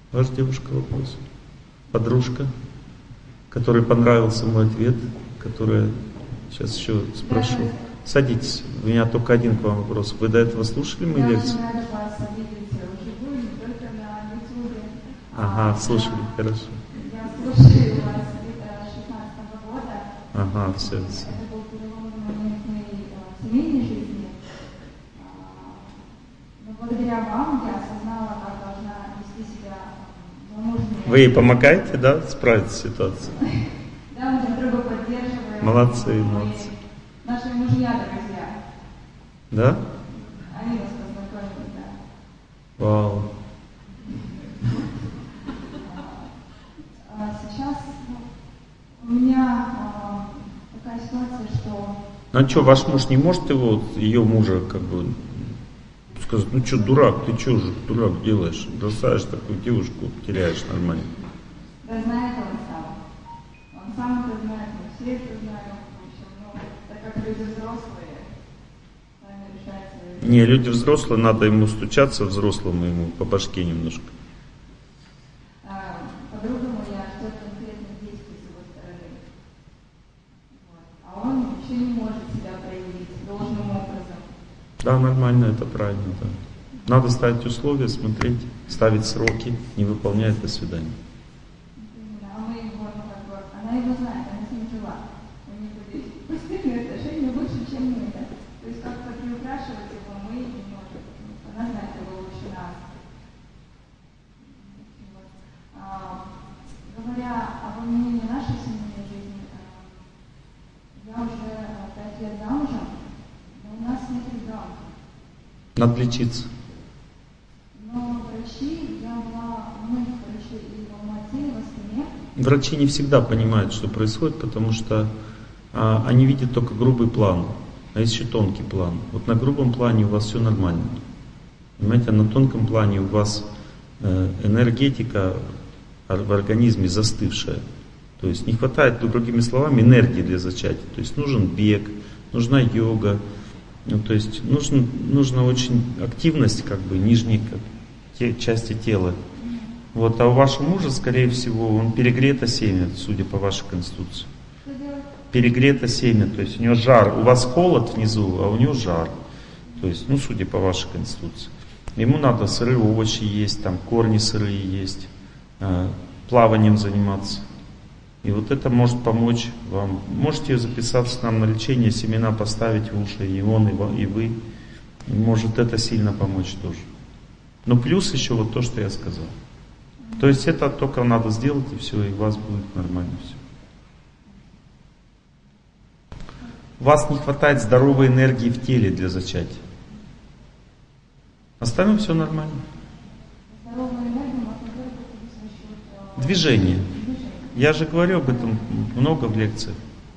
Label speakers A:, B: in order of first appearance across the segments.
A: Ваша девушка вопрос. Подружка, которой понравился мой ответ, которая... Сейчас еще спрошу. Садитесь. У меня только один к вам вопрос. Вы до этого слушали мои лекции? Ага, слушали, хорошо.
B: Я слушаю вас с 16-го года.
A: Ага, все.
B: Это был переломный момент в моей семейной жизни. Но благодаря вам я осознала, как должна вести себя замужней.
A: Вы ей помогаете, да, справиться с ситуацией?
B: Да, мы друг друга поддерживаем.
A: Молодцы, молодцы.
B: Наши мужья, друзья.
A: Да?
B: Они нас познакомили, да.
A: Вау.
B: Сейчас у меня такая ситуация, что...
A: Ну а что, ваш муж не может его, ее мужа, как бы, сказать, ну что, дурак, ты что же, дурак делаешь? Бросаешь такую девушку, теряешь нормально.
B: Да знает он сам. Он сам это знает, мы все это знаем. Но так как люди взрослые, сами решают свои...
A: Не, люди взрослые, надо ему стучаться, взрослому ему по башке немножко.
B: Подруга моя ждет конкретных действий с его стороны. Вот. А он вообще не может себя проявить должным образом.
A: Да, нормально, это правильно, да. Надо ставить условия, смотреть, ставить сроки, не выполняет, до свидания.
B: А мы его, она его знает, она с ним жила. У них были постельные отношения больше, чем мы. Да? То есть как-то приукрашивать его мы не можем, потому что она знает его лучше нас. Говоря об изменении нашей семейной жизни, я уже 5 лет замужем, но у нас нет ребенка.
A: Надо лечиться.
B: Но врачи, я была у многих врачей и в Алмате, и в Астане.
A: Врачи не всегда понимают, что происходит, потому что они видят только грубый план, а есть еще тонкий план. Вот на грубом плане у вас все нормально. Понимаете, а на тонком плане у вас энергетика в организме застывшая. То есть не хватает, другими словами, энергии для зачатия. То есть нужен бег, нужна йога. Ну, то есть нужна очень активность, как бы, нижней части тела. Вот, а у вашего мужа, скорее всего, он перегрето семя, судя по вашей конституции. Перегрето семя, то есть у него жар. У вас холод внизу, а у него жар. То есть, ну, судя по вашей конституции. Ему надо сырые овощи есть, там корни сырые есть, плаванием заниматься. И вот это может помочь вам. Можете записаться к нам на лечение, семена поставить в уши, и он, и вы. И может это сильно помочь тоже. Но плюс еще вот то, что я сказал. То есть это только надо сделать, и все, и у вас будет нормально все. У вас не хватает здоровой энергии в теле для зачатия. Остальное все нормально. Движение. Я же говорю об этом много в лекциях.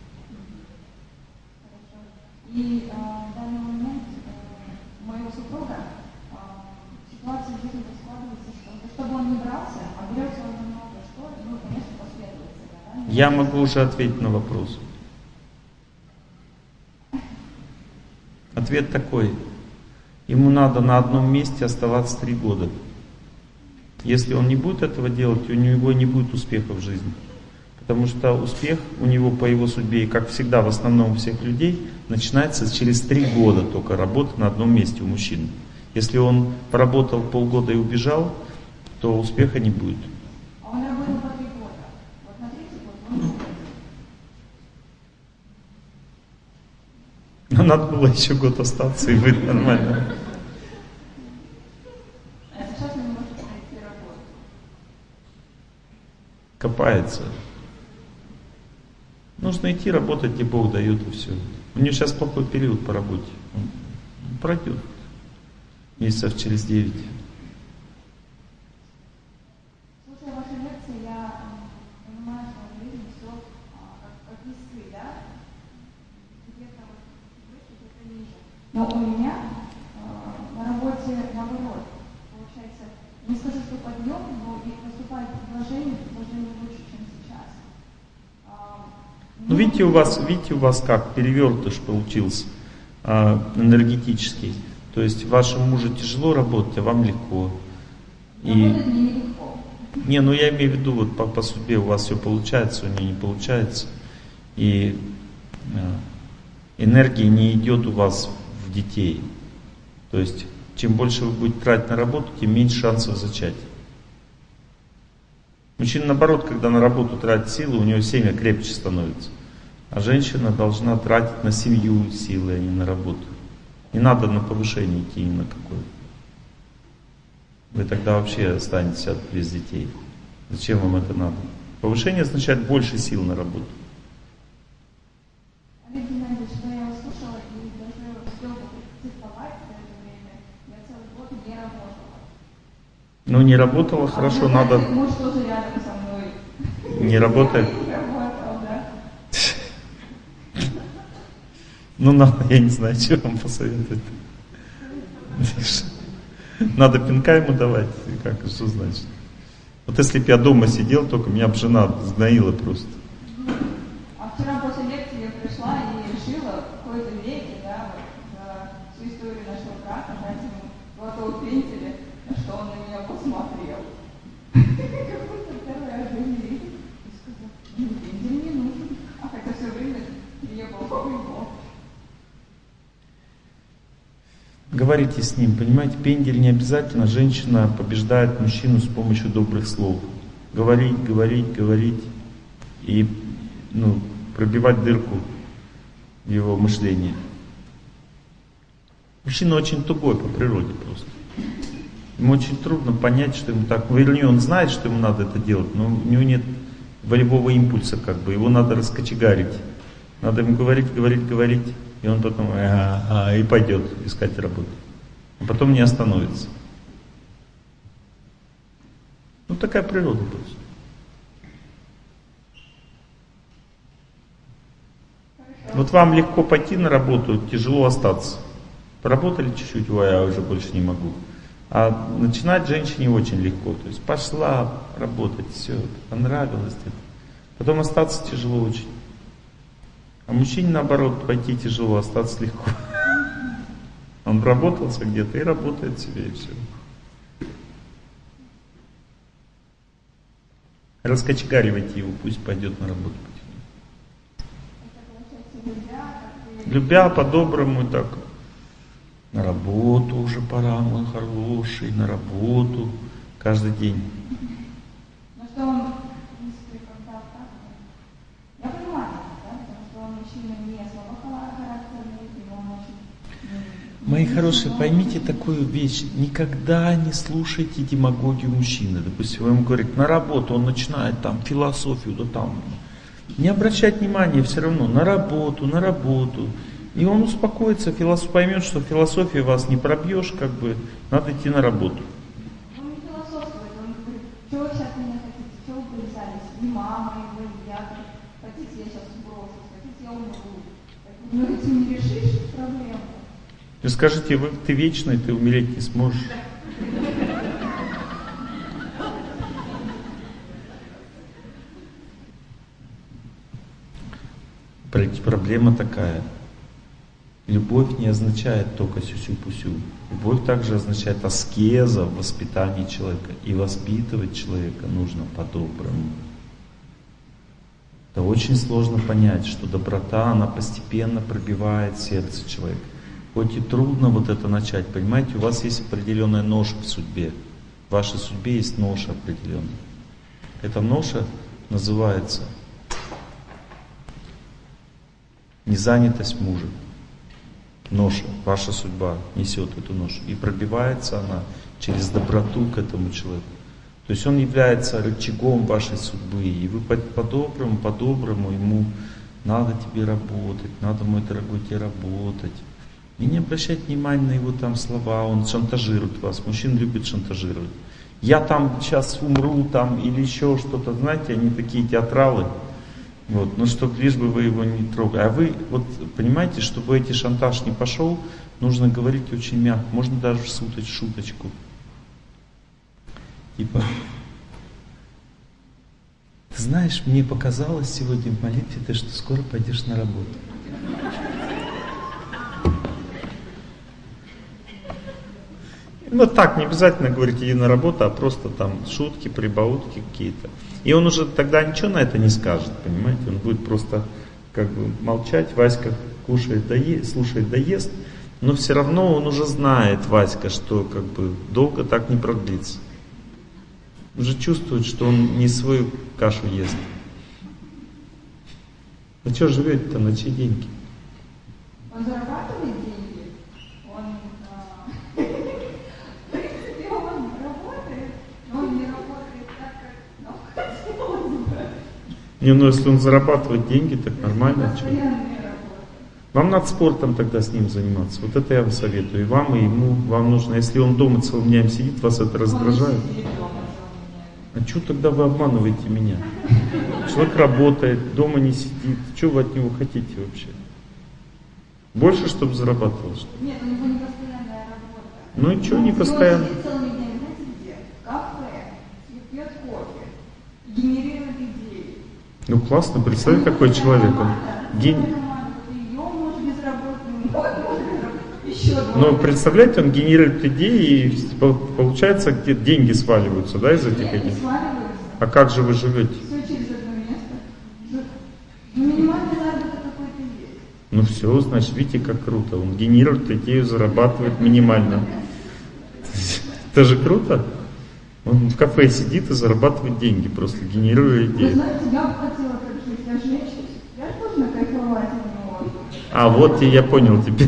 B: И в данный момент у моего супруга ситуация в жизни складывается, что чтобы он не брался, а берется он много что, ну, конечно, последовательно. Да?
A: Я могу уже ответить на вопрос. Ответ такой. Ему надо на одном месте оставаться 3 года. Если он не будет этого делать, у него не будет успеха в жизни. Потому что успех у него по его судьбе, и как всегда в основном у всех людей, начинается через 3 года только работы на одном месте у мужчин. Если он поработал полгода и убежал, то успеха не будет.
B: А он работал по 3 года. Вот на 3 год он не уходит.
A: Но надо было еще год остаться, и будет нормально.
B: А сейчас он не может найти работу.
A: Копается. Нужно идти работать, где Бог дает, и все. У него сейчас плохой период по работе. Он пройдет. Месяцев через 9.
B: Слушая ваши лекции, я понимаю, что в жизни все как весы, да? Где-то выше, где-то ниже. Но у меня на работе наоборот. Получается, не скажу, что подъем, но и поступает предложение лучше, чем сейчас.
A: Ну, видите, у вас как перевертыш получился энергетический. То есть вашему мужу тяжело работать, а вам легко.
B: Работать мне нелегко.
A: Не, ну я имею в виду, вот по судьбе у вас все получается, у нее не получается. И энергия не идет у вас в детей. То есть, чем больше вы будете тратить на работу, тем меньше шансов зачать. Мужчина, наоборот, когда на работу тратит силы, у него семья крепче становится. А женщина должна тратить на семью силы, а не на работу. Не надо на повышение идти ни на какое. Вы тогда вообще останетесь без детей. Зачем вам это надо? Повышение означает больше сил на работу.
B: Олег Геннадьевич, что я услышала и даже успела протестовать в это время, я целый год не работала.
A: Ну не работала, хорошо, надо...
B: Муж тоже рядом со мной.
A: Не работает?
B: Не работал, да.
A: Ну, я не знаю, что вам посоветовать. Надо пинка ему давать, как, что значит? Вот если бы я дома сидел, только меня бы жена сгноила просто.
B: А вчера после лекции я пришла и решила в какой-то веке, да, вот, за всю историю нашего брака дать ему золотого пенделя, на что он на меня посмотрел. Как будто первый раз в жизни. И сказал, пендель не нужен. А хотя все время я была его.
A: Говорите с ним, понимаете, пендель не обязательно. Женщина побеждает мужчину с помощью добрых слов. Говорить, говорить, говорить. И пробивать дырку в его мышлении. Мужчина очень тугой по природе просто. Ему очень трудно понять, что ему так... Вернее, он знает, что ему надо это делать, но у него нет волевого импульса, как бы. Его надо раскочегарить. Надо ему говорить, говорить, говорить. И он потом и пойдет искать работу. А потом не остановится. Ну, такая природа просто. Вот вам легко пойти на работу, тяжело остаться. Поработали чуть-чуть, я уже больше не могу. А начинать женщине очень легко. То есть пошла работать, все, понравилось это. Потом остаться тяжело очень. А мужчине, наоборот, пойти тяжело, остаться легко. Он работался где-то и работает себе, и все. Раскочегаривайте его, пусть пойдет на работу. Любя по-доброму так. На работу уже пора, мой хороший, на работу. Каждый день.
B: Ну что он, в принципе, когда так, я понимаю, да, потому что он мужчина не слабого характера, и он очень...
A: Мои хорошие, поймите такую вещь. Никогда не слушайте демагогию мужчины. Допустим, ему говорят, на работу, он начинает там философию, да там. Не обращать внимания все равно на работу, на работу. И он успокоится, поймет, что философия вас не пробьешь, как бы, надо идти на работу.
B: Он не философствует, он говорит, что вы сейчас меня хотите, что вы привязались, не мама, не я, хотите, я сейчас брошусь, хотите, я умру. Ну, этим не решишь проблему.
A: И скажите, ты вечный, ты умереть не сможешь. Проблема такая. Любовь не означает только сюсю-пусю. Любовь также означает аскеза в воспитании человека. И воспитывать человека нужно по-доброму. Это очень сложно понять, что доброта, она постепенно пробивает сердце человека. Хоть и трудно вот это начать, понимаете, у вас есть определенная ноша в судьбе. В вашей судьбе есть ноша определенная. Эта ноша называется незанятость мужа. Ноша, ваша судьба несет эту ношу. И пробивается она через доброту к этому человеку. То есть он является рычагом вашей судьбы. И вы по-доброму ему надо тебе работать, надо, мой дорогой, тебе работать. И не обращать внимания на его там слова, он шантажирует вас. Мужчин любит шантажировать. Я там сейчас умру там или еще что-то, знаете, они такие театралы. Вот, ну чтобы лишь бы вы его не трогали. А вы, вот понимаете, чтобы эти шантаж не пошел, нужно говорить очень мягко. Можно даже шуточку. Типа, ты знаешь, мне показалось сегодня в молитве, ты что скоро пойдешь на работу. Вот так, не обязательно говорить иди на работу, а просто там шутки, прибаутки какие-то. И он уже тогда ничего на это не скажет, понимаете? Он будет просто как бы молчать. Васька кушает, слушает, доест. Но все равно он уже знает, Васька, что как бы долго так не продлится. Уже чувствует, что он не свою кашу ест. А что живете-то, на чьи деньги?
B: Он зарабатывает деньги, он работает, но он не работает так, как хотелось бы.
A: Не, ну если он зарабатывает деньги, так нормально. Вам надо спортом тогда с ним заниматься. Вот это я вам советую. И вам, и ему. Вам нужно, если он дома целым днем сидит, вас это раздражает. А что тогда вы обманываете меня? Человек работает, дома не сидит. Что вы от него хотите вообще? Больше, чтобы зарабатывал, что ли?
B: Нет, у него не постоянная работа.
A: Ну и что не постоянно?
B: Он сидит целый день, знаете где? В кафе, пьет кофе, генерирует идеи.
A: Ну классно, представь, какой человек он. Но представляете, он генерирует идеи, и получается, где деньги сваливаются, да, из этих идей? А как же вы живете?
B: Все через одно место. Минимальный заработок какой-то есть.
A: Ну все, значит, видите, как круто. Он генерирует идею, зарабатывает минимально. Это же круто. Он в кафе сидит и зарабатывает деньги, просто генерируя идею.
B: Вы знаете, я бы хотела так жить. Я женщина, я же должна кайфовать от него.
A: А вот и я понял теперь.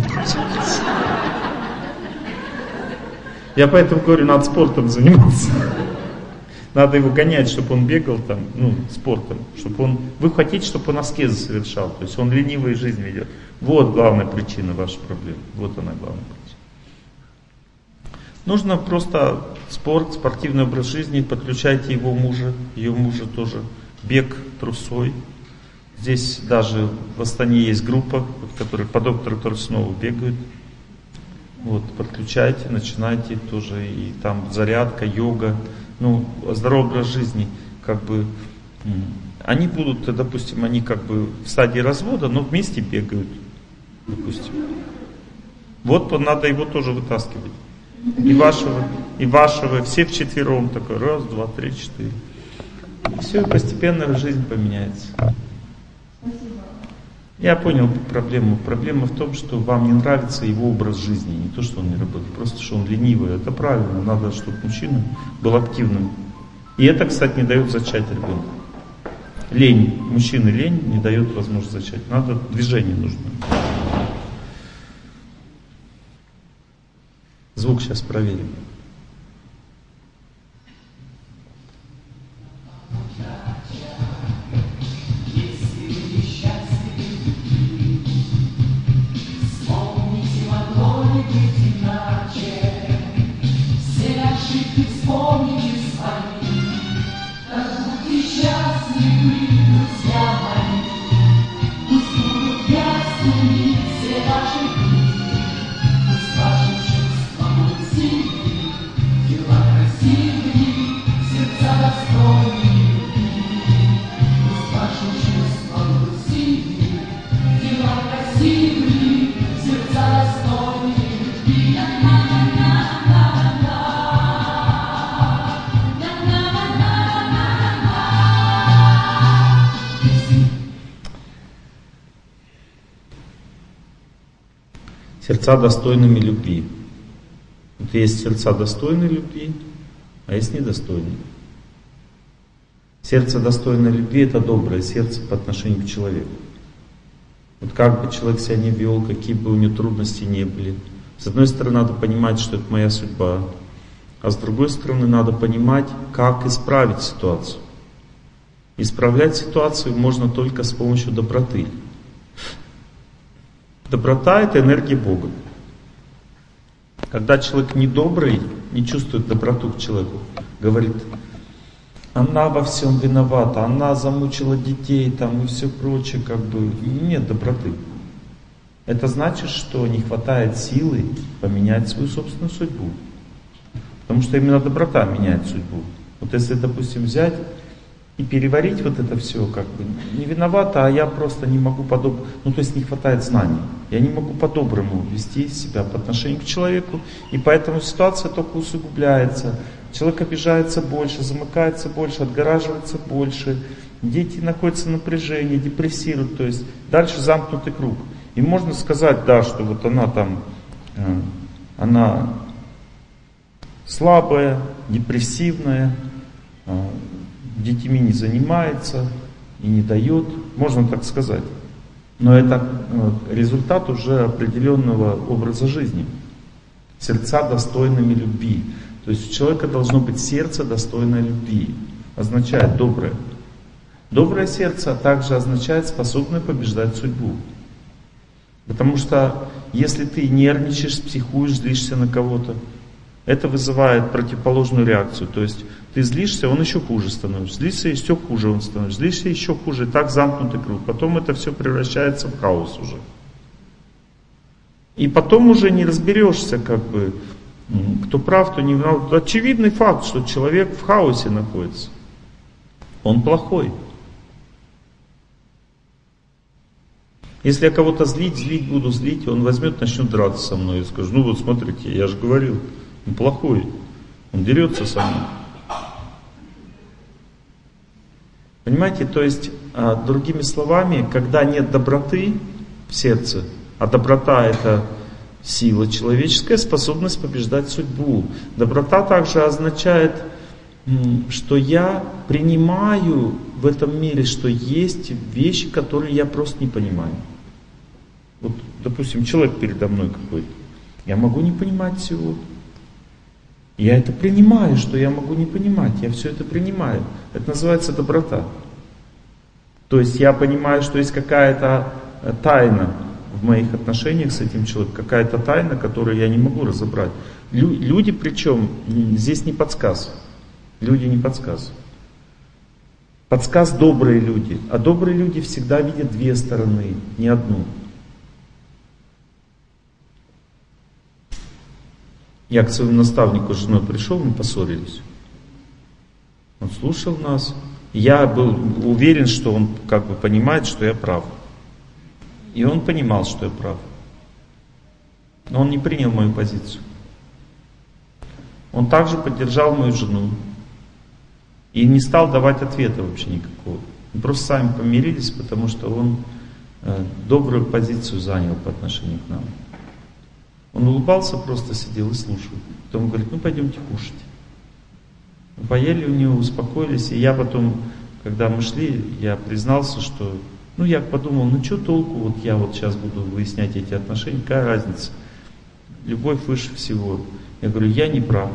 A: Я поэтому говорю, надо спортом заниматься. Надо его гонять, чтобы он бегал там, спортом. Чтобы он... Вы хотите, чтобы он аскезы совершал. То есть он ленивую жизнь ведет. Вот главная причина вашей проблемы. Вот она главная причина. Нужно просто спорт, спортивный образ жизни. Подключайте его мужа, ее мужа тоже. Бег трусой. Здесь даже в Астане есть группа, по доктору Торснову бегают. Вот, подключайте, начинайте тоже, и там зарядка, йога, здоровый образ жизни, как бы, они будут, допустим, они как бы в стадии развода, но вместе бегают, допустим. Вот надо его тоже вытаскивать. И вашего, все вчетвером, такой, 1, 2, 3, 4. И все, и постепенно жизнь поменяется. Я понял проблему. Проблема в том, что вам не нравится его образ жизни. Не то, что он не работает, просто что он ленивый. Это правильно. Надо, чтобы мужчина был активным. И это, кстати, не дает зачать ребенка. Лень. Мужчины лень не дает возможность зачать. Надо, движение нужно. Звук сейчас проверим. Сердца достойными любви. Вот есть сердца достойной любви, а есть недостойные. Сердце достойной любви — это доброе сердце по отношению к человеку. Вот как бы человек себя не вел, какие бы у него трудности не были. С одной стороны, надо понимать, что это моя судьба. А с другой стороны, надо понимать, как исправить ситуацию. Исправлять ситуацию можно только с помощью доброты. Доброта — это энергия Бога. Когда человек недобрый, не чувствует доброту к человеку, говорит, она во всем виновата, она замучила детей там, и все прочее, как бы нет доброты. Это значит, что не хватает силы поменять свою собственную судьбу. Потому что именно доброта меняет судьбу. Вот если, допустим, взять И переварить вот это все, как бы, не виновата, а я просто не могу по-доброму, ну то есть не хватает знаний. Я не могу по-доброму вести себя по отношению к человеку, и поэтому ситуация только усугубляется. Человек обижается больше, замыкается больше, отгораживается больше. Дети находятся в напряжении, депрессируют, то есть дальше замкнутый круг. И можно сказать, да, что вот она там, она слабая, депрессивная, детьми не занимается и не дает, можно так сказать. Но это результат уже определенного образа жизни. Сердца достойными любви. То есть у человека должно быть сердце достойное любви. Означает доброе. Доброе сердце также означает способное побеждать судьбу. Потому что если ты нервничаешь, психуешь, злишься на кого-то, это вызывает противоположную реакцию. То есть ты злишься, он еще хуже становится. Злишься, еще хуже он становится. Злишься, еще хуже. И так замкнутый круг. Потом это все превращается в хаос уже. И потом уже не разберешься, как бы, кто прав, кто не прав. Очевидный факт, что человек в хаосе находится. Он плохой. Если я кого-то злить буду, он возьмет, начнет драться со мной. Я скажу, ну вот смотрите, я же говорил, он плохой. Он дерется со мной. Понимаете, то есть, другими словами, когда нет доброты в сердце, а доброта это сила человеческая, способность побеждать судьбу. Доброта также означает, что я принимаю в этом мире, что есть вещи, которые я просто не понимаю. Вот, допустим, человек передо мной какой-то. Я могу не понимать всего. Я это принимаю, что я могу не понимать. Я все это принимаю. Это называется доброта. То есть я понимаю, что есть какая-то тайна в моих отношениях с этим человеком. Какая-то тайна, которую я не могу разобрать. Люди, причем, здесь не подсказ. Люди не подсказ. Подсказ добрые люди. А добрые люди всегда видят две стороны, не одну. Я к своему наставнику с женой пришел, мы поссорились. Он слушал нас. Я был уверен, что он как бы понимает, что я прав. И он понимал, что я прав. Но он не принял мою позицию. Он также поддержал мою жену. И не стал давать ответа вообще никакого. Мы просто сами помирились, потому что он добрую позицию занял по отношению к нам. Он улыбался, просто сидел и слушал. Потом говорит, ну пойдемте кушать. Мы поели у него, успокоились. И я потом, когда мы шли, я признался, что, я подумал, что толку, вот я вот сейчас буду выяснять эти отношения, какая разница? Любовь выше всего. Я говорю, я не прав.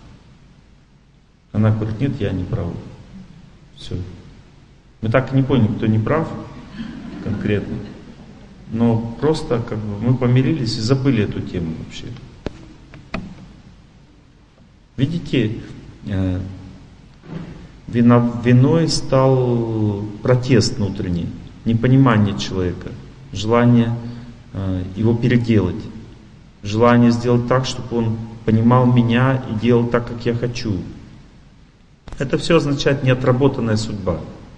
A: Она говорит, нет, я не прав. Все. Мы так и не поняли, кто не прав конкретно. Но просто как бы мы помирились и забыли эту тему вообще. Видите, виной стал протест внутренний, непонимание человека, желание его переделать, желание сделать так, чтобы он понимал меня и делал так, как я хочу. Это все означает неотработанная судьба.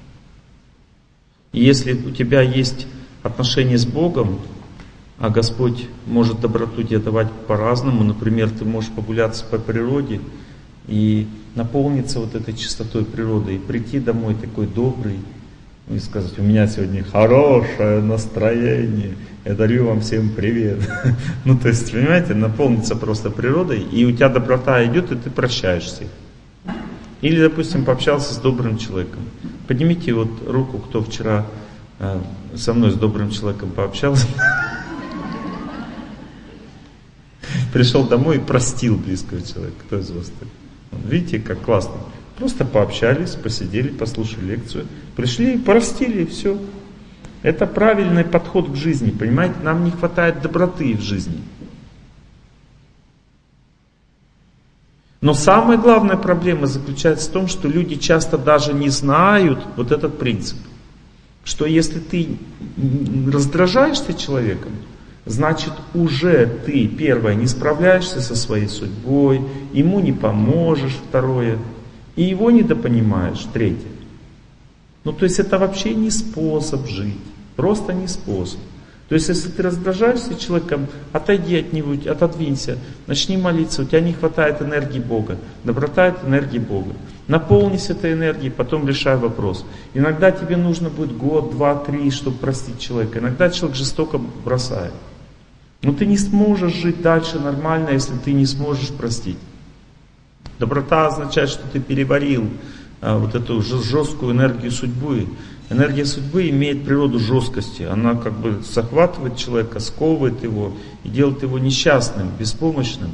A: И если у тебя есть отношения с Богом, а Господь может доброту тебе давать по-разному, например, ты можешь погуляться по природе и наполниться вот этой чистотой природы, и прийти домой такой добрый, и сказать, у меня сегодня хорошее настроение, я дарю вам всем привет. То есть, понимаете, наполниться просто природой, и у тебя доброта идет, и ты прощаешь всех. Или, допустим, пообщался с добрым человеком. Поднимите вот руку, кто вчера со мной с добрым человеком пообщался. Пришел домой и простил близкого человека. Кто из вас так? Видите, как классно. Просто пообщались, посидели, послушали лекцию. Пришли, простили, и все. Это правильный подход к жизни. Понимаете, нам не хватает доброты в жизни. Но самая главная проблема заключается в том, что люди часто даже не знают вот этот принцип. Что если ты раздражаешься человеком, значит уже ты, первое, не справляешься со своей судьбой, ему не поможешь, второе, и его недопонимаешь, третье. Ну, то есть это вообще не способ жить. Просто не способ. То есть, если ты раздражаешься человеком, отойди от него, отодвинься, начни молиться, у тебя не хватает энергии Бога. Доброта — это энергия Бога. Наполнись этой энергией, потом решай вопрос. Иногда тебе нужно будет год, 2, 3, чтобы простить человека. Иногда человек жестоко бросает. Но ты не сможешь жить дальше нормально, если ты не сможешь простить. Доброта означает, что ты переварил вот эту жесткую энергию судьбы. Энергия судьбы имеет природу жесткости. Она как бы захватывает человека, сковывает его и делает его несчастным, беспомощным.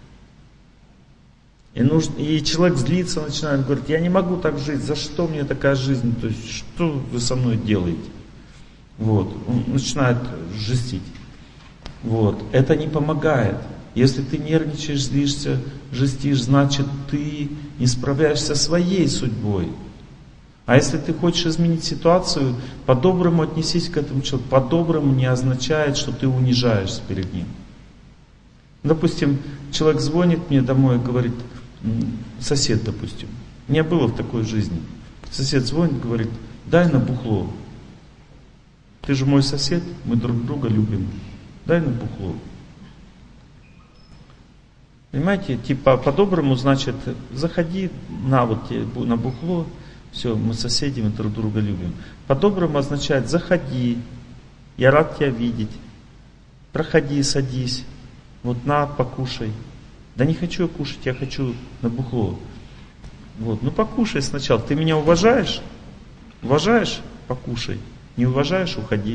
A: И человек злится, начинает говорить: я не могу так жить, за что мне такая жизнь? То есть, что вы со мной делаете? Вот. Он начинает жестить. Вот. Это не помогает. Если ты нервничаешь, злишься, жестишь, значит ты не справляешься со своей судьбой. А если ты хочешь изменить ситуацию, по-доброму отнесись к этому человеку. По-доброму не означает, что ты унижаешься перед ним. Допустим, человек звонит мне домой и говорит, сосед, допустим, у меня было в такой жизни. Сосед звонит, говорит: дай на бухло. Ты же мой сосед, мы друг друга любим. Дай на бухло. Понимаете, типа по-доброму значит, заходи на бухло. Все, мы соседи, мы друг друга любим. По-доброму означает: заходи, я рад тебя видеть. Проходи, садись. Вот на, покушай. Да не хочу я кушать, я хочу на бухло. Вот, ну покушай сначала. Ты меня уважаешь? Уважаешь? Покушай. Не уважаешь? Уходи.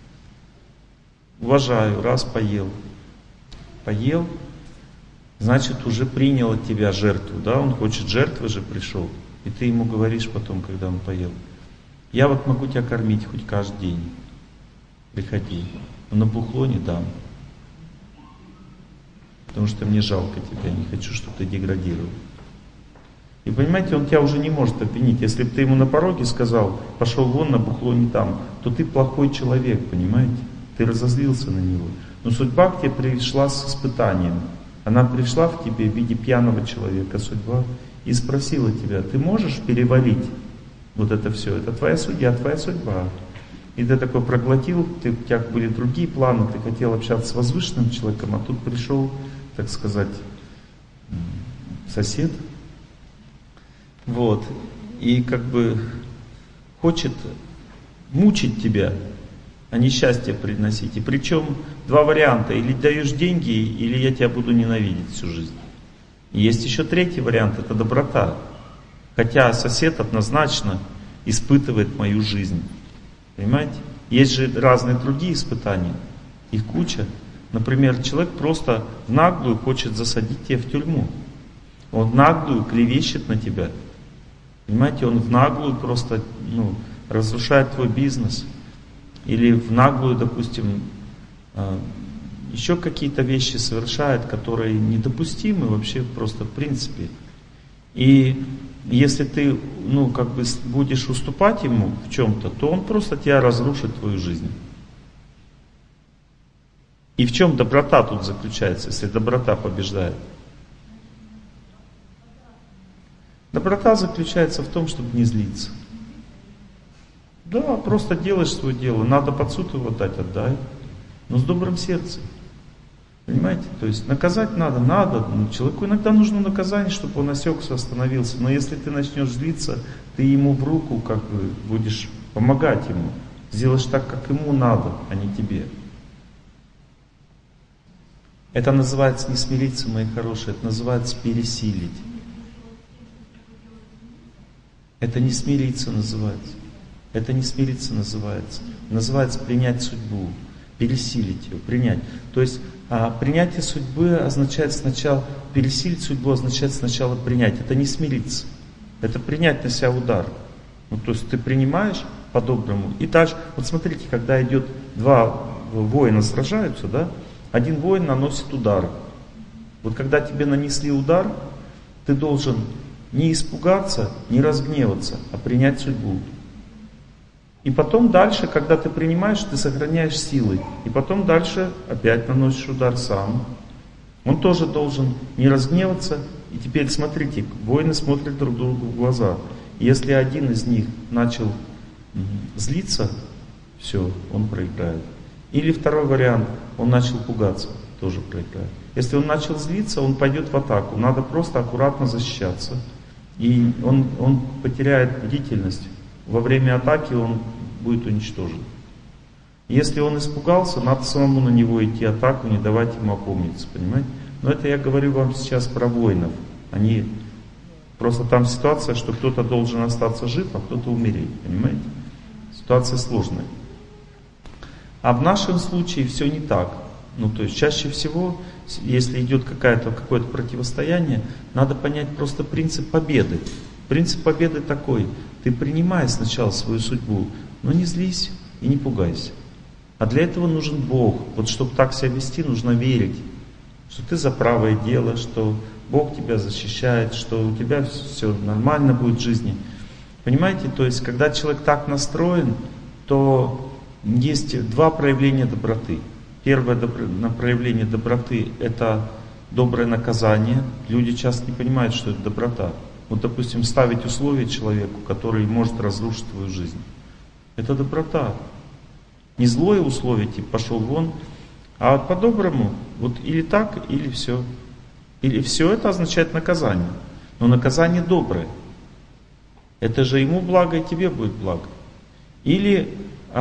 A: Уважаю, раз поел. Поел, значит уже принял от тебя жертву, да? Он хочет жертвы же пришел. И ты ему говоришь потом, когда он поел: я вот могу тебя кормить хоть каждый день. Приходи. Но на бухло не дам. Потому что мне жалко тебя, я не хочу, чтобы ты деградировал. И понимаете, он тебя уже не может обвинить. Если бы ты ему на пороге сказал: пошел вон, на бухло не дам, то ты плохой человек, понимаете? Ты разозлился на него. Но судьба к тебе пришла с испытанием. Она пришла в тебе в виде пьяного человека, судьба, и спросила тебя: ты можешь переварить вот это все? Это твоя судья, твоя судьба. И ты такой проглотил, у тебя были другие планы, ты хотел общаться с возвышенным человеком, а тут пришел, так сказать, сосед. Вот. И как бы хочет мучить тебя, а не счастье приносить. И причем два варианта: или даешь деньги, или я тебя буду ненавидеть всю жизнь. И есть еще третий вариант, это доброта. Хотя сосед однозначно испытывает мою жизнь. Понимаете? Есть же разные другие испытания. Их куча. Например, человек просто в наглую хочет засадить тебя в тюрьму. Он в наглую клевещет на тебя. Понимаете? Он в наглую просто разрушает твой бизнес. Или в наглую, допустим, еще какие-то вещи совершает, которые недопустимы вообще просто в принципе. И если ты, будешь уступать ему в чем-то, то он просто тебя разрушит, твою жизнь. И в чем доброта тут заключается, если доброта побеждает? Доброта заключается в том, чтобы не злиться. Да, просто делаешь свое дело. Надо под суд его дать, отдай. Но с добрым сердцем. Понимаете? То есть наказать надо. Человеку иногда нужно наказание, чтобы он осекся, остановился. Но если ты начнешь злиться, ты ему в руку будешь помогать ему. Сделаешь так, как ему надо, а не тебе. Это называется не смириться, мои хорошие, это называется пересилить. Это не смириться называется. Это не смириться называется. Называется принять судьбу, пересилить ее, принять. То есть принятие судьбы означает сначала, пересилить судьбу означает сначала принять. Это не смириться. Это принять на себя удар. То есть ты принимаешь по-доброму. И дальше, вот смотрите, когда идет два воина сражаются, да, один воин наносит удар. Вот когда тебе нанесли удар, ты должен не испугаться, не разгневаться, а принять судьбу. И потом дальше, когда ты принимаешь, ты сохраняешь силы. И потом дальше опять наносишь удар сам. Он тоже должен не разгневаться. И теперь смотрите, воины смотрят друг другу в глаза. И если один из них начал злиться, все, он проиграет. Или второй вариант, он начал пугаться, тоже проиграет. Если он начал злиться, он пойдет в атаку. Надо просто аккуратно защищаться. И он потеряет бдительность. Во время атаки он будет уничтожен. Если он испугался, надо самому на него идти атаку, не давать ему опомниться, понимаете? Но это я говорю вам сейчас про воинов. Они просто там ситуация, что кто-то должен остаться жив, а кто-то умереть, понимаете? Ситуация сложная. А в нашем случае все не так. Ну, то есть чаще всего, если идет какое-то противостояние, надо понять просто принцип победы. Принцип победы такой: ты принимай сначала свою судьбу, но не злись и не пугайся. А для этого нужен Бог. Вот чтобы так себя вести, нужно верить, что ты за правое дело, что Бог тебя защищает, что у тебя все нормально будет в жизни. Понимаете, то есть когда человек так настроен, то есть два проявления доброты. Первое проявление доброты — это доброе наказание. Люди часто не понимают, что это доброта. Вот, допустим, ставить условия человеку, который может разрушить твою жизнь. Это доброта. Не злое условие, типа пошел вон, а по-доброму, вот или так, или все. Или все это означает наказание. Но наказание доброе. Это же ему благо, и тебе будет благо. Или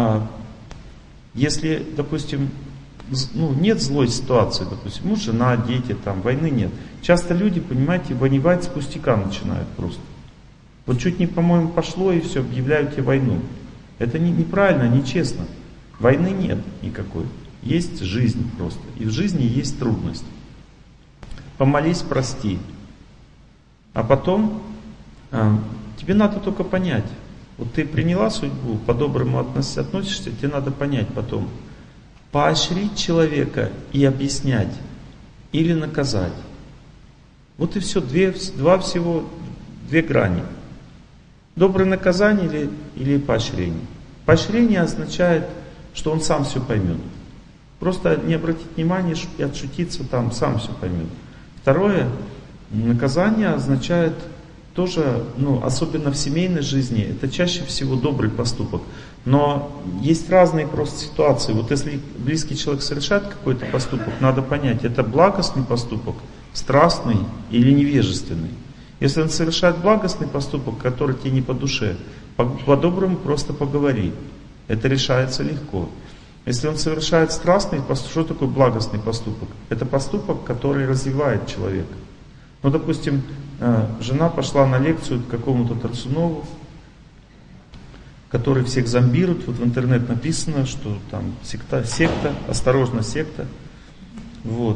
A: если, допустим, нет злой ситуации, допустим, муж, жена, дети, там, войны нет. Часто люди, понимаете, воевать с пустяка начинают просто. Вот чуть не, по-моему, пошло, и все, объявляют тебе войну. Это неправильно, нечестно. Войны нет никакой. Есть жизнь просто. И в жизни есть трудность. Помолись, прости. А потом тебе надо только понять. Вот ты приняла судьбу, по-доброму относишься, тебе надо понять потом. Поощрить человека и объяснять, или наказать. Вот и все, две грани. Доброе наказание или поощрение. Поощрение означает, что он сам все поймет. Просто не обратить внимания и отшутиться там, сам все поймет. Второе, наказание означает тоже, особенно в семейной жизни, это чаще всего добрый поступок. Но есть разные просто ситуации. Вот если близкий человек совершает какой-то поступок, надо понять, это благостный поступок, страстный или невежественный. Если он совершает благостный поступок, который тебе не по душе, по-доброму просто поговори. Это решается легко. Если он совершает страстный поступок, что такое благостный поступок? Это поступок, который развивает человека. Ну, допустим, жена пошла на лекцию к какому-то Тарсунову, который всех зомбирует. Вот в интернет написано, что там секта, осторожно, секта. Вот.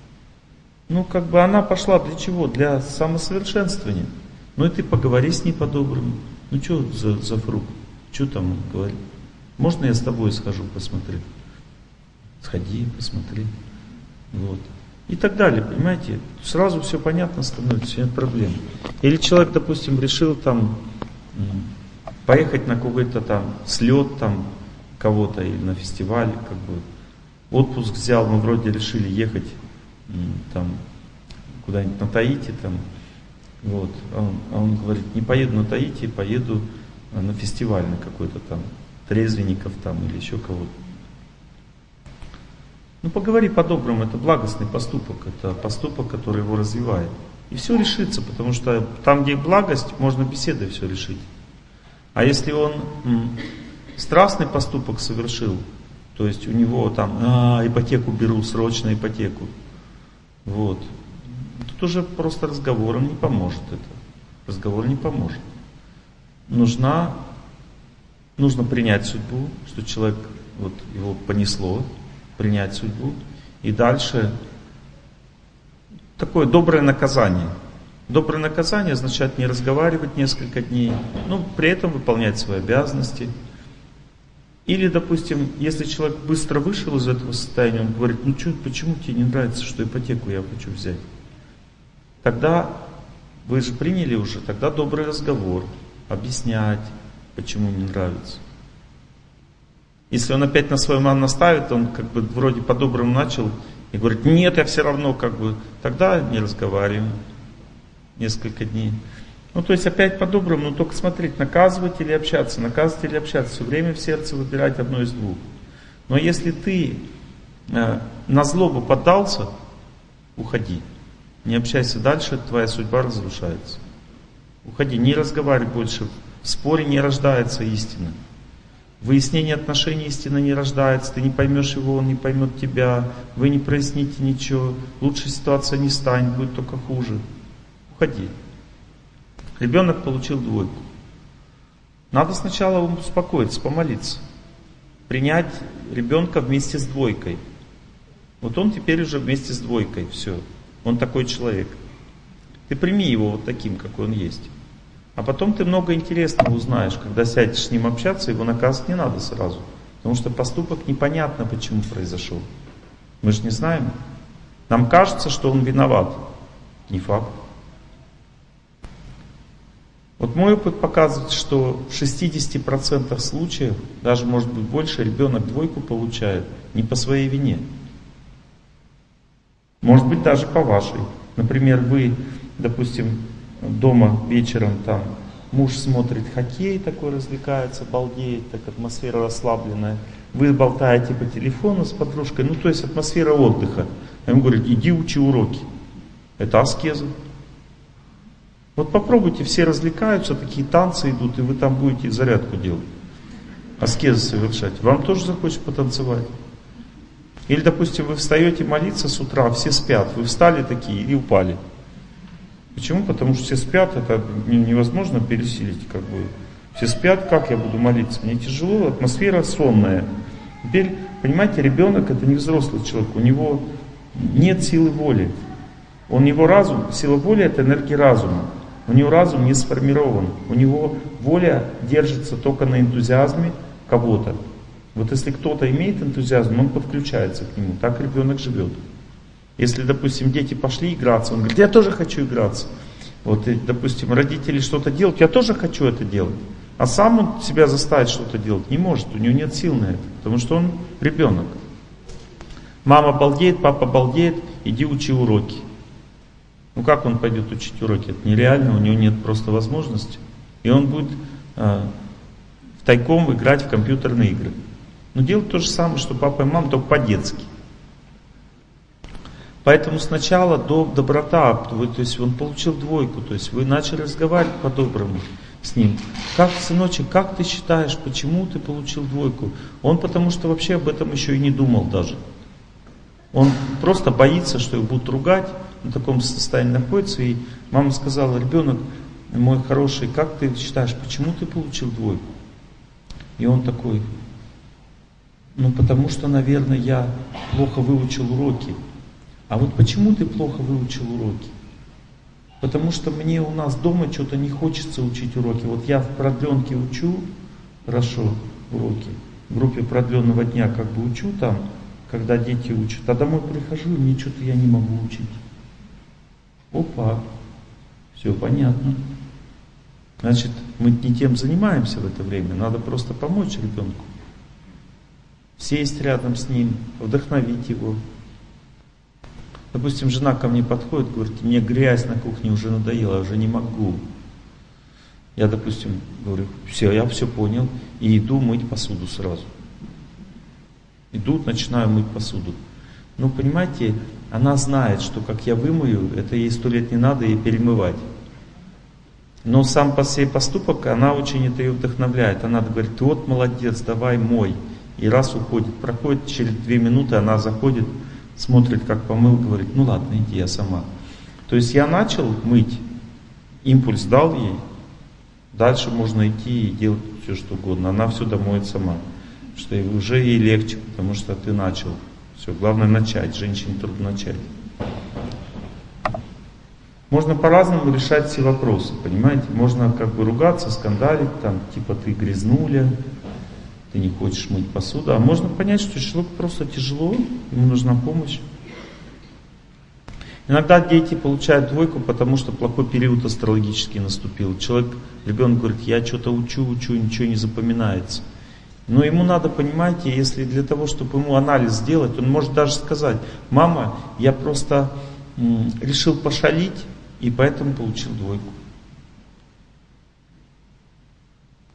A: Она пошла для чего? Для самосовершенствования. Ну и ты поговори с ней по-доброму. Ну что за фрукт? Что там говорит? Можно я с тобой схожу, посмотрю? Сходи, посмотри. Вот. И так далее, понимаете? Сразу все понятно становится, нет проблем. Или человек, допустим, решил там поехать на какой-то там слет там кого-то или на фестиваль, отпуск взял, мы вроде решили ехать там куда-нибудь на Таити там, вот, а он говорит, не поеду на Таити, поеду на фестиваль на какой-то там трезвенников там или еще кого-то. Поговори по-доброму, это благостный поступок, это поступок, который его развивает. И все решится, потому что там, где благость, можно беседой все решить. А если он страстный поступок совершил, то есть у него там, ипотеку беру, срочно ипотеку, вот, тут уже просто разговором не поможет это. Разговор не поможет. Нужно принять судьбу, что человек, вот его понесло, принять судьбу. И дальше такое доброе наказание. Доброе наказание означает не разговаривать несколько дней, но при этом выполнять свои обязанности. Или, допустим, если человек быстро вышел из этого состояния, он говорит, почему тебе не нравится, что ипотеку я хочу взять? Тогда вы же приняли уже, тогда добрый разговор, объяснять, почему не нравится. Если он опять на свой ман наставит, он вроде по-доброму начал и говорит, нет, я все равно тогда не разговариваем несколько дней. Ну, то есть опять по-доброму, но только смотреть, наказывать или общаться, все время в сердце выбирать одно из двух. Но если ты на злобу поддался, уходи. Не общайся дальше, твоя судьба разрушается. Уходи, не разговаривай больше. В споре не рождается истина. В выяснении отношений истина не рождается. Ты не поймешь его, он не поймет тебя. Вы не проясните ничего. Лучше ситуация не станет, будет только хуже. Уходи. Ребенок получил 2. Надо сначала успокоиться, помолиться. Принять ребенка вместе с 2. Вот он теперь уже вместе с 2. Все. Он такой человек. Ты прими его вот таким, какой он есть. А потом ты много интересного узнаешь, когда сядешь с ним общаться, его наказывать не надо сразу. Потому что поступок непонятно, почему произошел. Мы же не знаем. Нам кажется, что он виноват. Не факт. Вот мой опыт показывает, что в 60% случаев, даже может быть больше, ребенок 2 получает не по своей вине. Может быть даже по вашей. Например, вы, допустим, дома вечером там муж смотрит хоккей, такой развлекается, балдеет, так атмосфера расслабленная. Вы болтаете по телефону с подружкой, ну то есть атмосфера отдыха. А ему говорят, иди учи уроки. Это аскеза. Вот попробуйте, все развлекаются, такие танцы идут, и вы там будете зарядку делать. Аскезы совершать. Вам тоже захочется потанцевать. Или, допустим, вы встаете молиться с утра, все спят, вы встали такие и упали. Почему? Потому что все спят, это невозможно пересилить. Как бы. Все спят, как я буду молиться? Мне тяжело, атмосфера сонная. Теперь, понимаете, ребенок это не взрослый человек, у него нет силы воли. У него разум, сила воли это энергия разума. У него разум не сформирован. У него воля держится только на энтузиазме кого-то. Вот если кто-то имеет энтузиазм, он подключается к нему. Так ребенок живет. Если, допустим, дети пошли играться, он говорит, я тоже хочу играться. Вот, и, допустим, родители что-то делают, я тоже хочу это делать. А сам он себя заставить что-то делать не может, у него нет сил на это, потому что он ребенок. Мама балдеет, папа балдеет, иди учи уроки. Ну как он пойдет учить уроки? Это нереально, у него нет просто возможности. И он будет втайком играть в компьютерные игры. Но делать то же самое, что папа и мама, только по-детски. Поэтому сначала доброта, то есть он получил 2, то есть вы начали разговаривать по-доброму с ним. Как, сыночек, как ты считаешь, почему ты получил 2? Он потому что вообще об этом еще и не думал даже. Он просто боится, что его будут ругать, в таком состоянии находится. И мама сказала, ребенок мой хороший, как ты считаешь, почему ты получил 2? И он такой, ну потому что, наверное, я плохо выучил уроки. А вот почему ты плохо выучил уроки? Потому что мне у нас дома что-то не хочется учить уроки. Вот я в продленке учу хорошо уроки, в группе продленного дня как бы учу там, когда дети учат, а домой прихожу, и мне что-то я не могу учить. Опа, все понятно. Значит, мы не тем занимаемся в это время, надо просто помочь ребенку. Сесть рядом с ним, вдохновить его. Допустим, жена ко мне подходит, говорит, мне грязь на кухне уже надоела, я уже не могу. Я, допустим, говорю, все, я все понял, и иду мыть посуду сразу. Иду, начинаю мыть посуду. Ну, понимаете, она знает, что как я вымою, это ей 100 лет не надо ей перемывать. Но сам по себе поступок, она очень это ее вдохновляет. Она говорит, ты вот молодец, давай мой. И раз уходит, проходит, через 2 минуты она заходит, смотрит, как помыл, говорит, ну ладно, иди, я сама. То есть я начал мыть, импульс дал ей, дальше можно идти и делать все, что угодно. Она все домоет сама. Что уже ей легче, потому что ты начал. Все, главное начать, женщине трудно начать. Можно по-разному решать все вопросы, понимаете? Можно как бы ругаться, скандалить, там, типа ты грязнуля, ты не хочешь мыть посуду. А можно понять, что человеку просто тяжело, ему нужна помощь. Иногда дети получают 2, потому что плохой период астрологический наступил. Ребенок говорит, я что-то учу, ничего не запоминается. Но ему надо, понимаете, если для того, чтобы ему анализ сделать, он может даже сказать, мама, я просто решил пошалить, и поэтому получил 2.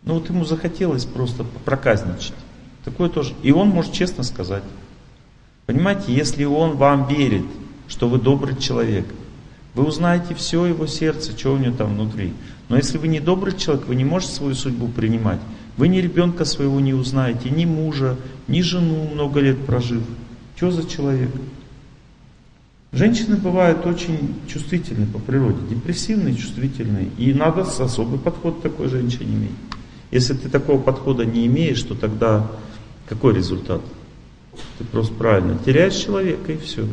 A: Ну вот ему захотелось просто проказничать. Такое тоже. И он может честно сказать. Понимаете, если он вам верит, что вы добрый человек, вы узнаете все его сердце, что у него там внутри. Но если вы не добрый человек, вы не можете свою судьбу принимать. Вы ни ребенка своего не узнаете, ни мужа, ни жену, много лет прожив. Что за человек? Женщины бывают очень чувствительны по природе, депрессивные, чувствительные. И надо особый подход к такой женщине иметь. Если ты такого подхода не имеешь, то тогда какой результат? Ты просто правильно теряешь человека и все.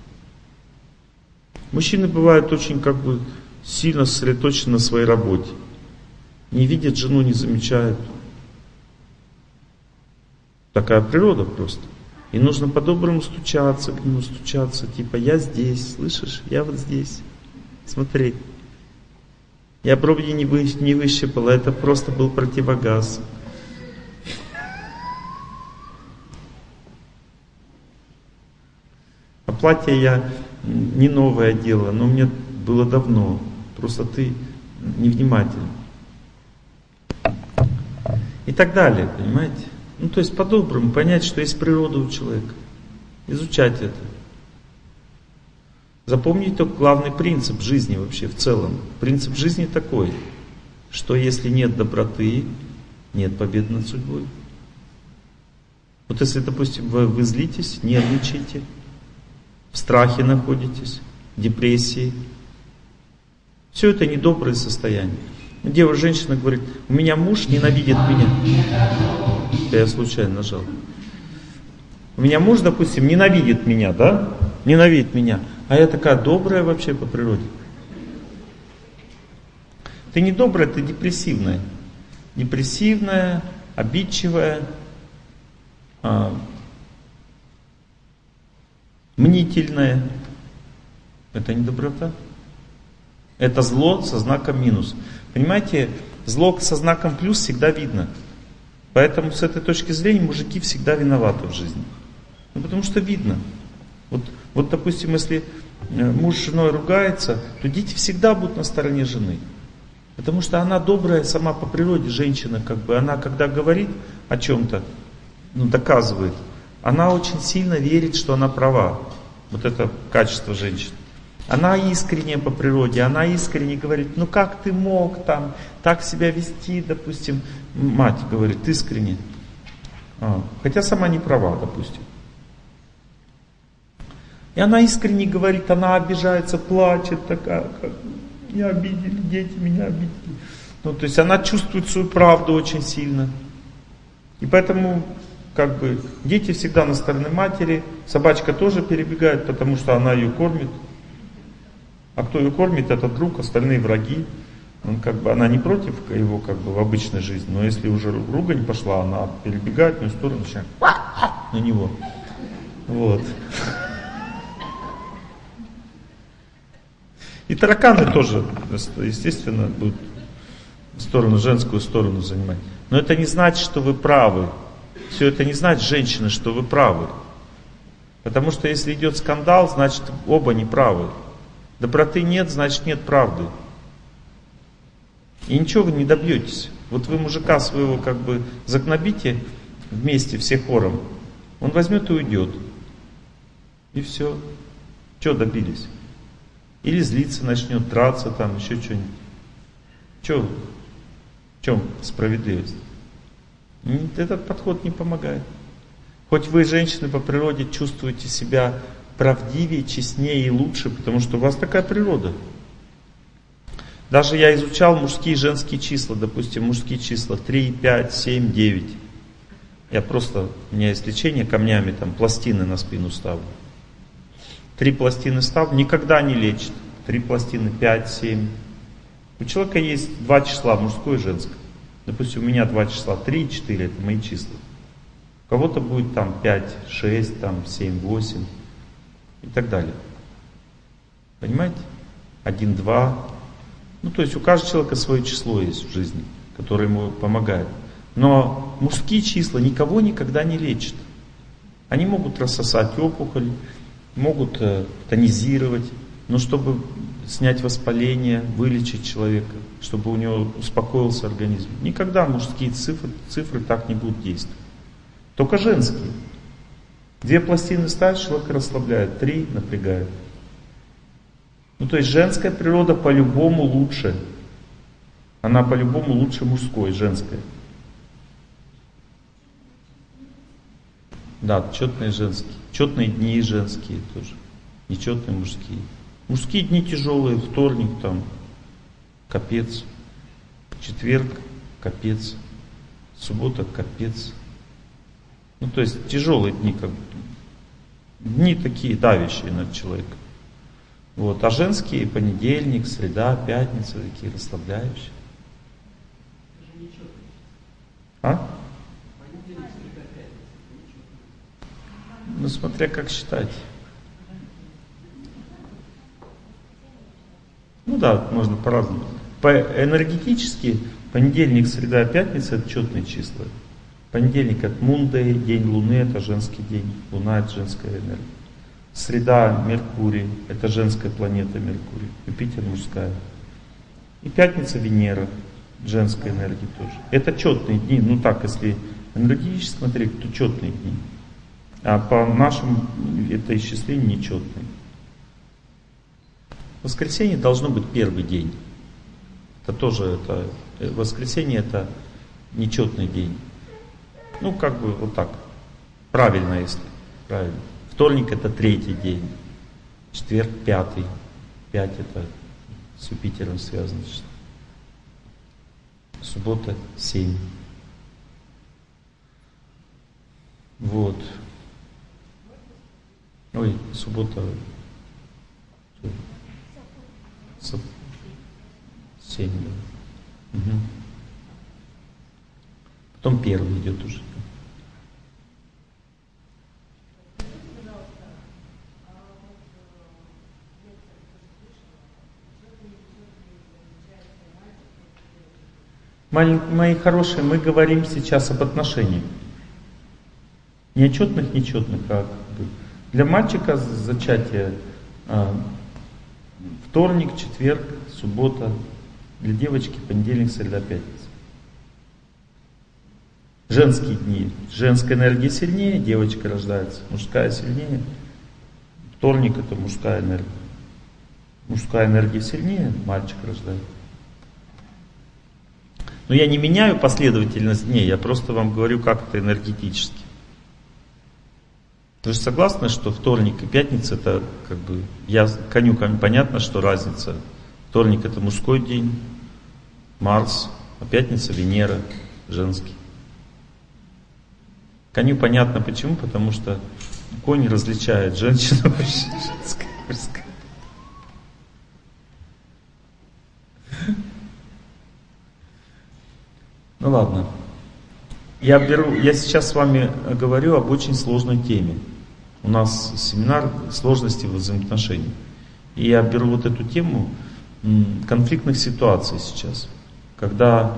A: Мужчины бывают очень сильно сосредоточены на своей работе. Не видят жену, не замечают. Такая природа просто. И нужно по-доброму стучаться к нему, стучаться. Типа, я здесь, слышишь? Я вот здесь. Смотри. Я брови не выщипала, это просто был противогаз. А платье я не новое одела, но мне было давно. Просто ты невнимателен. И так далее, понимаете? Ну, то есть по-доброму понять, что есть природа у человека. Изучать это. Запомнить только главный принцип жизни вообще в целом. Принцип жизни такой, что если нет доброты, нет победы над судьбой. Вот если, допустим, вы злитесь, нервничаете, в страхе находитесь, в депрессии, все это недоброе состояние. Женщина говорит, у меня муж ненавидит меня. Я случайно нажал. У меня муж, допустим, ненавидит меня, да? Ненавидит меня. А я такая добрая вообще по природе. Ты не добрая, ты депрессивная. Депрессивная, обидчивая, мнительная. Это не доброта. Это зло со знаком минус. Понимаете, зло со знаком плюс всегда видно. Поэтому с этой точки зрения мужики всегда виноваты в жизни. Ну, потому что видно. Вот, допустим, если муж с женой ругается, то дети всегда будут на стороне жены. Потому что она добрая сама по природе женщина, она когда говорит о чем-то, доказывает, она очень сильно верит, что она права. Вот это качество женщины. Она искренняя по природе, она искренне говорит, как ты мог так себя вести, допустим, мать говорит, искренне. Хотя сама не права, допустим. И она искренне говорит, она обижается, плачет, такая, меня обидели, дети меня обидели. То есть она чувствует свою правду очень сильно. И поэтому, дети всегда на стороне матери, собачка тоже перебегает, потому что она ее кормит. А кто ее кормит, это друг, остальные враги. Она не против его в обычной жизни, но если уже ругань пошла, она перебегает в сторону, начинает на него. Вот. И тараканы тоже, естественно, будут женскую сторону занимать. Но это не значит, что вы правы. Все это не значит, женщины, что вы правы. Потому что если идет скандал, значит оба не правы. Доброты нет, значит нет правды. И ничего вы не добьетесь. Вот вы мужика своего загнобите вместе все хором, он возьмет и уйдет. И все. Что добились? Или злиться начнет, драться еще что-нибудь. В чем справедливость? Этот подход не помогает. Хоть вы, женщины, по природе чувствуете себя правдивее, честнее и лучше, потому что у вас такая природа. Даже я изучал мужские и женские числа, допустим, мужские числа 3, 5, 7, 9. У меня есть лечение камнями, пластины на спину ставлю. 3 пластины ставлю, никогда не лечит. 3 пластины, 5, 7. У человека есть 2 числа, мужское и женское. Допустим, у меня 2 числа, 3 и 4, это мои числа. У кого-то будет 5, 6, 7, 8 и так далее. Понимаете? 1, 2. То есть у каждого человека свое число есть в жизни, которое ему помогает. Но мужские числа никого никогда не лечат. Они могут рассосать опухоль, могут тонизировать, но чтобы снять воспаление, вылечить человека, чтобы у него успокоился организм. Никогда мужские цифры так не будут действовать. Только женские. 2 пластины ставишь, человека расслабляет, 3 напрягает. Ну то есть женская природа по-любому лучше. Она по-любому лучше мужской, женская. Да, четные женские. Четные дни женские тоже. Нечетные мужские. Мужские дни тяжелые, вторник там, капец. Четверг, капец. Суббота, капец. Ну то есть тяжелые дни, как бы. Дни такие давящие над человеком. Вот. А женские понедельник, среда, пятница, такие расслабляющие. А? Ну смотря как считать. Ну да, можно по-разному. Энергетически понедельник, среда, пятница это четные числа. Понедельник это Мундэй, день Луны, это женский день. Луна это женская энергия. Среда Меркурий, это женская планета Меркурий. Юпитер мужская. И пятница Венера, женская энергия тоже. Это четные дни. Ну так, если энергетически смотреть, то четные дни. А по нашему это исчисление нечетные. Воскресенье должно быть первый день. Это тоже воскресенье это нечетный день. Ну, как бы вот так. Правильно, если. Правильно. Вторник это 3-й день. Четверг 5-й. 5 это с Юпитером связано. Суббота 7. Вот. Ой, суббота 7, да. Угу. Потом первый идет уже. Мои хорошие, мы говорим сейчас об отношениях. Нечетных, а для мальчика зачатие вторник, четверг, суббота. Для девочки понедельник, среда, пятница. Женские дни. Женская энергия сильнее, девочка рождается. Мужская сильнее. Вторник это мужская энергия. Мужская энергия сильнее, мальчик рождается. Но я не меняю последовательность дней, я просто вам говорю, как это энергетически. Вы же согласны, что вторник и пятница это как бы, коню понятно, что разница. Вторник это мужской день, Марс, а пятница Венера, женский. Коню понятно почему, потому что конь различает женщину, женское, мужское. Ну ладно. Я сейчас с вами говорю об очень сложной теме. У нас семинар сложности взаимоотношений. И я беру вот эту тему конфликтных ситуаций сейчас, когда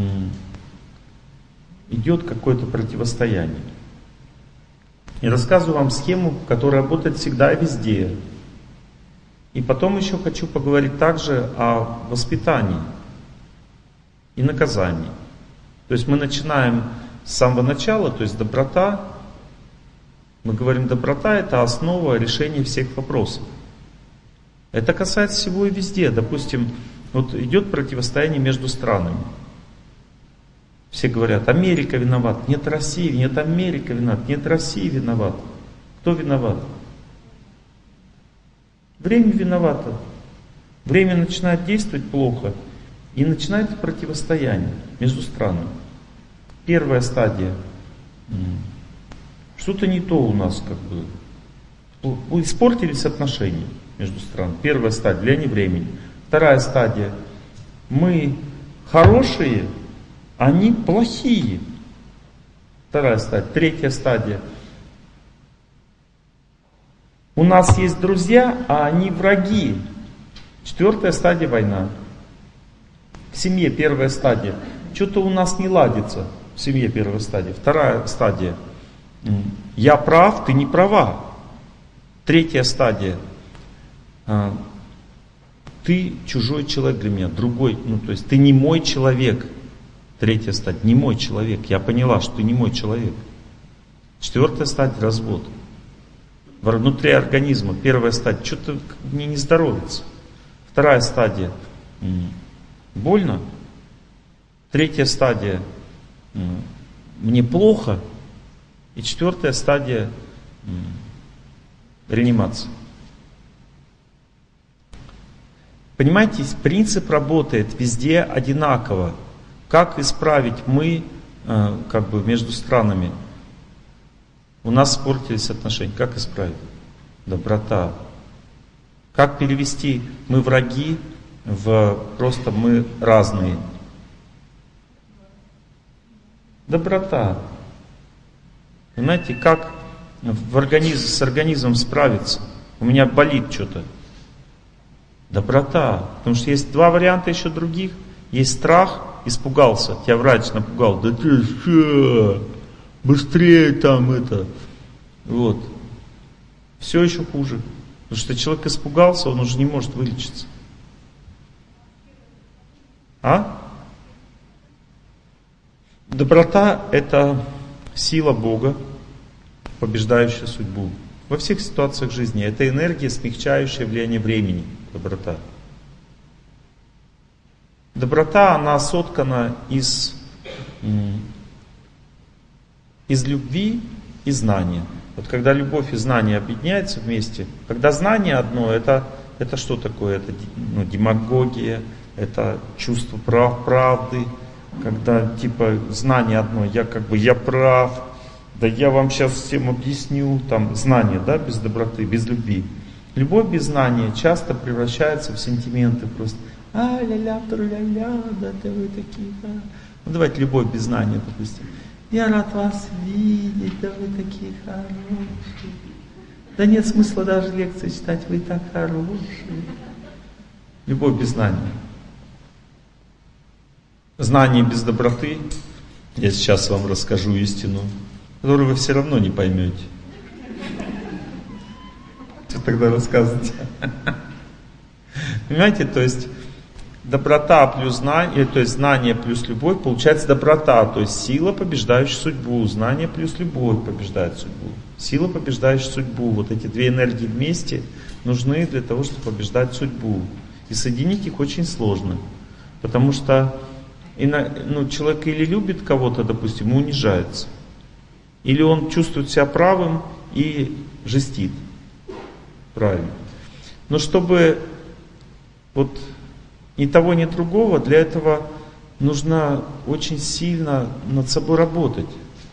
A: идет какое-то противостояние. И рассказываю вам схему, которая работает всегда и везде. И потом еще хочу поговорить также о воспитании и наказании. То есть мы начинаем с самого начала, то есть доброта. Мы говорим, доброта это основа решения всех вопросов. Это касается всего и везде. Допустим, вот идет противостояние между странами. Все говорят, Америка виноват, нет России, нет Америка виноват, нет России виноват. Кто виноват? Время виновато. Время начинает действовать плохо, и начинается противостояние между странами. Первая стадия. Что-то не то у нас как бы. Испортились отношения между странами. Первая стадия, влияние времени. Вторая стадия. Мы хорошие, они плохие. Вторая стадия. Третья стадия. У нас есть друзья, а они враги. Четвертая стадия — война. В семье первая стадия. Что-то у нас не ладится. В семье первая стадия. Вторая стадия. Я прав, ты не права. Третья стадия. ты чужой человек для меня, другой, ну то есть ты не мой человек. Третья стадия, не мой человек. Я поняла, что ты не мой человек. Четвертая стадия, развод. Внутри организма. Первая стадия, что-то мне не здоровится. Вторая стадия, больно. Третья стадия, мне плохо. И четвертая стадия, реанимация. Понимаете, принцип работает везде одинаково. Как исправить мы, как бы между странами? У нас испортились отношения. Как исправить? Доброта. Как перевести мы враги в просто мы разные? Доброта. Понимаете, как с организмом справиться? У меня болит что-то. Доброта. Потому что есть два варианта еще других. Есть страх, испугался, тебя врач напугал. Да ты что? Быстрее там это. Вот. Все еще хуже. Потому что человек испугался, он уже не может вылечиться. А? Доброта — это сила Бога, побеждающая судьбу. Во всех ситуациях жизни. Это энергия, смягчающая влияние времени. Доброта. Доброта, она соткана из любви и знания. Вот когда любовь и знание объединяются вместе, когда знание одно, это что такое? Это демагогия, это чувство правды. Когда типа знание одно, я прав, да я вам сейчас всем объясню, там знание, да, без доброты, без любви. Любовь без знания часто превращается в сентименты просто. Ля-ля, тру-ля-ля, да вы такие, да. Ну давайте любовь без знания, допустим. Я рад вас видеть, да вы такие хорошие. Да нет смысла даже лекции читать, вы так хорошие. Любовь без знания. Знание без доброты, я сейчас вам расскажу истину, которую вы все равно не поймете. Что тогда рассказывать? Понимаете, то есть доброта плюс знание, то есть знание плюс любовь, получается доброта, то есть сила, побеждающая судьбу. Знание плюс любовь побеждает судьбу. Сила, побеждающая судьбу. Вот эти две энергии вместе нужны для того, чтобы побеждать судьбу. И соединить их очень сложно. Потому что человек или любит кого-то, допустим, и унижается. Или он чувствует себя правым и жестит. Правильно. Но чтобы вот ни того, ни другого, для этого нужно очень сильно над собой работать.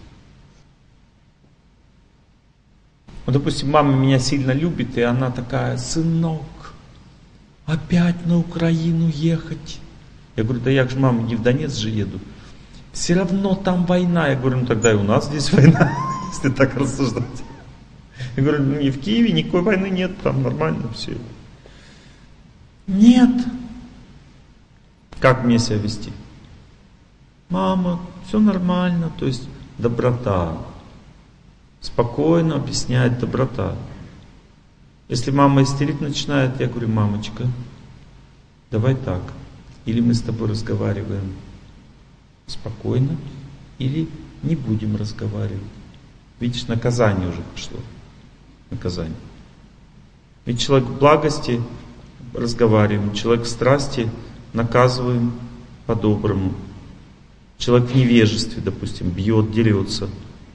A: Вот, допустим, мама меня сильно любит, и она такая: сынок, опять на Украину ехать. Я говорю: да я же, мама, не в Донецк же еду. Все равно там война. Я говорю: ну тогда и у нас здесь война, если так рассуждать. Я говорю: ну, в Киеве никакой войны нет, там нормально все. Нет. Как мне себя вести? Мама, все нормально, то есть доброта. Спокойно объяснять доброта. Если мама истерить начинает, я говорю: мамочка, давай так. Или мы с тобой разговариваем спокойно, или не будем разговаривать. Видишь, наказание уже пошло. Наказание. Ведь человек в благости разговариваем, человек в страсти наказываем по-доброму. Человек в невежестве, допустим, бьет, дерется,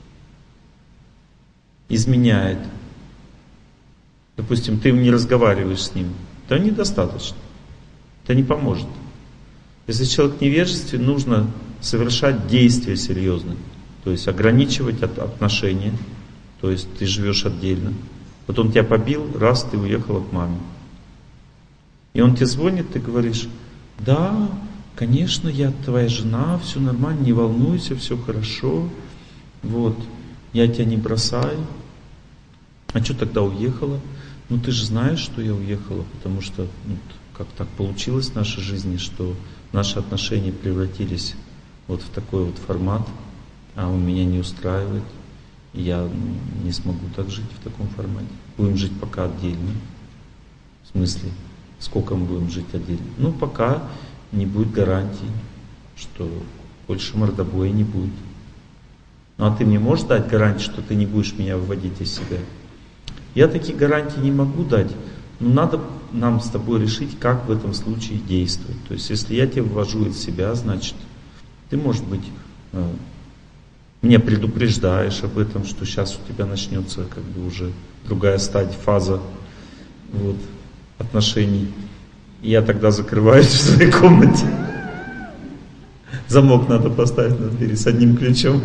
A: изменяет. Допустим, ты не разговариваешь с ним. Да недостаточно. Это не поможет. Если человек в невежестве, нужно совершать действия серьезные. То есть ограничивать отношения. То есть ты живешь отдельно. Вот он тебя побил, раз ты уехала к маме. И он тебе звонит, ты говоришь: да, конечно, я твоя жена, все нормально, не волнуйся, все хорошо. Вот, я тебя не бросаю. А что тогда уехала? Ну ты же знаешь, что я уехала, потому что как так получилось в нашей жизни, что наши отношения превратились вот в такой вот формат, а он меня не устраивает. И я не смогу так жить в таком формате. Будем жить пока отдельно. В смысле? сколько мы будем жить отдельно. Ну, пока не будет гарантии, что больше мордобоя не будет. Ну, а ты мне можешь дать гарантию, что ты не будешь меня выводить из себя? Я такие гарантии не могу дать, но надо нам с тобой решить, как в этом случае действовать. То есть, если я тебя вывожу из себя, значит, ты, может быть, меня предупреждаешь об этом, что сейчас у тебя начнется как бы уже другая стадия, фаза вот, отношений. И я тогда закрываюсь в своей комнате. Замок надо поставить на двери с одним ключом.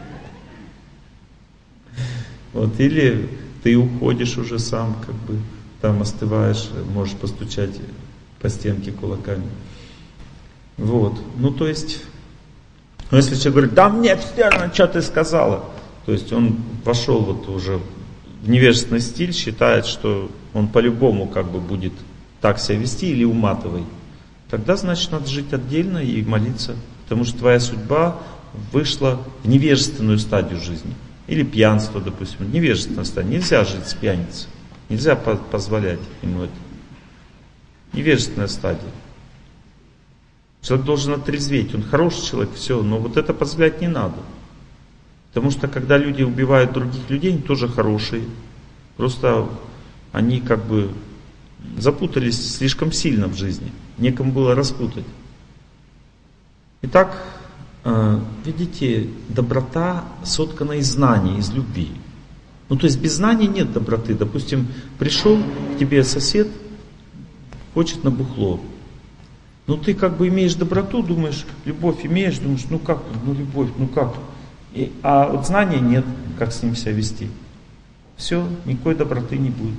A: Вот, или ты уходишь уже сам, как бы там остываешь, можешь постучать по стенке кулаками. Вот, ну то есть, ну если человек говорит, да мне все равно, что ты сказала, то есть он вошел вот уже в невежественный стиль, считает, что он по-любому как бы будет так себя вести или уматывай. Тогда, значит, надо жить отдельно и молиться, потому что твоя судьба вышла в невежественную стадию жизни. Или пьянство, допустим, невежественная стадия. Нельзя жить с пьяницей, нельзя позволять ему это. Невежественная стадия. Человек должен отрезветь, он хороший человек, все, но вот это позволять не надо. Потому что когда люди убивают других людей, они тоже хорошие. Просто они как бы запутались слишком сильно в жизни. Некому было распутать. Итак, видите, доброта соткана из знаний, из любви. Ну то есть без знаний нет доброты. Допустим, пришел к тебе сосед, хочет на бухло. Ну ты как бы имеешь доброту, думаешь, любовь имеешь, думаешь, ну как, ну любовь, ну как. А вот знания нет, как с ним себя вести. Все, никакой доброты не будет.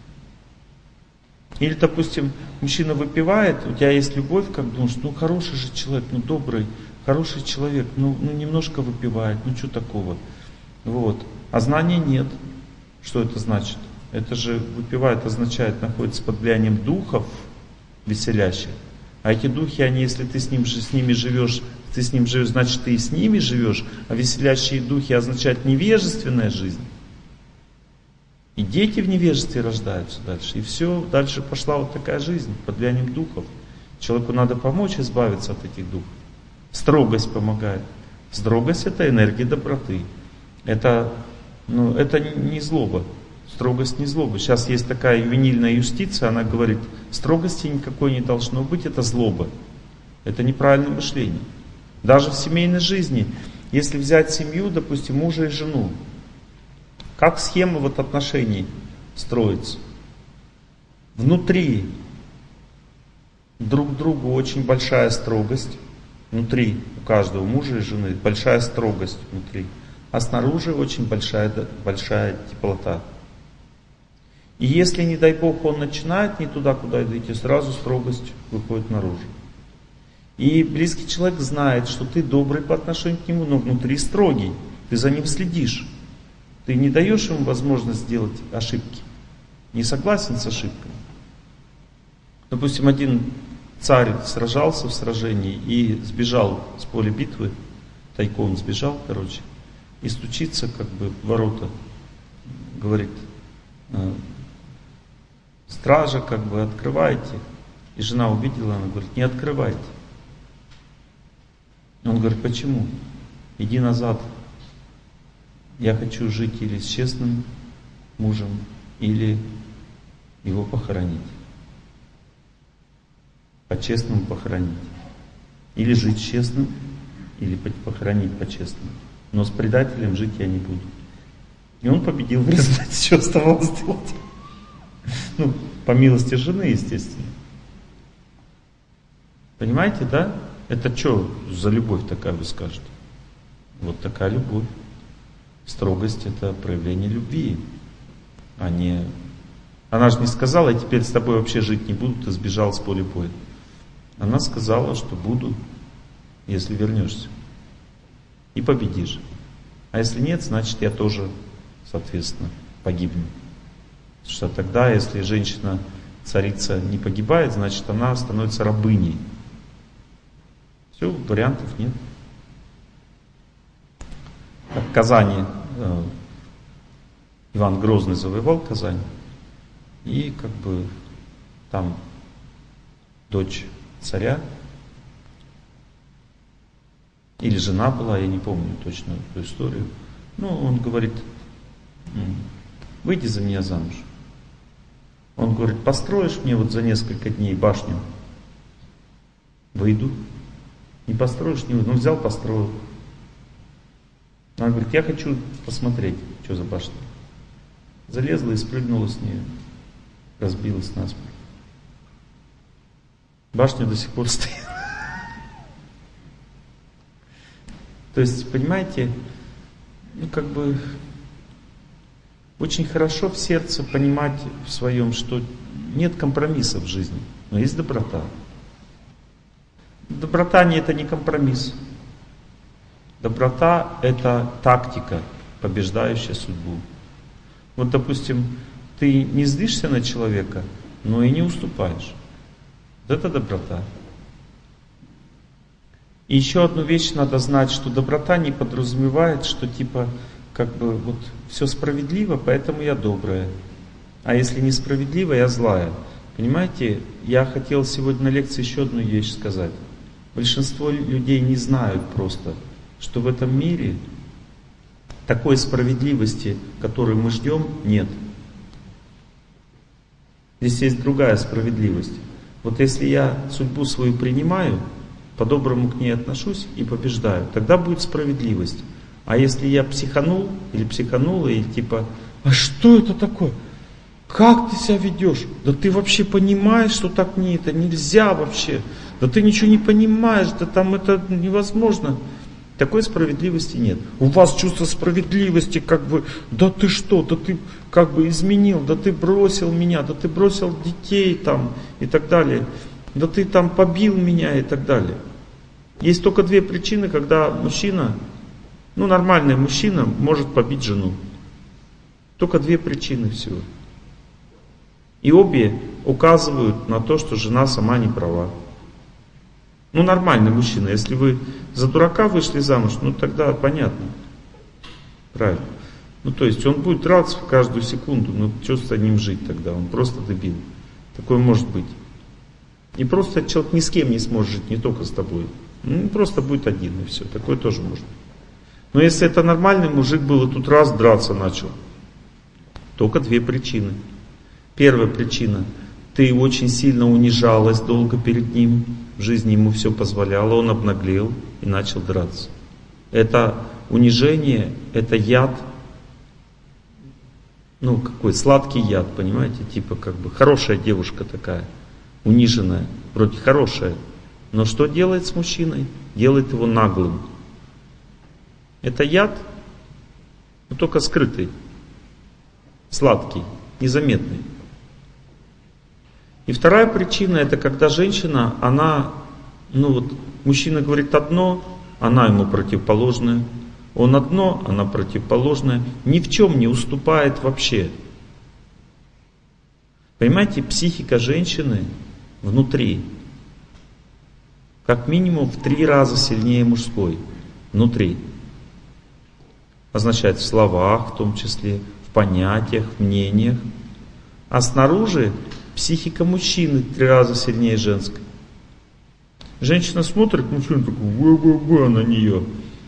A: Или, допустим, мужчина выпивает, у тебя есть любовь, как думаешь, ну хороший же человек, ну добрый, хороший человек, ну немножко выпивает, ну что такого. Вот. А знания нет. Что это значит? Это же выпивает означает находится под влиянием духов веселящих. А эти духи, они, если ты с ними живешь, значит ты и с ними живешь, а веселящие духи означают невежественная жизнь. И дети в невежестве рождаются дальше. И все, дальше пошла вот такая жизнь под влиянием духов. Человеку надо помочь избавиться от этих духов. Строгость помогает. Строгость — это энергия доброты. Это не злоба. Строгость не злоба. Сейчас есть такая ювенильная юстиция, она говорит, строгости никакой не должно быть, это злоба. Это неправильное мышление. Даже в семейной жизни, если взять семью, допустим, мужа и жену, как схема вот отношений строится? Внутри друг к другу очень большая строгость. Внутри у каждого мужа и жены большая строгость внутри. А снаружи очень большая теплота. И если, не дай Бог, он начинает не туда, куда идти, сразу строгость выходит наружу. И близкий человек знает, что ты добрый по отношению к нему, но внутри строгий. Ты за ним следишь. Ты не даешь ему возможность сделать ошибки. Не согласен с ошибками. Допустим, один царь сражался в сражении и сбежал с поля битвы, тайком сбежал, и стучится как бы в ворота, говорит, стража, как бы, открывайте. И жена увидела, она говорит, не открывайте. Он говорит, почему? Иди назад. Я хочу жить или с честным мужем, или его похоронить. По-честному похоронить. Или жить честным, или похоронить по-честному. Но с предателем жить я не буду. И он победил в результате, что оставалось делать. Ну, по милости жены, естественно. Понимаете, да? Это что за любовь такая, вы скажете? Вот такая любовь. Строгость — это проявление любви, а не... Она же не сказала, я теперь с тобой вообще жить не буду, ты сбежал с поля боя. Она сказала, что буду, если вернешься. И победишь. А если нет, значит я тоже, соответственно, погибну. Потому что тогда, если женщина, царица, не погибает, значит она становится рабыней. Все, вариантов нет. Как в Казани Иван Грозный завоевал Казань, и как бы там дочь царя, или жена была, я не помню точно эту историю. Ну, он говорит, выйди за меня замуж. Он говорит, построишь мне вот за несколько дней башню? Выйду. Не построишь, не выйду. Ну, взял, построил. Она говорит, я хочу посмотреть, что за башня. Залезла и спрыгнула с нее. Разбилась насмерть. Башня до сих пор стоит. То есть, понимаете, ну как бы очень хорошо в сердце понимать в своем, что нет компромиссов в жизни, но есть доброта. Доброта это не компромисс. Доброта это тактика, побеждающая судьбу. Вот, допустим, ты не злишься на человека, но и не уступаешь. Вот это доброта. И еще одну вещь надо знать, что доброта не подразумевает, что типа как бы вот все справедливо, поэтому я добрая. А если несправедливо, я злая. Понимаете, я хотел сегодня на лекции еще одну вещь сказать. Большинство людей не знают просто, что в этом мире такой справедливости, которую мы ждем, нет. Здесь есть другая справедливость. Вот если я судьбу свою принимаю, по-доброму к ней отношусь и побеждаю, тогда будет справедливость. А если я психанул или психанула и типа, а что это такое? Как ты себя ведешь? Да ты вообще понимаешь, что так это нельзя вообще? Да ты ничего не понимаешь, да там это невозможно. Такой справедливости нет. У вас чувство справедливости, как бы, да ты что, да ты как бы изменил, да ты бросил меня, да ты бросил детей там и так далее, да ты там побил меня и так далее. Есть только две причины, когда мужчина, ну нормальный мужчина может побить жену. Только две причины всего. И обе указывают на то, что жена сама не права. Ну, нормальный мужчина. Если вы за дурака вышли замуж, ну тогда понятно. Правильно. Ну, то есть он будет драться в каждую секунду. Ну, что с ним жить тогда? Он просто дебил. Такое может быть. И просто человек ни с кем не сможет жить, не только с тобой. Ну, просто будет один, и все. Такое тоже может быть. Но если это нормальный мужик был, и тут раз драться начал. Только две причины. Первая причина. Ты очень сильно унижалась долго перед ним. В жизни ему все позволяло, он обнаглел и начал драться. Это унижение, это яд. Ну, какой сладкий яд, понимаете? Типа как бы хорошая девушка такая, униженная, вроде хорошая. Но что делает с мужчиной? Делает его наглым. Это яд, но только скрытый, сладкий, незаметный. И вторая причина, это когда женщина, она, ну вот, мужчина говорит одно, она ему противоположное. Он одно, она противоположное. Ни в чем не уступает вообще. Понимаете, психика женщины внутри, как минимум в 3 раза сильнее мужской. Внутри. Означает в словах, в том числе, в понятиях, в мнениях. А снаружи психика мужчины 3 раза сильнее женской. Женщина смотрит, мужчина такой, на нее.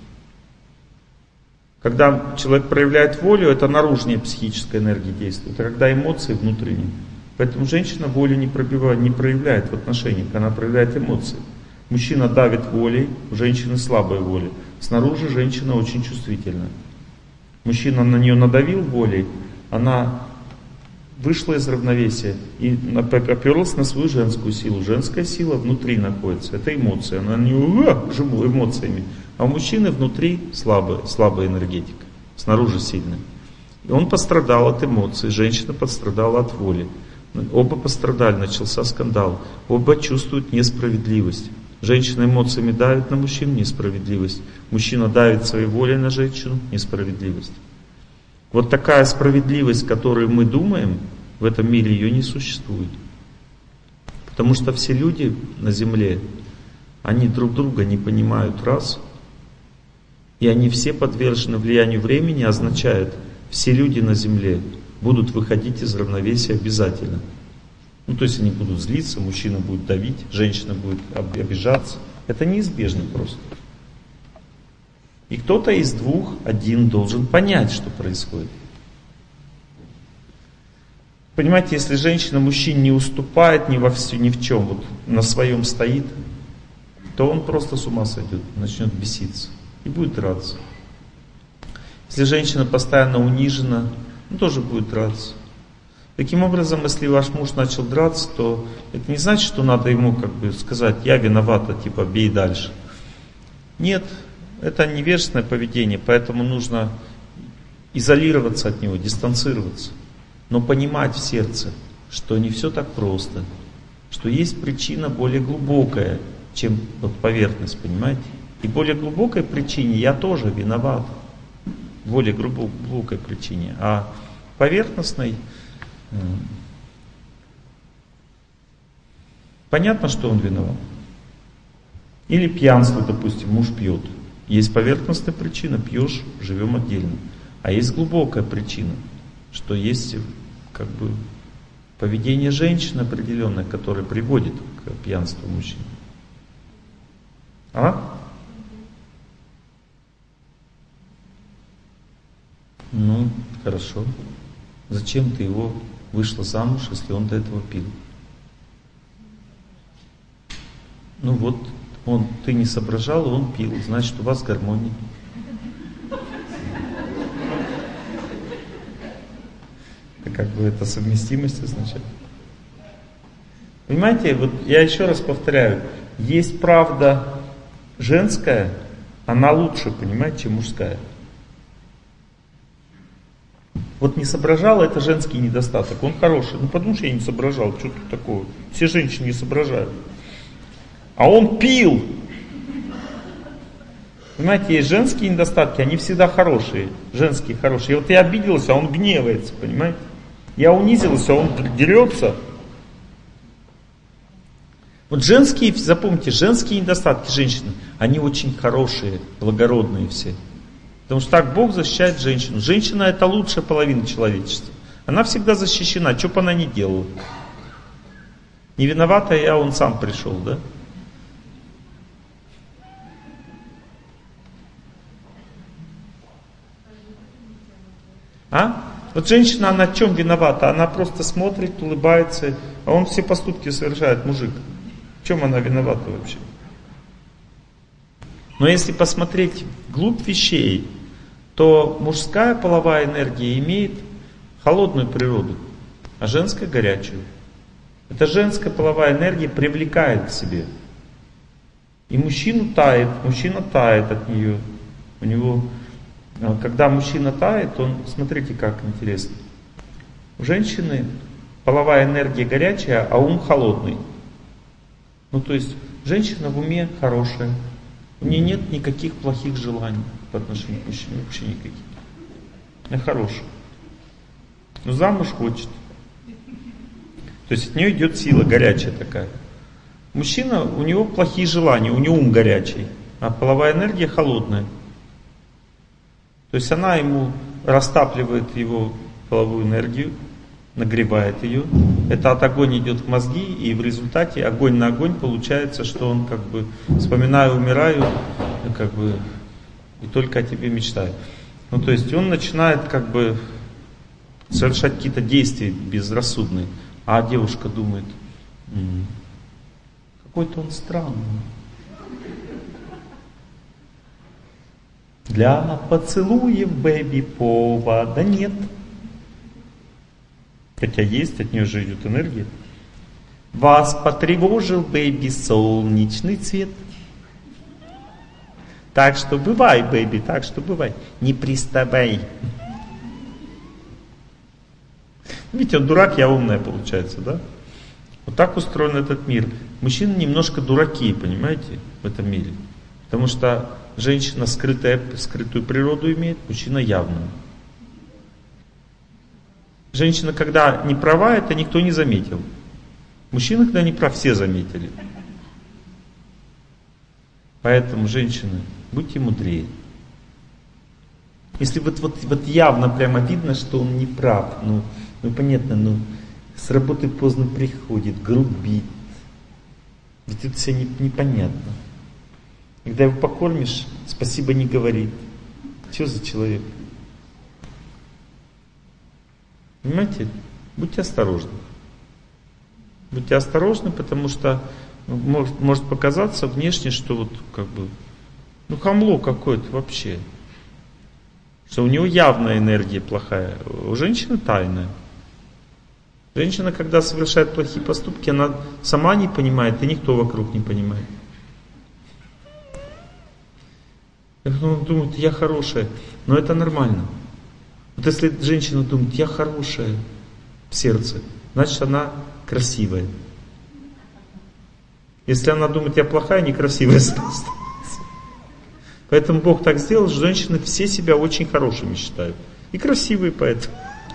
A: Когда человек проявляет волю, это наружная психическая энергия действует, а когда эмоции внутренние. Поэтому женщина волю не проявляет в отношениях, она проявляет эмоции. Мужчина давит волей, у женщины слабая воля. Снаружи женщина очень чувствительна. Мужчина на нее надавил волей, она вышла из равновесия и оперлась на свою женскую силу. Женская сила внутри находится, это эмоции, она на нее живу эмоциями. А у мужчины внутри слабая энергетика, снаружи сильная. И он пострадал от эмоций, женщина пострадала от воли. Оба пострадали, начался скандал. Оба чувствуют несправедливость. Женщина эмоциями давит на мужчину, несправедливость. Мужчина давит своей волей на женщину, несправедливость. Вот такая справедливость, которую мы думаем, в этом мире ее не существует. Потому что все люди на земле, они друг друга не понимают, раз. И они все подвержены влиянию времени, означает, все люди на земле будут выходить из равновесия обязательно. Ну, то есть они будут злиться, мужчина будет давить, женщина будет обижаться. Это неизбежно просто. И кто-то из двух, один должен понять, что происходит. Понимаете, если женщина мужчине не уступает ни в чем, вот на своем стоит, то он просто с ума сойдет, начнет беситься и будет драться. Если женщина постоянно унижена, он тоже будет драться. Таким образом, если ваш муж начал драться, то это не значит, что надо ему как бы сказать: я виновата, типа бей дальше. Нет, это невежественное поведение, поэтому нужно изолироваться от него, дистанцироваться. Но понимать в сердце, что не все так просто, что есть причина более глубокая, чем вот поверхность, понимаете? И более глубокой причине я тоже виноват. Более глубокой причине. А поверхностной понятно, что он виноват. Или пьянство, допустим, муж пьет. Есть поверхностная причина, пьешь, живем отдельно. А есть глубокая причина, что есть как бы поведение женщины определенное, которое приводит к пьянству мужчин. Ну, хорошо. Зачем ты его вышла замуж, если он до этого пил? Ну вот, ты не соображал, он пил, значит, у вас гармония. Это как бы это совместимость означает. Понимаете, вот я еще раз повторяю, есть правда женская, она лучше, понимаете, чем мужская. Вот не соображал, это женский недостаток, он хороший. Ну потому что я не соображал, что тут такого? Все женщины не соображают. А он пил. Понимаете, есть женские недостатки, они всегда хорошие. Женские хорошие. И вот я обиделся, а он гневается, понимаете? Я унизился, а он дерется. Вот женские, запомните, женские недостатки женщины, они очень хорошие, благородные все. Потому что так Бог защищает женщину. Женщина — это лучшая половина человечества. Она всегда защищена, что бы она ни делала. Не виновата я, он сам пришел, да? Вот женщина, она в чем виновата? Она просто смотрит, улыбается, а он все поступки совершает, мужик. В чем она виновата вообще? Но если посмотреть вглубь вещей, то мужская половая энергия имеет холодную природу, а женская горячую. Эта женская половая энергия привлекает к себе. И мужчина тает от нее. У него, когда мужчина тает, он, смотрите, как интересно. У женщины половая энергия горячая, а ум холодный. Ну, то есть, женщина в уме хорошая. У нее нет никаких плохих желаний по отношению к мужчине, вообще никаких. Она хорошая. Но замуж хочет. То есть от нее идет сила горячая такая. Мужчина, у него плохие желания, у него ум горячий, а половая энергия холодная. То есть она ему растапливает его половую энергию, нагревает ее. Это от огонь идет в мозги, и в результате огонь на огонь получается, что он как бы, вспоминаю, умираю, как бы, и только о тебе мечтаю. Ну, то есть он начинает как бы совершать какие-то действия безрассудные, а девушка думает: какой-то он странный. Для поцелуев, бэби, повода нет. Хотя есть, от нее же идет энергия. Вас потревожил, бэби, солнечный цвет. Так что бывай, бэби, так что бывай. Не приставай. Видите, он дурак, я умная, получается, да? Вот так устроен этот мир. Мужчины немножко дураки, понимаете, в этом мире. Потому что женщина скрытую природу имеет, мужчина явную. Женщина, когда не права, это никто не заметил. Мужчина, когда не прав, все заметили. Поэтому, женщины, будьте мудрее. Если вот явно прямо видно, что он не прав, ну понятно, С работы поздно приходит, грубит. Ведь это все непонятно. Когда его покормишь, спасибо не говорит. Что за человек? Понимаете? Будьте осторожны. Будьте осторожны, потому что может показаться внешне, что вот как бы, хамло какое-то вообще. Что у него явная энергия плохая, у женщины тайная. Женщина, когда совершает плохие поступки, она сама не понимает, и никто вокруг не понимает. Он думает, я хорошая, но это нормально. Вот если женщина думает, я хорошая в сердце, значит она красивая. Если она думает, я плохая, некрасивая становится. Поэтому Бог так сделал, что женщины все себя очень хорошими считают. И красивые поэтому.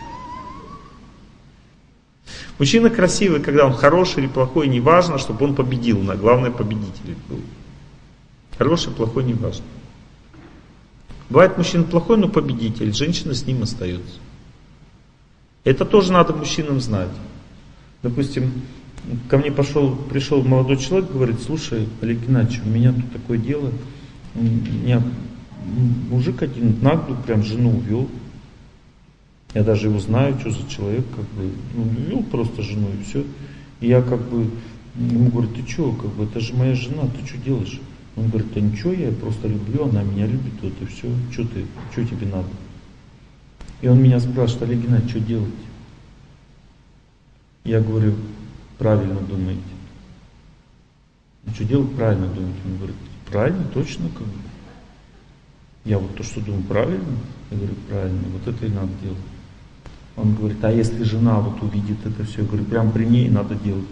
A: Мужчина красивый, когда он хороший или плохой, не важно, чтобы он победил. Главное, победитель был. Хороший, плохой, не важно. Бывает мужчина плохой, но победитель. Женщина с ним остается. Это тоже надо мужчинам знать. Допустим, ко мне пришел молодой человек, говорит, слушай, Олег Геннадьевич, у меня тут такое дело. У меня мужик один нагло прям жену увел. Я даже его знаю, что за человек, увел просто жену и все. И я ему говорю, ты что, это же моя жена, ты что делаешь? Он говорит, да ничего, я ее просто люблю, она меня любит, вот и все. Что тебе надо? И он меня спрашивает, Олег Геннадьевич, что делать? Я говорю, правильно думаете. Что делать, правильно думаете? Он говорит, правильно, точно Я вот то, что думаю, правильно? Я говорю, правильно, вот это и надо делать. Он говорит, а если жена вот увидит это все? Я говорю, прям при ней надо делать.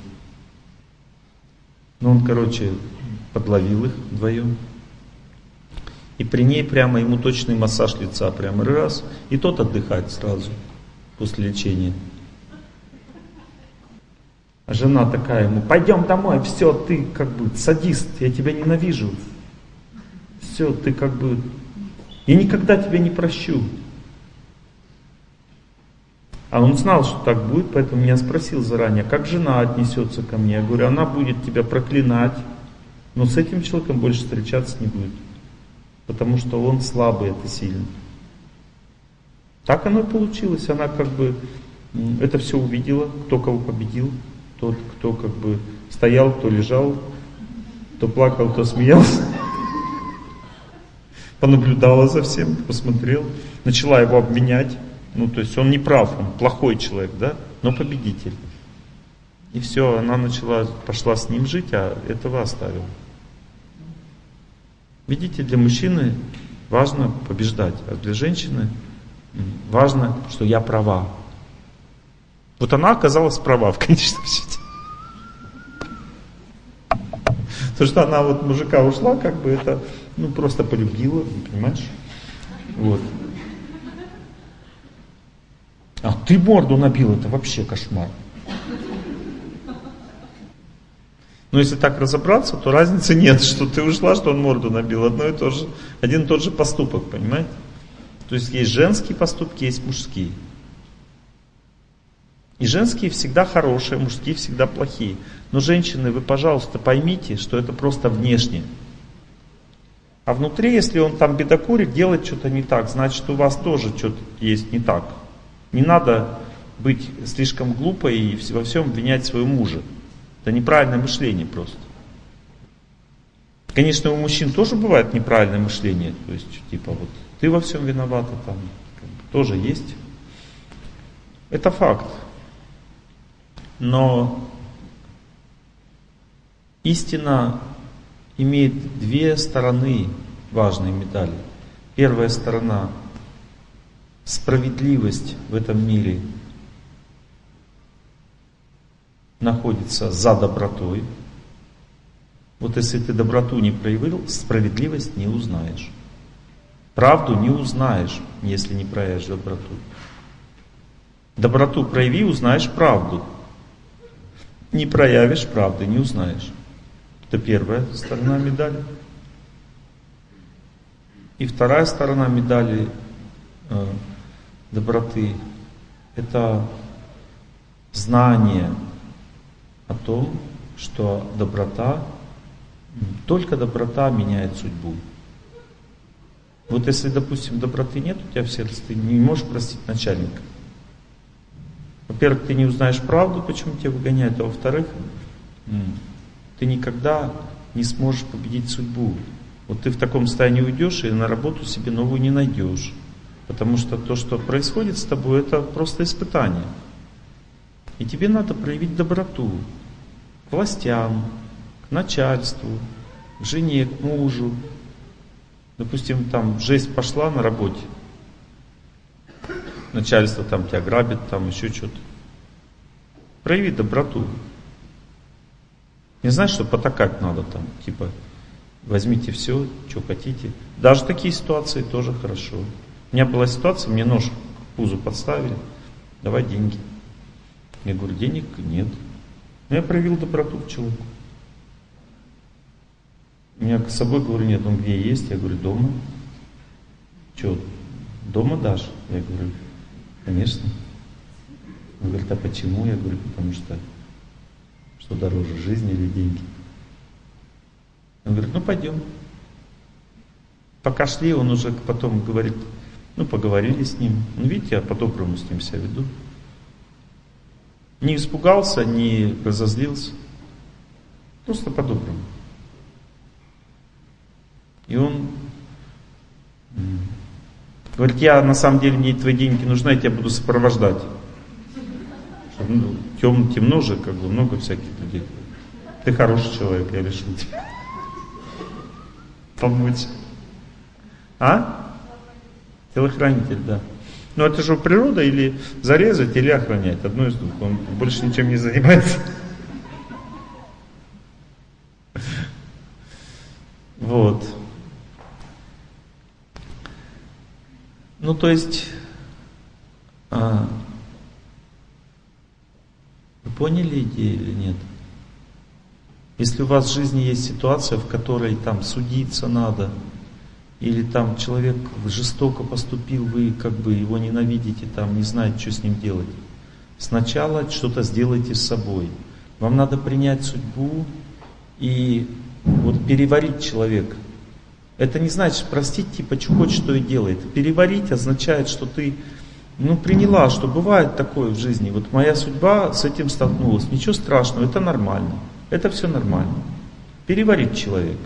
A: Он, подловил их вдвоем. И при ней прямо ему точный массаж лица, прямо раз. И тот отдыхать сразу, после лечения. А жена такая ему, пойдем домой, все, ты садист, я тебя ненавижу. Все, ты я никогда тебя не прощу. А он знал, что так будет, поэтому меня спросил заранее, как жена отнесется ко мне. Я говорю, она будет тебя проклинать, но с этим человеком больше встречаться не будет. Потому что он слабый, это сильный. Так оно и получилось. Она это все увидела, кто кого победил. Тот, кто стоял, кто лежал, кто плакал, кто смеялся. Понаблюдала за всем, посмотрел. Начала его обвинять. То есть он не прав, он плохой человек, да, но победитель. И все, она пошла с ним жить, а этого оставила. Видите, для мужчины важно побеждать, а для женщины важно, что я права. Вот она оказалась права в конечном счете. То, что она мужика ушла, это, просто полюбила, понимаешь? Вот. А ты морду набил, это вообще кошмар. Но если так разобраться, то разницы нет, что ты ушла, что он морду набил. Один и тот же поступок, понимаете? То есть есть женские поступки, есть мужские. И женские всегда хорошие, мужские всегда плохие. Но женщины, вы, пожалуйста, поймите, что это просто внешне. А внутри, если он там бедокурит, делает что-то не так, значит у вас тоже что-то есть не так. Не надо быть слишком глупой и во всем обвинять своего мужа. Это неправильное мышление просто. Конечно, у мужчин тоже бывает неправильное мышление. То есть, ты во всем виновата, там тоже есть. Это факт. Но истина имеет две стороны важной медали. Первая сторона — справедливость в этом мире находится за добротой. Вот если ты доброту не проявил, справедливость не узнаешь. Правду не узнаешь, если не проявишь доброту. Доброту прояви, узнаешь правду. Не проявишь правды, не узнаешь. Это первая сторона медали. И вторая сторона медали доброты — это знание о том, что доброта, только доброта меняет судьбу. Вот если, допустим, доброты нет у тебя в сердце, ты не можешь простить начальника. Во-первых, ты не узнаешь правду, почему тебя выгоняют, а во-вторых, ты никогда не сможешь победить судьбу. Вот ты в таком состоянии уйдешь и на работу себе новую не найдешь. Потому что то, что происходит с тобой, это просто испытание. И тебе надо проявить доброту к властям, к начальству, к жене, к мужу. Допустим, там жесть пошла на работе. Начальство там тебя грабит, там еще что-то. Прояви доброту. Не знаешь, что потакать надо там, типа, возьмите все, что хотите. Даже такие ситуации тоже хорошо. У меня была ситуация, мне нож к пузу подставили, давай деньги. Я говорю, денег нет. Но я проявил доброту к человеку. У меня с собой, говорю, нет, он где есть? Я говорю, дома. Что, дома дашь? Я говорю, конечно. Он говорит, а почему? Я говорю, потому что дороже, жизнь или деньги? Он говорит, ну пойдем. Пока шли, он уже потом говорит, ну поговорили с ним. Ну видите, я по-доброму с ним себя веду. Не испугался, не разозлился. Просто по-доброму. И он говорит, я на самом деле, мне твои деньги нужны, я тебя буду сопровождать. Темно же, как бы, много всяких людей. Ты хороший человек, я решил тебе помочь. А? Телохранитель, да. Но это же природа, или зарезать, или охранять. Одно из двух. Он больше ничем не занимается. Вот. Ну, то есть, вы поняли идею или нет? Если у вас в жизни есть ситуация, в которой там судиться надо, или там человек жестоко поступил, вы как бы его ненавидите, там не знаете, что с ним делать. Сначала что-то сделайте с собой. Вам надо принять судьбу и вот переварить человека. Это не значит простить, типа, что хочешь, что и делай. Переварить означает, что ты, приняла, что бывает такое в жизни. Вот моя судьба с этим столкнулась. Ничего страшного, это нормально. Это все нормально. Переварить человека.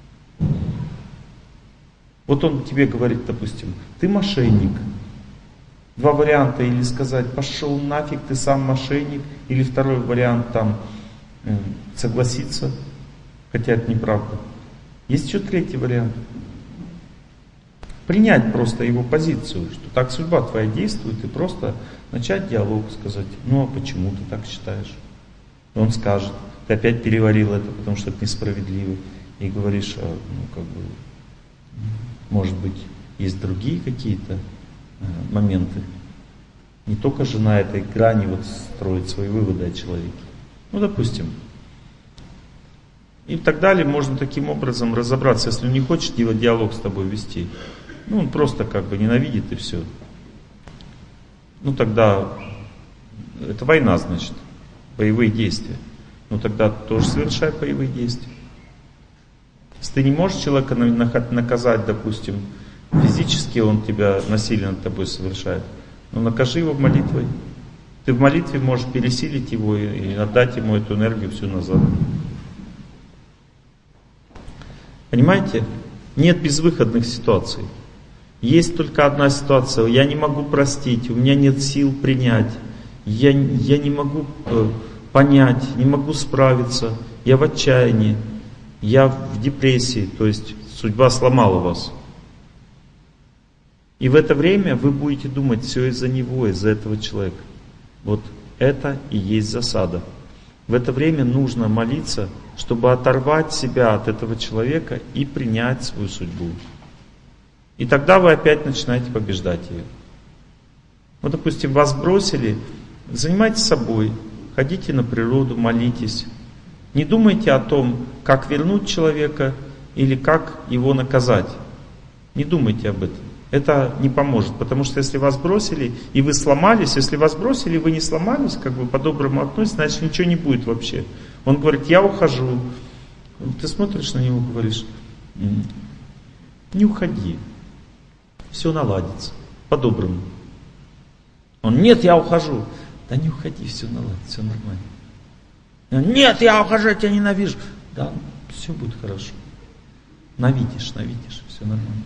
A: Вот он тебе говорит, допустим, ты мошенник. Два варианта, или сказать, пошел нафиг, ты сам мошенник. Или второй вариант, там, согласиться, хотя это неправда. Есть еще третий вариант. Принять просто его позицию, что так судьба твоя действует, и просто начать диалог, сказать, а почему ты так считаешь? И он скажет, ты опять переварил это, потому что это несправедливо. И говоришь, может быть, есть другие какие-то моменты. Не только же на этой грани строить свои выводы о человеке. Допустим. И так далее, можно таким образом разобраться, если он не хочет диалог с тобой вести. Он просто ненавидит и все. Тогда это война, значит, боевые действия. Тогда тоже совершай боевые действия. Если ты не можешь человека наказать, допустим, физически он тебя насилие над тобой совершает, накажи его молитвой. Ты в молитве можешь пересилить его и отдать ему эту энергию всю назад. Понимаете? Нет безвыходных ситуаций. Есть только одна ситуация. Я не могу простить, у меня нет сил принять. Я не могу понять, не могу справиться. Я в отчаянии. Я в депрессии. То есть судьба сломала вас. И в это время вы будете думать, все из-за него, из-за этого человека. Вот это и есть засада. В это время нужно молиться, чтобы оторвать себя от этого человека и принять свою судьбу. И тогда вы опять начинаете побеждать ее. Допустим, вас бросили, занимайтесь собой, ходите на природу, молитесь. Не думайте о том, как вернуть человека или как его наказать. Не думайте об этом. это не поможет. Потому что если вас бросили, и вы сломались, если вас бросили, и вы не сломались, как бы по-доброму относитесь, значит ничего не будет вообще. Он говорит, я ухожу. Ты смотришь на него, говоришь, не уходи. Все наладится. По-доброму. Он, нет, я ухожу. Да не уходи, все наладится, все нормально. Нет, я ухожу, я тебя ненавижу. Да, все будет хорошо. Навидишь, все нормально.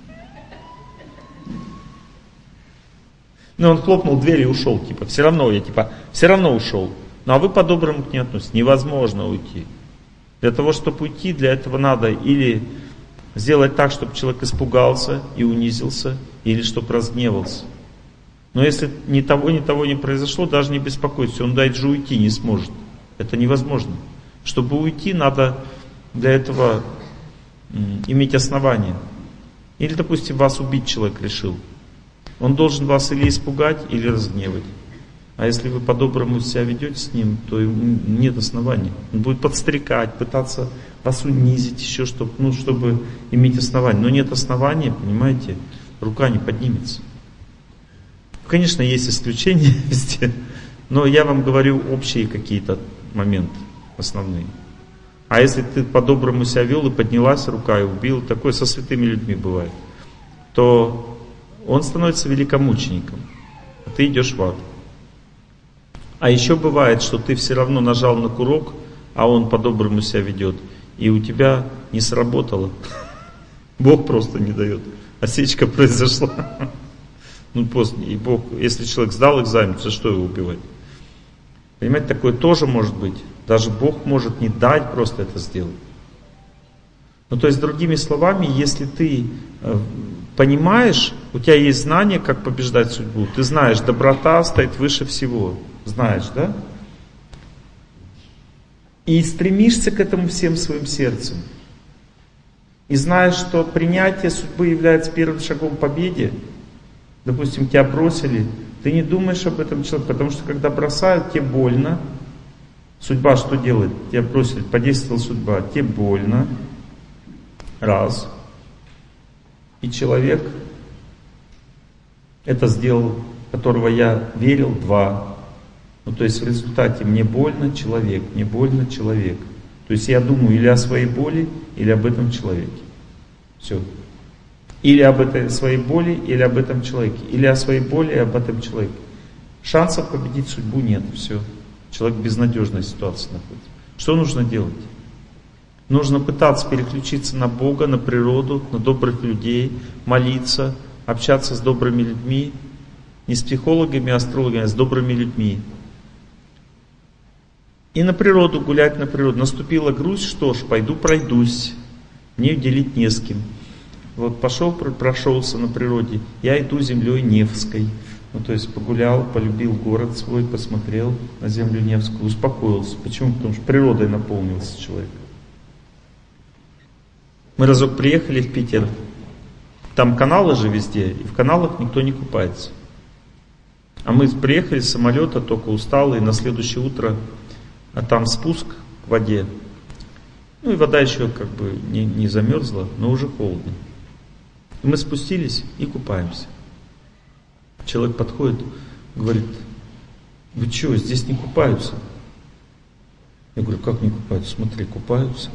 A: Ну, он хлопнул дверью и ушел, все равно ушел. Ну, а вы по-доброму к ней относитесь. Невозможно уйти. Для того, чтобы уйти, для этого надо или сделать так, чтобы человек испугался и унизился, или чтобы разгневался. Но если ни того не произошло, даже не беспокойтесь, он даже уйти не сможет. Это невозможно. Чтобы уйти, надо для этого иметь основания. Или, допустим, вас убить человек решил. Он должен вас или испугать, или разгневать. А если вы по-доброму себя ведете с ним, то нет оснований. Он будет подстрекать, пытаться вас унизить еще, чтобы иметь основания. Но нет основания, понимаете, рука не поднимется. Конечно, есть исключения везде, но я вам говорю общие какие-то моменты, основные. А если ты по-доброму себя вел, и поднялась рука, и убил, такое со святыми людьми бывает, то он становится великомучеником, а ты идешь в ад. А еще бывает, что ты все равно нажал на курок, а он по-доброму себя ведет, и у тебя не сработало. Бог просто не дает. Осечка произошла. Ну, после, и Бог, если человек сдал экзамен, за что его убивать? Понимаете, такое тоже может быть. Даже Бог может не дать просто это сделать. Ну, то есть, другими словами, если ты понимаешь, у тебя есть знание, как побеждать судьбу, ты знаешь, доброта стоит выше всего. Знаешь, да? И стремишься к этому всем своим сердцем. И знаешь, что принятие судьбы является первым шагом к победе. Допустим, тебя бросили, ты не думаешь об этом человеке, потому что когда бросают, тебе больно. Судьба что делает? Тебя бросили, подействовала судьба, тебе больно. Раз. И человек это сделал, которого я верил, два. Ну, то есть в результате мне больно человек. То есть я думаю или о своей боли, или об этом человеке. Все. Или об этой своей боли, или об этом человеке. Или о своей боли, и об этом человеке. Шансов победить судьбу нет. Все. Человек в безнадежной ситуации находится. Что нужно делать? Нужно пытаться переключиться на Бога, на природу, на добрых людей, молиться, общаться с добрыми людьми. Не с психологами, астрологами, а с добрыми людьми. И на природу, гулять на природу. Наступила грусть, что ж, пойду пройдусь. Мне уделить не с кем. Вот пошел, прошелся на природе. Я иду землей Невской. Ну, то есть погулял, полюбил город свой, посмотрел на землю Невскую, успокоился. Почему? Потому что природой наполнился человек. Мы разок приехали в Питер. Там каналы же везде, и в каналах никто не купается. А мы приехали с самолета, только усталые, на следующее утро, а там спуск к воде. Ну и вода еще как бы не замерзла, но уже холодно. И мы спустились и купаемся. Человек подходит, говорит: вы что, здесь не купаются? Я говорю: как не купаются? Смотри, купаются.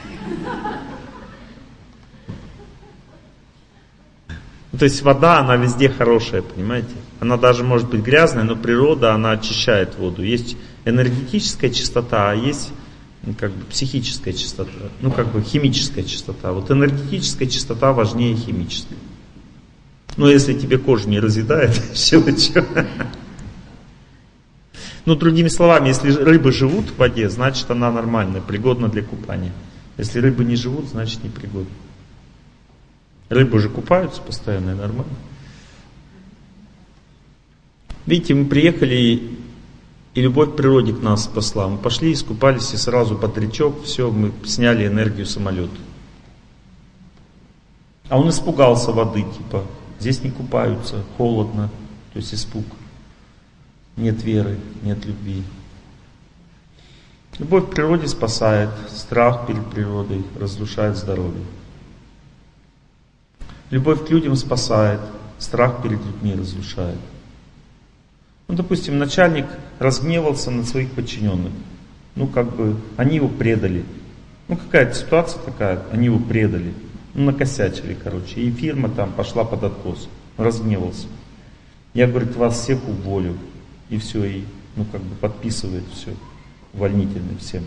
A: То есть вода, она везде хорошая, понимаете? Она даже может быть грязная, но природа, она очищает воду. Есть энергетическая чистота, а есть как бы психическая чистота, ну как бы химическая чистота. Вот энергетическая чистота важнее химической. Но если тебе кожу не разъедает, все. Ну, другими словами, если рыбы живут в воде, значит она нормальная, пригодна для купания. Если рыбы не живут, значит не пригодна. Рыбы же купаются постоянно, нормально. Видите, мы приехали, и любовь к природе к нас спасла. Мы пошли, искупались, и сразу бодрячок, все, мы сняли энергию самолета. А он испугался воды, типа, здесь не купаются, холодно, то есть испуг. Нет веры, нет любви. Любовь к природе спасает, страх перед природой разрушает здоровье. Любовь к людям спасает, страх перед людьми разрушает. Ну, допустим, начальник разгневался на своих подчиненных. Ну, как бы, они его предали. Ну, какая-то ситуация такая, они его предали. Ну, накосячили, короче. И фирма там пошла под откос. Разгневался. Я, говорит, вас всех уволю. И все, и, ну, как бы подписывает все. Увольнительный всем.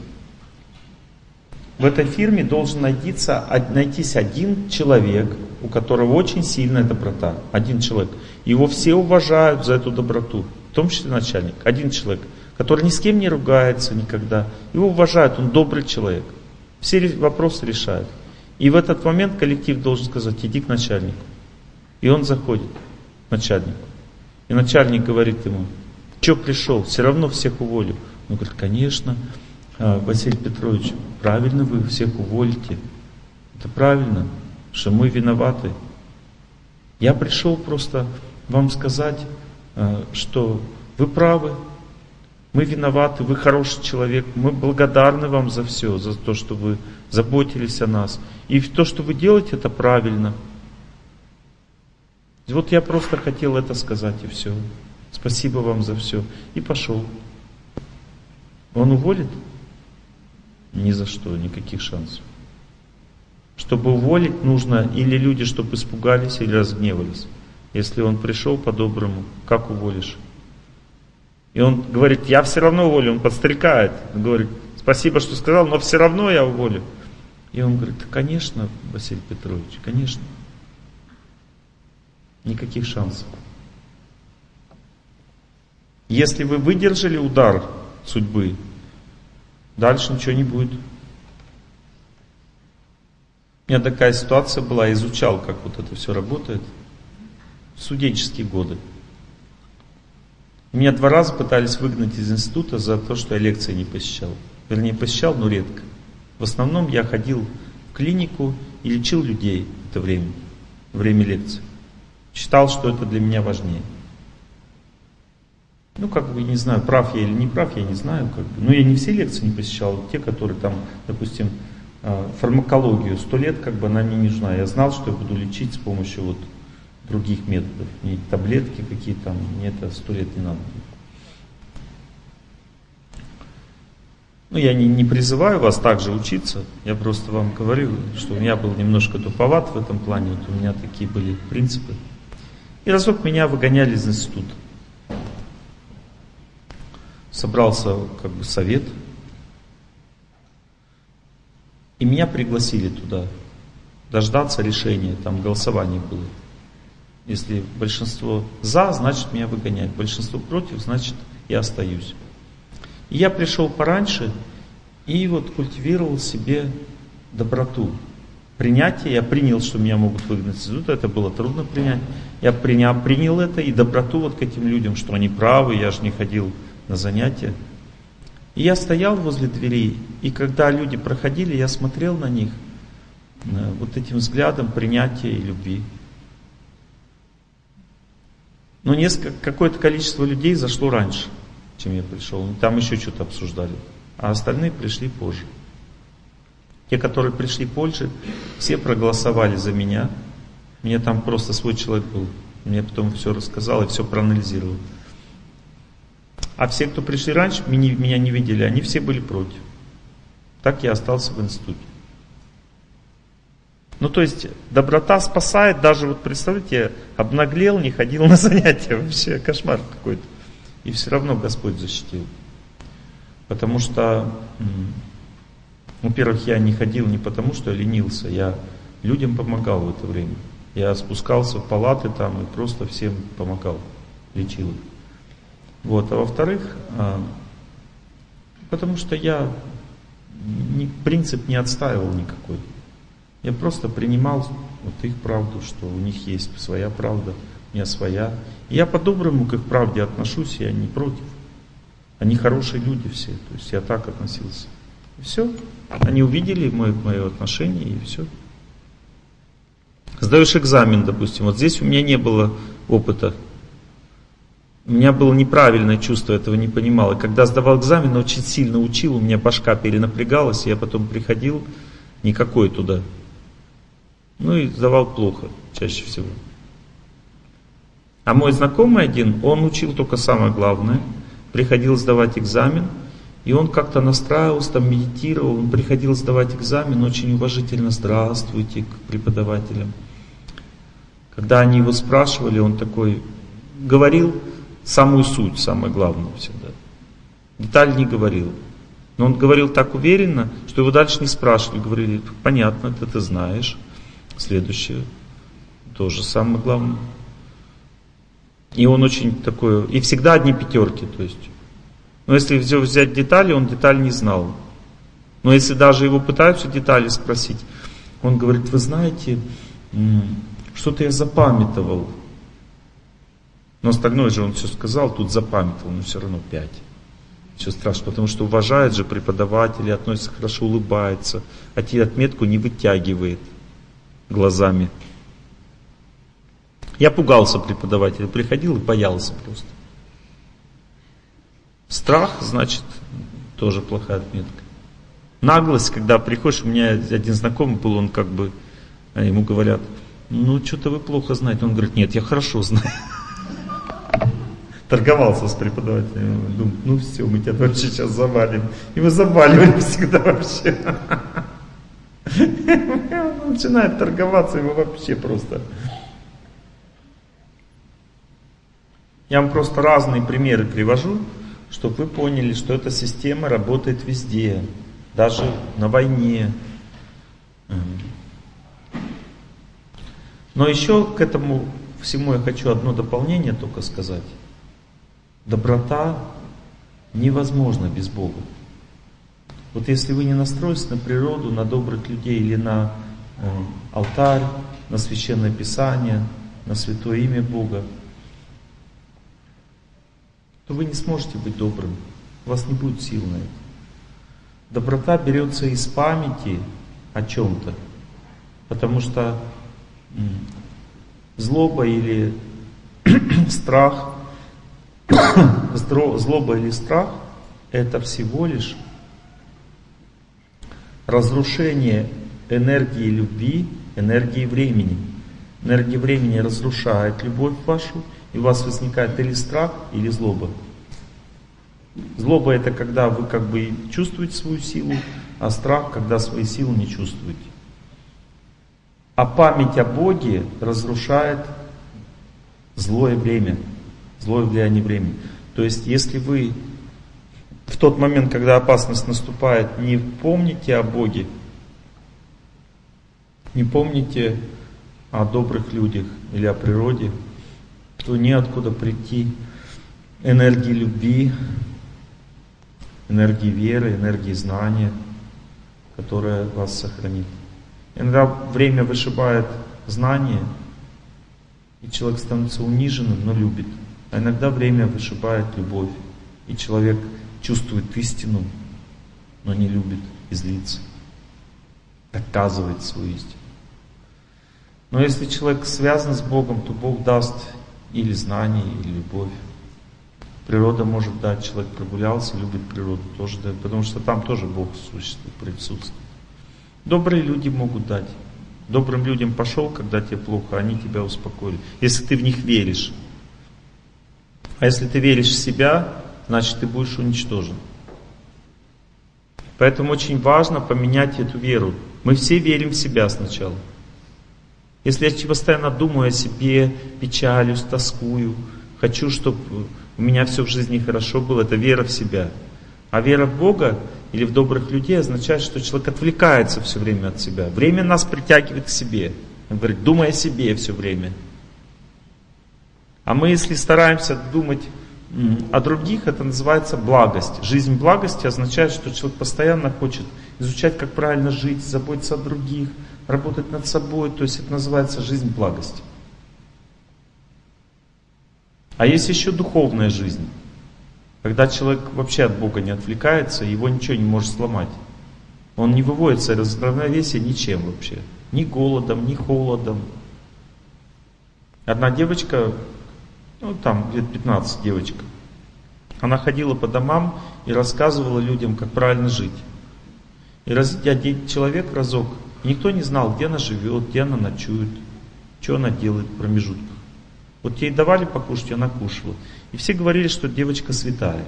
A: В этой фирме должен найтись один человек, у которого очень сильная доброта. Один человек. Его все уважают за эту доброту. В том числе начальник. Один человек, который ни с кем не ругается никогда. Его уважают, он добрый человек. Все вопросы решает. И в этот момент коллектив должен сказать: иди к начальнику. И он заходит к начальнику. И начальник говорит ему: что пришел, все равно всех уволю. Он говорит: конечно, Василий Петрович, правильно вы всех уволите. Это правильно, что мы виноваты. Я пришел просто вам сказать, что вы правы, мы виноваты, вы хороший человек, мы благодарны вам за все, за то, что вы заботились о нас. И то, что вы делаете, это правильно. И вот я просто хотел это сказать, и все. Спасибо вам за все. И пошел. Он уволит? Ни за что, никаких шансов. Чтобы уволить, нужно или люди, чтобы испугались, или разгневались. Если он пришел по-доброму, как уволишь? И он говорит: я все равно уволю. Он подстрекает. Он говорит: спасибо, что сказал, но все равно я уволю. И он говорит: конечно, Василий Петрович, конечно. Никаких шансов. Если вы выдержали удар судьбы, дальше ничего не будет. У меня такая ситуация была, я изучал, как вот это все работает. В студенческие годы. Меня 2 раза пытались выгнать из института за то, что я лекции не посещал. Вернее, посещал, но редко. В основном я ходил в клинику и лечил людей в это время лекций. Считал, что это для меня важнее. Ну, как бы, не знаю, прав я или не прав, я не знаю. Как бы. Но я не все лекции не посещал. Те, которые там, допустим, фармакологию 100 лет, как бы она мне не нужна. Я знал, что я буду лечить с помощью вот других методов. Не таблетки какие-то там, мне это 100 лет не надо. Ну, я не призываю вас также учиться. Я просто вам говорю, что я был немножко туповат в этом плане. Вот у меня такие были принципы. И разок меня выгоняли из института. Собрался как бы совет. И меня пригласили туда. Дождаться решения. Там голосование было. Если большинство за, значит меня выгоняют. Большинство против, значит я остаюсь. И я пришел пораньше и вот культивировал себе доброту. Принятие, я принял, что меня могут выгнать из института, это было трудно принять. Я принял это и доброту вот к этим людям, что они правы, я же не ходил на занятия. И я стоял возле дверей, и когда люди проходили, я смотрел на них вот этим взглядом принятия и любви. Но какое-то количество людей зашло раньше, чем я пришел. Там еще что-то обсуждали. А остальные пришли позже. Те, которые пришли позже, все проголосовали за меня. У меня там просто свой человек был. Мне потом все рассказал и все проанализировал. А все, кто пришли раньше, меня не видели, они все были против. Так я остался в институте. Ну, то есть, доброта спасает, даже, вот представляете, я обнаглел, не ходил на занятия, вообще кошмар какой-то. И все равно Господь защитил. Потому что, во-первых, я не ходил не потому, что я ленился, я людям помогал в это время. Я спускался в палаты там и просто всем помогал, лечил их. Вот. А во-вторых, потому что я принцип не отстаивал никакой. Я просто принимал вот их правду, что у них есть своя правда, у меня своя. И я по-доброму к их правде отношусь, я не против. Они хорошие люди все, то есть я так относился. И все. Они увидели мое отношение, и все. Сдаешь экзамен, допустим. Вот здесь у меня не было опыта. У меня было неправильное чувство, этого не понимал. И когда сдавал экзамен, очень сильно учил, у меня башка перенапрягалась, и я потом приходил никакой туда. Ну и сдавал плохо. чаще всего. А мой знакомый один, он учил только самое главное, приходил сдавать экзамен, и он как-то настраивался, там медитировал, он приходил сдавать экзамен, очень уважительно «здравствуйте» к преподавателям. Когда они его спрашивали, он такой говорил самую суть, самое главное всегда. Деталь не говорил. Но он говорил так уверенно, что его дальше не спрашивали. Говорили, понятно, это ты знаешь. Следующее, тоже самое главное. И он очень такой, и всегда одни пятерки, то есть. Но если взять детали, он деталь не знал. Но если даже его пытаются детали спросить, он говорит, вы знаете, что-то я запамятовал. Но остальное же он все сказал, тут запамятовал, но все равно 5. Ничего страшного, потому что уважает же преподавателей, относится хорошо, улыбается, а те отметку не вытягивает глазами. Я пугался преподавателя, приходил и боялся просто. Страх, значит, тоже плохая отметка. Наглость, когда приходишь, у меня один знакомый был, он как бы, ему говорят, ну что-то вы плохо знаете. Он говорит, нет, я хорошо знаю. Торговался с преподавателем. Думаю, ну все, мы тебя вообще сейчас завалим. И мы заваливали всегда вообще. Он начинает торговаться, его вообще просто. Я вам просто разные примеры привожу, чтобы вы поняли, что эта система работает везде, даже на войне. Но еще к этому всему я хочу одно дополнение только сказать. Доброта невозможна без Бога. Вот если вы не настроитесь на природу, на добрых людей или на алтарь, на священное писание, на святое имя Бога, то вы не сможете быть добрым. У вас не будет сил на это. Доброта берется из памяти о чем-то. Потому что злоба или страх, злоба или страх — это всего лишь разрушение энергии любви, энергии времени. Энергия времени разрушает любовь вашу, и у вас возникает или страх, или злоба. Злоба — это когда вы как бы чувствуете свою силу, а страх, когда свои силы не чувствуете. А память о Боге разрушает злое время, злое влияние времени. То есть, если вы в тот момент, когда опасность наступает, не помните о Боге, не помните о добрых людях или о природе, то неоткуда прийти энергии любви, энергии веры, энергии знания, которая вас сохранит. Иногда время вышибает знание, и человек становится униженным, но любит. А иногда время вышибает любовь, и человек чувствует истину, но не любит и злится, доказывает свою истину. Но если человек связан с Богом, то Бог даст или знание, или любовь. Природа может дать, человек прогулялся, любит природу, тоже дает, потому что там тоже Бог существует, присутствует. Добрые люди могут дать. Добрым людям пошел, когда тебе плохо, они тебя успокоили. Если ты в них веришь. А если ты веришь в себя, значит ты будешь уничтожен. Поэтому очень важно поменять эту веру. Мы все верим в себя сначала. Если я постоянно думаю о себе, печалюсь, тоскую, хочу, чтобы у меня все в жизни хорошо было, это вера в себя. А вера в Бога или в добрых людей означает, что человек отвлекается все время от себя. Время нас притягивает к себе. Он говорит, думай о себе все время. А мы, если стараемся думать о других, это называется благость. Жизнь благости означает, что человек постоянно хочет изучать, как правильно жить, заботиться о других, работать над собой. То есть это называется жизнь благости. А есть еще духовная жизнь. Когда человек вообще от Бога не отвлекается, его ничего не может сломать. Он не выводится из равновесия ничем вообще. Ни голодом, ни холодом. Одна девочка, там лет 15 девочка, она ходила по домам и рассказывала людям, как правильно жить. И человек разок, никто не знал, где она живет, где она ночует. Что она делает в промежутках? Вот ей давали покушать, она кушала. И все говорили, что девочка святая.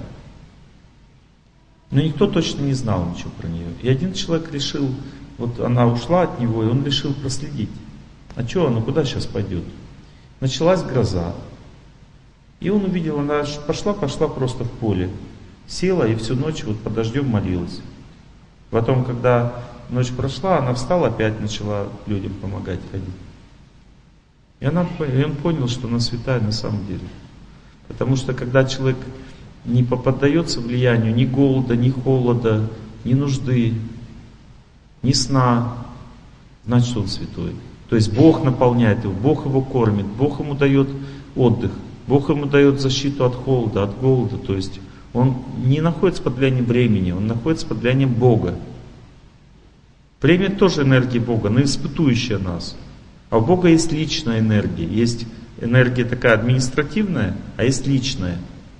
A: Но никто точно не знал ничего про нее. И один человек решил, вот она ушла от него, и он решил проследить. А что она, куда сейчас пойдет? Началась гроза. И он увидел, она пошла просто в поле. Села и всю ночь вот под дождем молилась. Потом, когда ночь прошла, она встала, опять начала людям помогать ходить. И он понял, что она святая на самом деле. Потому что когда человек не поддается влиянию ни голода, ни холода, ни нужды, ни сна, значит он святой. То есть Бог наполняет его, Бог его кормит, Бог ему дает отдых, Бог ему дает защиту от холода, от голода. То есть он не находится под влиянием времени, он находится под влиянием Бога. Время тоже энергия Бога, но испытующая нас. А у Бога есть личная энергия. Есть энергия такая административная, а есть личная.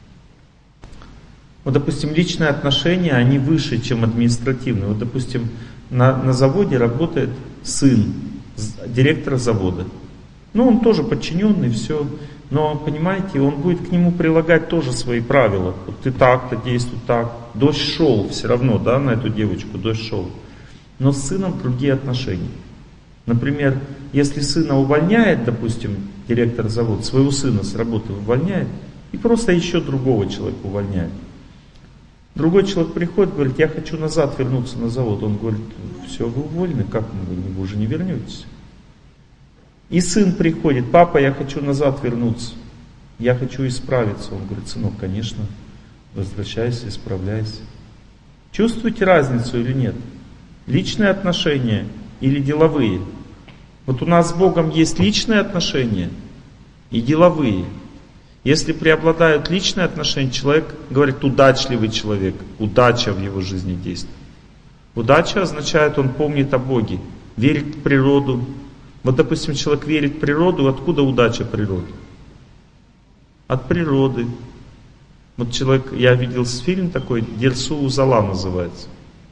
A: Вот, допустим, личные отношения, они выше, чем административные. Вот, допустим, на заводе работает сын директора завода. Ну, он тоже подчиненный, все. Но, понимаете, он будет к нему прилагать тоже свои правила. Вот ты так-то действуй так. Дождь шел все равно, да, на эту девочку, дождь шел. Но с сыном другие отношения. Например, если сына увольняет, допустим, директор завода, своего сына с работы увольняет, и просто еще другого человека увольняет. Другой человек приходит, говорит, я хочу назад вернуться на завод. Он говорит, все, вы уволены, как вы уже не вернетесь? И сын приходит, папа, я хочу назад вернуться, я хочу исправиться. Он говорит, сынок, конечно, возвращайся, исправляйся. Чувствуете разницу или нет? Личные отношения или деловые? Вот у нас с Богом есть личные отношения и деловые. Если преобладают личные отношения, человек говорит удачливый человек, удача в его жизни действует. Удача означает, он помнит о Боге, верит в природу. Вот, допустим, человек верит в природу, откуда удача природы? От природы. Вот человек, я видел фильм такой, «Дерсу Узала» называется.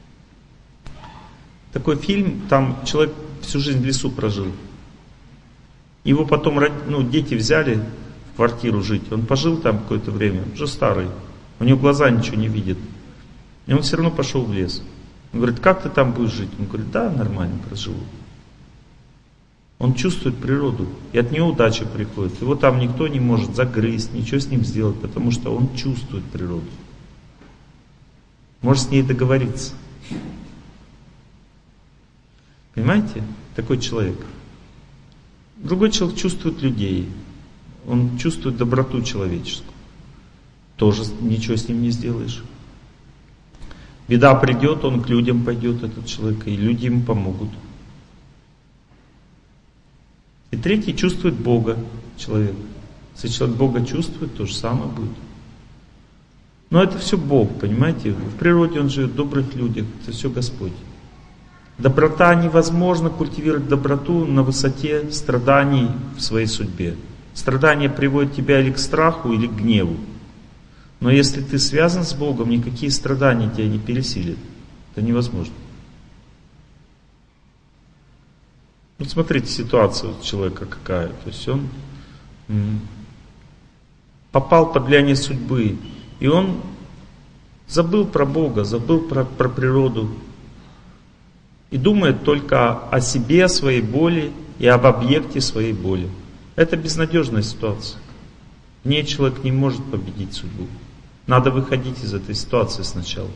A: Такой фильм, там человек всю жизнь в лесу прожил. Его потом дети взяли в квартиру жить. Он пожил там какое-то время, уже старый. У него глаза ничего не видят. И он все равно пошел в лес. Он говорит, как ты там будешь жить? Он говорит, да, нормально проживу. Он чувствует природу, и от него удача приходит. Его там никто не может загрызть, ничего с ним сделать, потому что он чувствует природу. Может с ней договориться. Понимаете? Такой человек. Другой человек чувствует людей. Он чувствует доброту человеческую. Тоже ничего с ним не сделаешь. Беда придет, он к людям пойдет, этот человек, и люди ему помогут. И третий чувствует Бога, человек. Если человек Бога чувствует, то же самое будет. Но это все Бог, понимаете? В природе он живет, в добрых людях, это все Господь. Доброта невозможно культивировать доброту на высоте страданий в своей судьбе. Страдания приводят тебя или к страху, или к гневу. Но если ты связан с Богом, никакие страдания тебя не пересилят. Это невозможно. Вот смотрите ситуацию человека какая. То есть он попал под влияние судьбы. И он забыл про Бога, забыл про природу. И думает только о себе, о своей боли и об объекте своей боли. Это безнадежная ситуация. В ней человек не может победить судьбу. Надо выходить из этой ситуации сначала.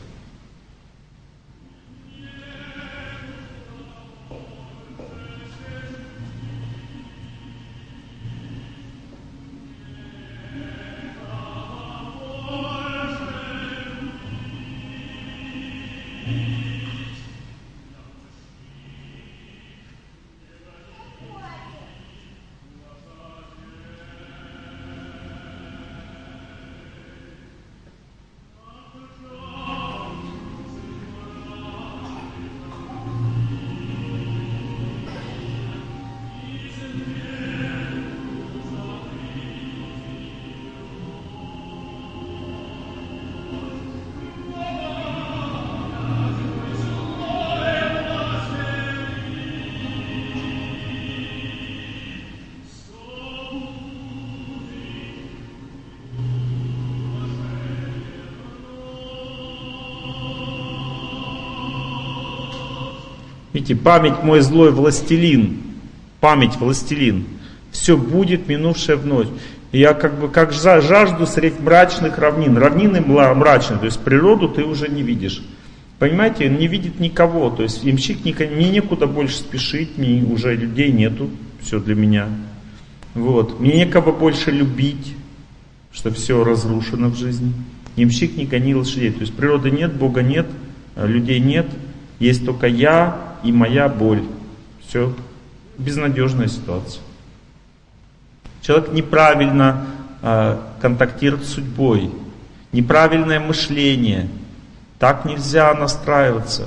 A: Видите, память мой злой властелин. Память властелин. Все будет минувшее в ночь. И я как жажду средь мрачных равнин. Равнины мрачные, то есть природу ты уже не видишь. Понимаете, он не видит никого. То есть ямщик мне некуда больше спешить, уже людей нету. Все для меня. Вот. Мне некого больше любить, что все разрушено в жизни. Ямщик не гони лошадей. То есть природы нет, Бога нет, людей нет. Есть только я и моя боль. Все. Безнадежная ситуация. Человек неправильно контактирует с судьбой. Неправильное мышление. Так нельзя настраиваться.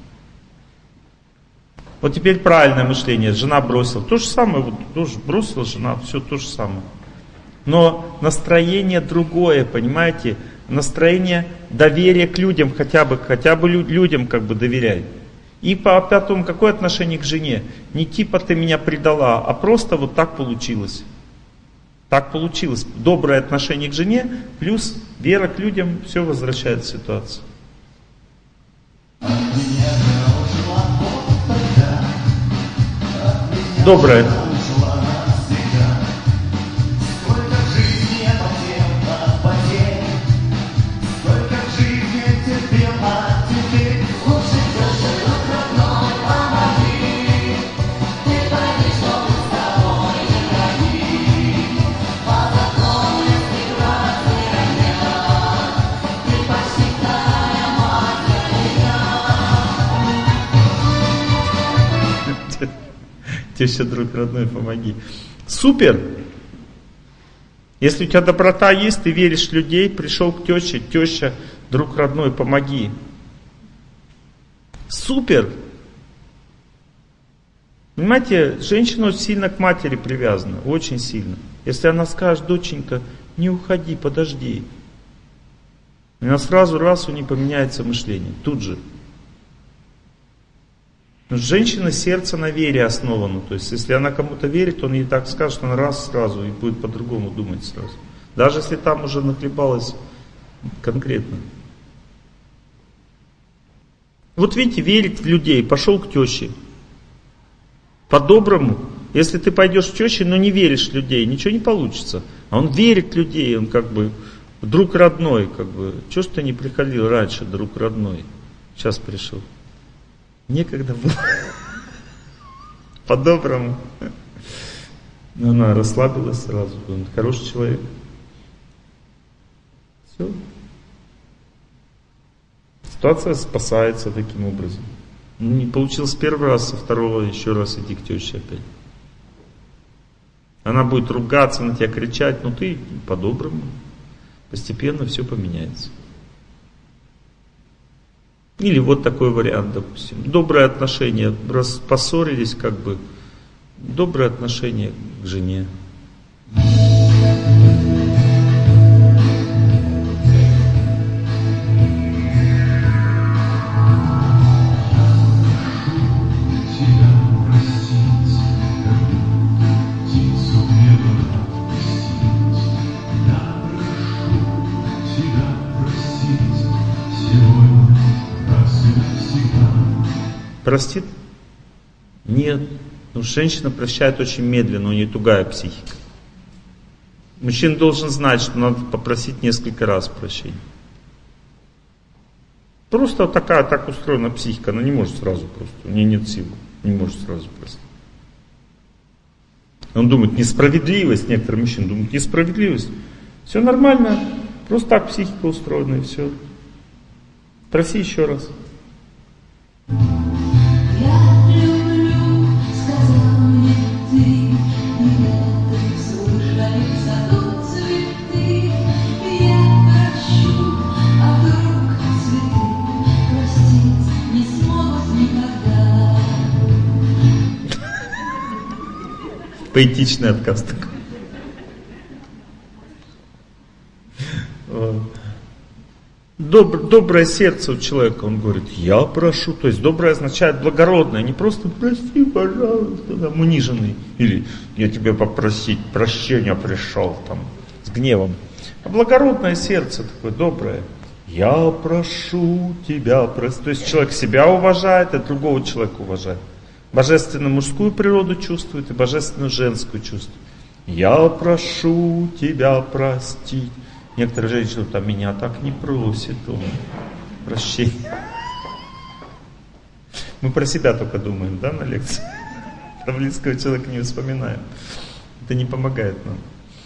A: Вот теперь правильное мышление. Жена бросила. То же самое. Вот, тоже бросила жена. Все то же самое. Но настроение другое, понимаете? Настроение доверия к людям, хотя бы людям доверяй. И потом, какое отношение к жене? Не типа ты меня предала, а просто вот так получилось. Так получилось. Доброе отношение к жене, плюс вера к людям, все возвращает в ситуацию. Доброе. Теща, друг родной, помоги. Супер! Если у тебя доброта есть, ты веришь в людей, пришел к теще, теща, друг родной, помоги. Супер! Понимаете, женщина очень сильно к матери привязана, очень сильно. Если она скажет: доченька, не уходи, подожди. У нее сразу раз у нее поменяется мышление, тут же. Женщина сердце на вере основано. То есть, если она кому-то верит, он ей так скажет, она раз сразу и будет по-другому думать сразу. Даже если там уже нахлебалось конкретно. Вот видите, верит в людей, пошел к теще. По-доброму, если ты пойдешь к теще, но не веришь в людей, ничего не получится. А он верит в людей, он друг родной, Чего ж ты не приходил раньше, друг родной? Сейчас пришел. Некогда было. По-доброму. Но она расслабилась сразу. Он хороший человек. Все. Ситуация спасается таким образом. Не получилось первый раз, со второго еще раз иди к теще опять. Она будет ругаться на тебя, кричать, но ты по-доброму. Постепенно все поменяется. Или вот такой вариант, допустим. Доброе отношение, раз поссорились, доброе отношение к жене. Простит? Нет. Потому что женщина прощает очень медленно, у нее тугая психика. Мужчина должен знать, что надо попросить несколько раз прощения. Просто так устроена психика, она не может сразу просто, у нее нет сил, не может сразу простить. Он думает, несправедливость, некоторые мужчины думают, несправедливость. Все нормально, просто так психика устроена и все. Проси еще раз. Поэтичный отказ такой. Доброе сердце у человека, он говорит, я прошу. То есть доброе означает благородное, не просто прости, пожалуйста, там, униженный. Или я тебе попросить прощения пришел там, с гневом. А благородное сердце такое, доброе. Я прошу тебя простить. То есть человек себя уважает, а другого человека уважает. Божественную мужскую природу чувствует и божественную женскую чувствует. Я прошу тебя простить. Некоторые женщины там меня так не просят, прощения. Мы про себя только думаем, да, на лекции? Про близкого человека не вспоминаем. Это не помогает нам.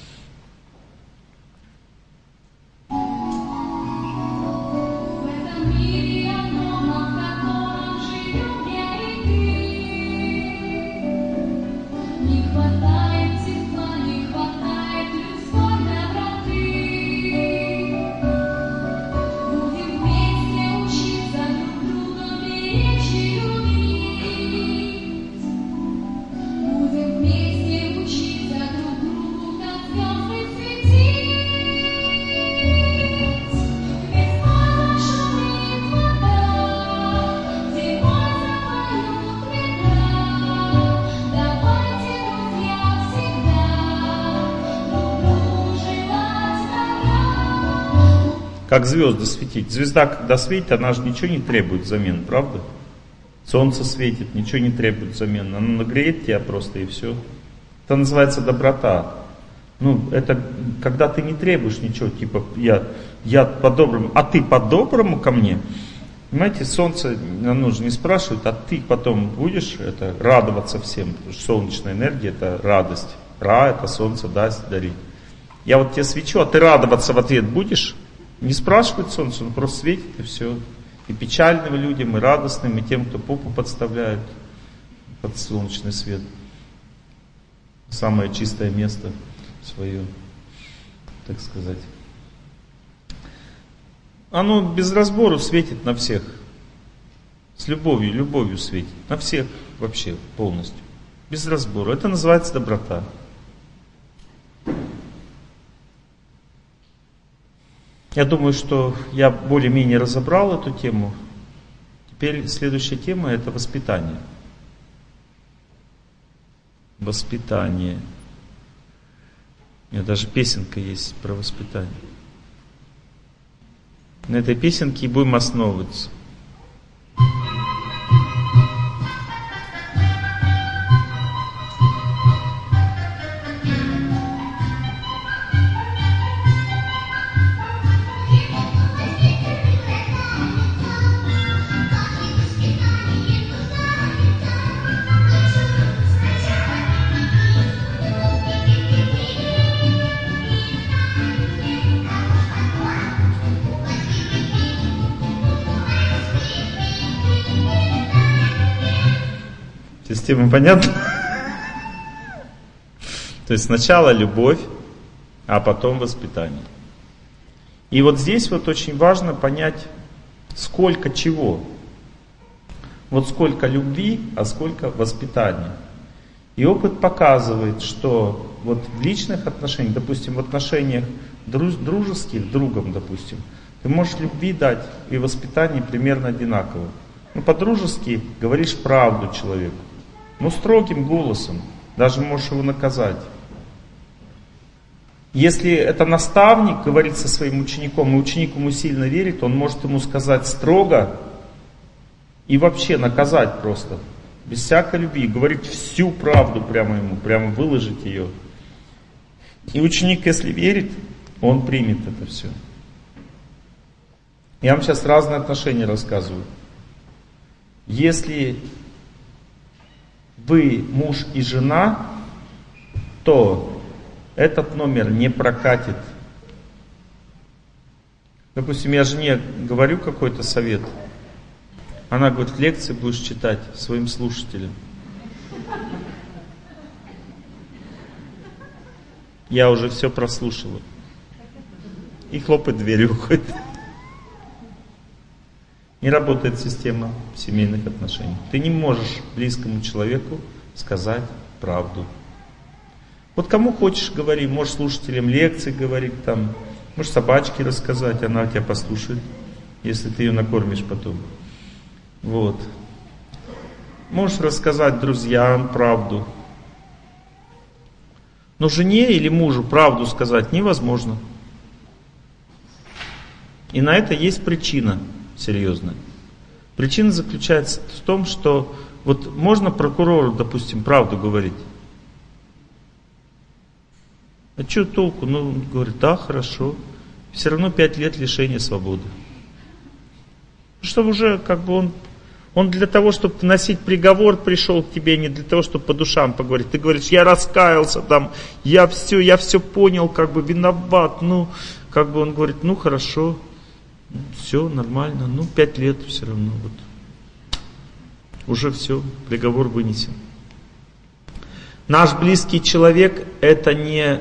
A: Как звезды светить. Звезда, когда светит, она же ничего не требует взамен, правда? Солнце светит, ничего не требует взамен. Оно нагреет тебя просто и все. Это называется доброта. Это когда ты не требуешь ничего, типа я по-доброму, а ты по-доброму ко мне. Понимаете, солнце, оно же не спрашивает, а ты потом будешь радоваться всем, потому что солнечная энергия это радость. Это солнце даст, дарит. Я вот тебе свечу, а ты радоваться в ответ будешь? Не спрашивает солнце, он просто светит и все. И печальным людям, и радостным, и тем, кто попу подставляет под солнечный свет. Самое чистое место свое, так сказать. Оно без разбору светит на всех. С любовью светит. На всех вообще полностью. Без разбора. Это называется доброта. Я думаю, что я более-менее разобрал эту тему. Теперь следующая тема — это воспитание. Воспитание. У меня даже песенка есть про воспитание. На этой песенке и будем основываться. Система понятна? То есть сначала любовь, а потом воспитание. И вот здесь вот очень важно понять, сколько чего. Вот сколько любви, а сколько воспитания. И опыт показывает, что вот в личных отношениях, допустим, в отношениях дружеских, другом, допустим, ты можешь любви дать и воспитание примерно одинаково. По-дружески говоришь правду человеку. Строгим голосом, даже можешь его наказать. Если это наставник говорит со своим учеником, и ученик ему сильно верит, он может ему сказать строго и вообще наказать просто, без всякой любви, говорить всю правду прямо ему, прямо выложить ее. И ученик, если верит, он примет это все. Я вам сейчас разные отношения рассказываю. Если вы муж и жена, то этот номер не прокатит. Допустим, я жене говорю какой-то совет, она говорит, лекции будешь читать своим слушателям. Я уже все прослушала. И хлопает дверью, уходит. Не работает система семейных отношений. Ты не можешь близкому человеку сказать правду. Вот кому хочешь говори, можешь слушателям лекции говорить, можешь собачке рассказать, она тебя послушает, если ты ее накормишь потом. Вот. Можешь рассказать друзьям правду. Но жене или мужу правду сказать невозможно. И на это есть причина серьезная. Причина заключается в том, что вот можно прокурору, допустим, правду говорить. А что толку? Ну, он говорит, да, хорошо. Все равно 5 лет лишения свободы. Что уже как бы он для того, чтобы вносить приговор, пришел к тебе, не для того, чтобы по душам поговорить. Ты говоришь, я раскаялся, там, я все понял, как бы виноват. Ну, как бы он говорит, ну хорошо, все нормально, ну 5 лет все равно. Вот. Уже все, приговор вынесен. Наш близкий человек это не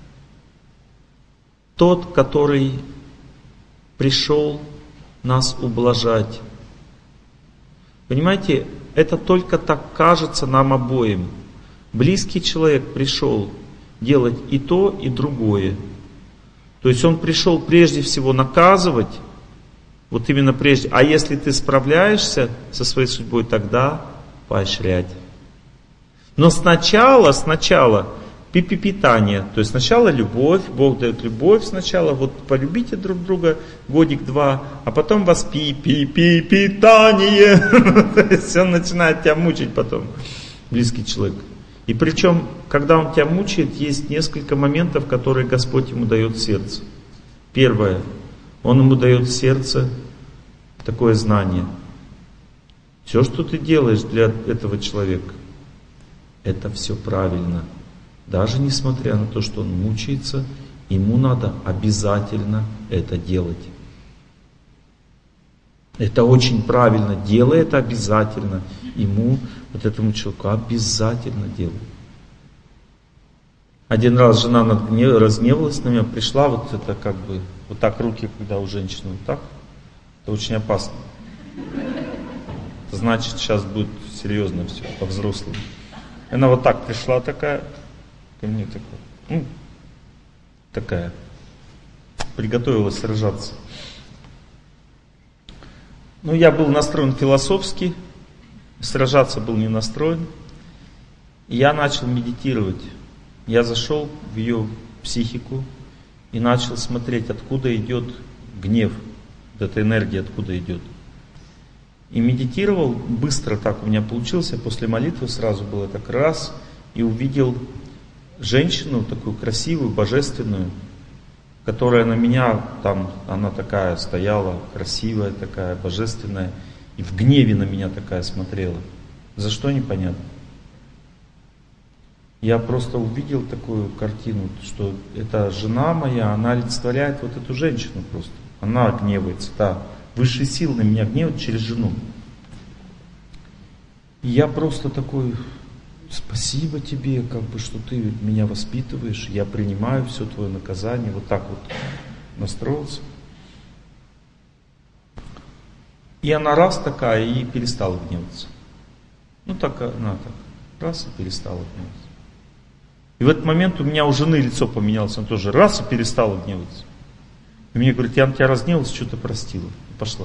A: тот, который пришел нас ублажать. Понимаете, это только так кажется нам обоим. Близкий человек пришел делать и то, и другое. То есть он пришел прежде всего наказывать, вот именно прежде. А если ты справляешься со своей судьбой, тогда поощрять. Но сначала питание. То есть сначала любовь, Бог дает любовь сначала, вот полюбите друг друга годик-два, а потом вас питание. То есть он начинает тебя мучить потом, близкий человек. И причем, когда он тебя мучает, есть несколько моментов, которые Господь ему дает в сердце. Первое, он ему дает в сердце такое знание. Все, что ты делаешь для этого человека, это все правильно. Даже несмотря на то, что он мучается, ему надо обязательно это делать. Это очень правильно. Делай это обязательно. Ему, вот этому человеку, обязательно делай. Один раз жена разгневалась на меня, пришла, вот это как бы, вот так руки, когда у женщины вот так, это очень опасно. Это значит, сейчас будет серьезно все, по-взрослому. Она вот так пришла такая, ко мне такая, приготовилась сражаться. Ну, я был настроен философски, сражаться был не настроен. И я начал медитировать. Я зашел в ее психику и начал смотреть, откуда идет гнев, вот эта энергия откуда идет. И медитировал, быстро так у меня получилось, я после молитвы сразу было так раз, и увидел женщину такую красивую, божественную, которая на меня, там, она такая стояла, красивая такая, божественная, и в гневе на меня такая смотрела. За что непонятно. Я просто увидел такую картину, что эта жена моя, она олицетворяет вот эту женщину просто. Она гневается, да. Высшие силы на меня гневают через жену. И я просто такой, спасибо тебе, как бы, что ты меня воспитываешь, я принимаю все твое наказание, вот так вот настроился. И она раз такая и перестала гневаться. Ну так она так, раз и перестала гневаться. И в этот момент у меня у жены лицо поменялось, она тоже раз и перестала гневаться. И мне говорит, я на тебя разгневалась, что-то простила. И пошла.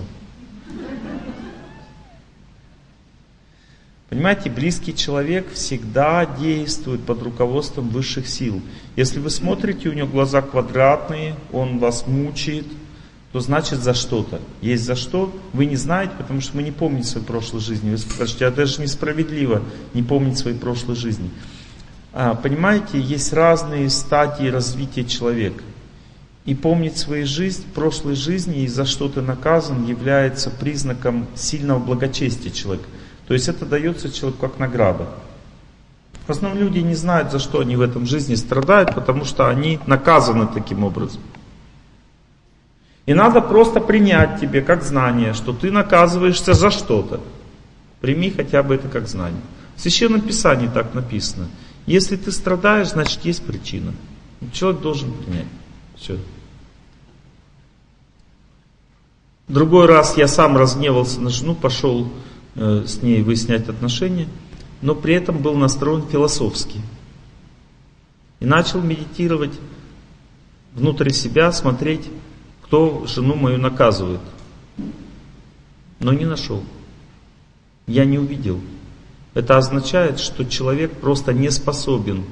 A: Понимаете, близкий человек всегда действует под руководством высших сил. Если вы смотрите, у него глаза квадратные, он вас мучает, то значит за что-то. Есть за что, вы не знаете, потому что вы не помните своей прошлой жизни. Вы скажете, а даже несправедливо не помнить своей прошлой жизни. Понимаете, есть разные стадии развития человека. И помнить свои жизни, прошлой жизни и за что ты наказан является признаком сильного благочестия человека. То есть это дается человеку как награда. В основном люди не знают, за что они в этом жизни страдают, потому что они наказаны таким образом. И надо просто принять тебе как знание, что ты наказываешься за что-то. Прими хотя бы это как знание. В Священном Писании так написано. Если ты страдаешь, значит есть причина. Человек должен принять. Все. Другой раз я сам разгневался на жену, пошел с ней выяснять отношения, но при этом был настроен философски. И начал медитировать внутрь себя, смотреть, кто жену мою наказывает. Но не нашел. Я не увидел. Это означает, что человек просто не способен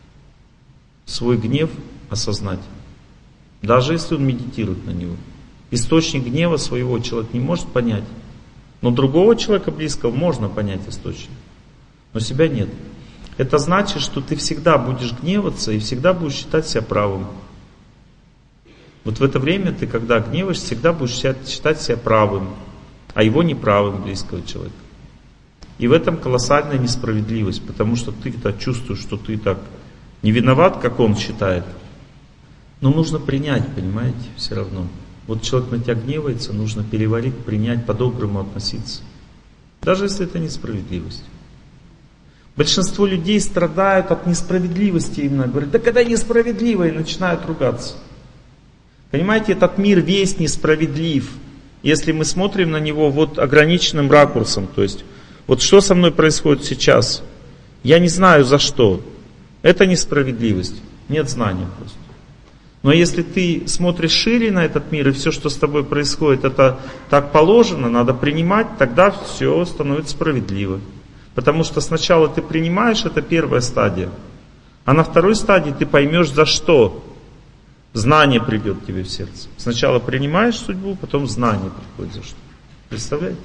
A: свой гнев осознать. Даже если он медитирует на него. Источник гнева своего человек не может понять. Но другого человека близкого можно понять источник. Но себя нет. Это значит, что ты всегда будешь гневаться и всегда будешь считать себя правым. Вот в это время ты, когда гневаешься, всегда будешь считать себя правым, а его неправым близкого человека. И в этом колоссальная несправедливость, потому что ты-то чувствуешь, что ты так не виноват, как он считает. Но нужно принять, понимаете, все равно. Вот человек на тебя гневается, нужно переварить, принять, по-доброму относиться. Даже если это несправедливость. Большинство людей страдают от несправедливости именно. Говорят, да когда несправедливо, и начинают ругаться. Понимаете, этот мир весь несправедлив. Если мы смотрим на него вот ограниченным ракурсом, то есть, вот что со мной происходит сейчас, я не знаю за что. Это несправедливость. Нет знания просто. Но если ты смотришь шире на этот мир, и все, что с тобой происходит, это так положено, надо принимать, тогда все становится справедливо. Потому что сначала ты принимаешь, это первая стадия. А на второй стадии ты поймешь за что. Знание придет тебе в сердце. Сначала принимаешь судьбу, потом знание приходит за что. Представляете?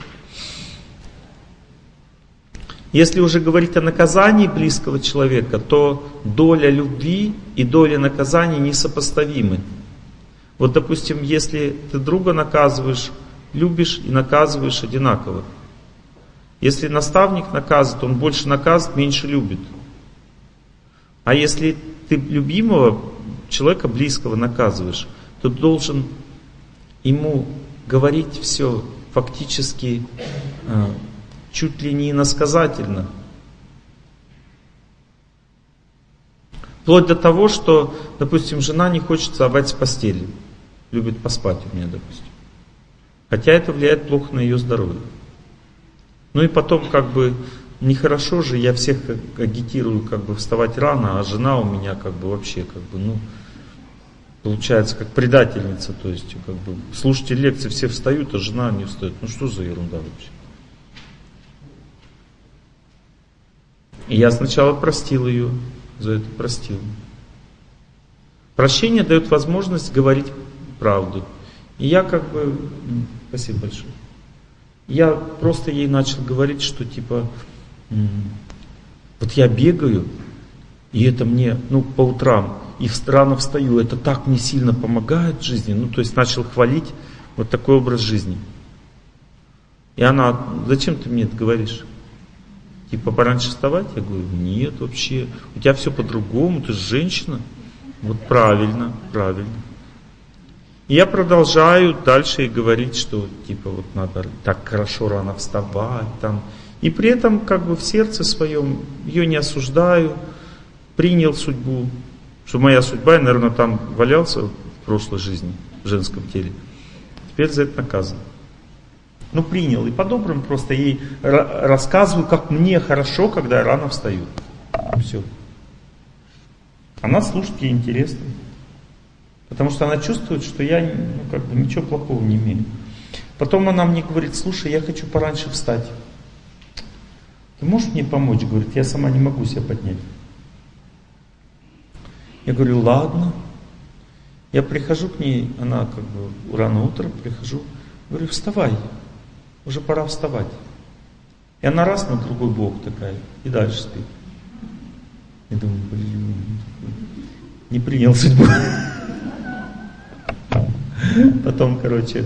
A: Если уже говорить о наказании близкого человека, то доля любви и доля наказания несопоставимы. Вот, допустим, если ты друга наказываешь, любишь и наказываешь одинаково. Если наставник наказывает, он больше наказывает, меньше любит. А если ты любимого человека близкого наказываешь, то должен ему говорить все фактически чуть ли не иносказательно. Вплоть до того, что, допустим, жена не хочет вставать с постели. Любит поспать у меня, допустим. Хотя это влияет плохо на ее здоровье. Ну и потом, как бы, нехорошо же, я всех агитирую, как бы, вставать рано, а жена у меня, как бы, вообще, как бы, ну, получается, как предательница, то есть, как бы, слушатели лекции все встают, а жена не встает. Ну что за ерунда вообще? И я сначала простил ее, за это простил. Прощение дает возможность говорить правду. И я как бы, спасибо большое, я просто ей начал говорить, что типа, вот я бегаю, и это мне, ну, по утрам, и рано встаю, это так мне сильно помогает в жизни. Ну, то есть начал хвалить вот такой образ жизни. И она, зачем ты мне это говоришь? Типа пораньше вставать? Я говорю, нет, вообще, у тебя все по-другому, ты же женщина. Вот правильно, правильно. И я продолжаю дальше и говорить, что типа вот надо так хорошо рано вставать там. И при этом как бы в сердце своем ее не осуждаю, принял судьбу, что моя судьба, я, наверное, там валялся в прошлой жизни, в женском теле. Теперь за это наказан. Ну, принял. И по-доброму просто ей рассказываю, как мне хорошо, когда я рано встаю. Все. Она слушает, ей интересно. Потому что она чувствует, что я, ну, как бы ничего плохого не имею. Потом она мне говорит, слушай, я хочу пораньше встать. Ты можешь мне помочь? Говорит, я сама не могу себя поднять. Я говорю, ладно. Я прихожу к ней, она как бы рано утром прихожу. Говорю, вставай. Уже пора вставать. И она раз на другой бок такая, и дальше спит. Я думаю, блин, не принял судьбу. Потом, короче,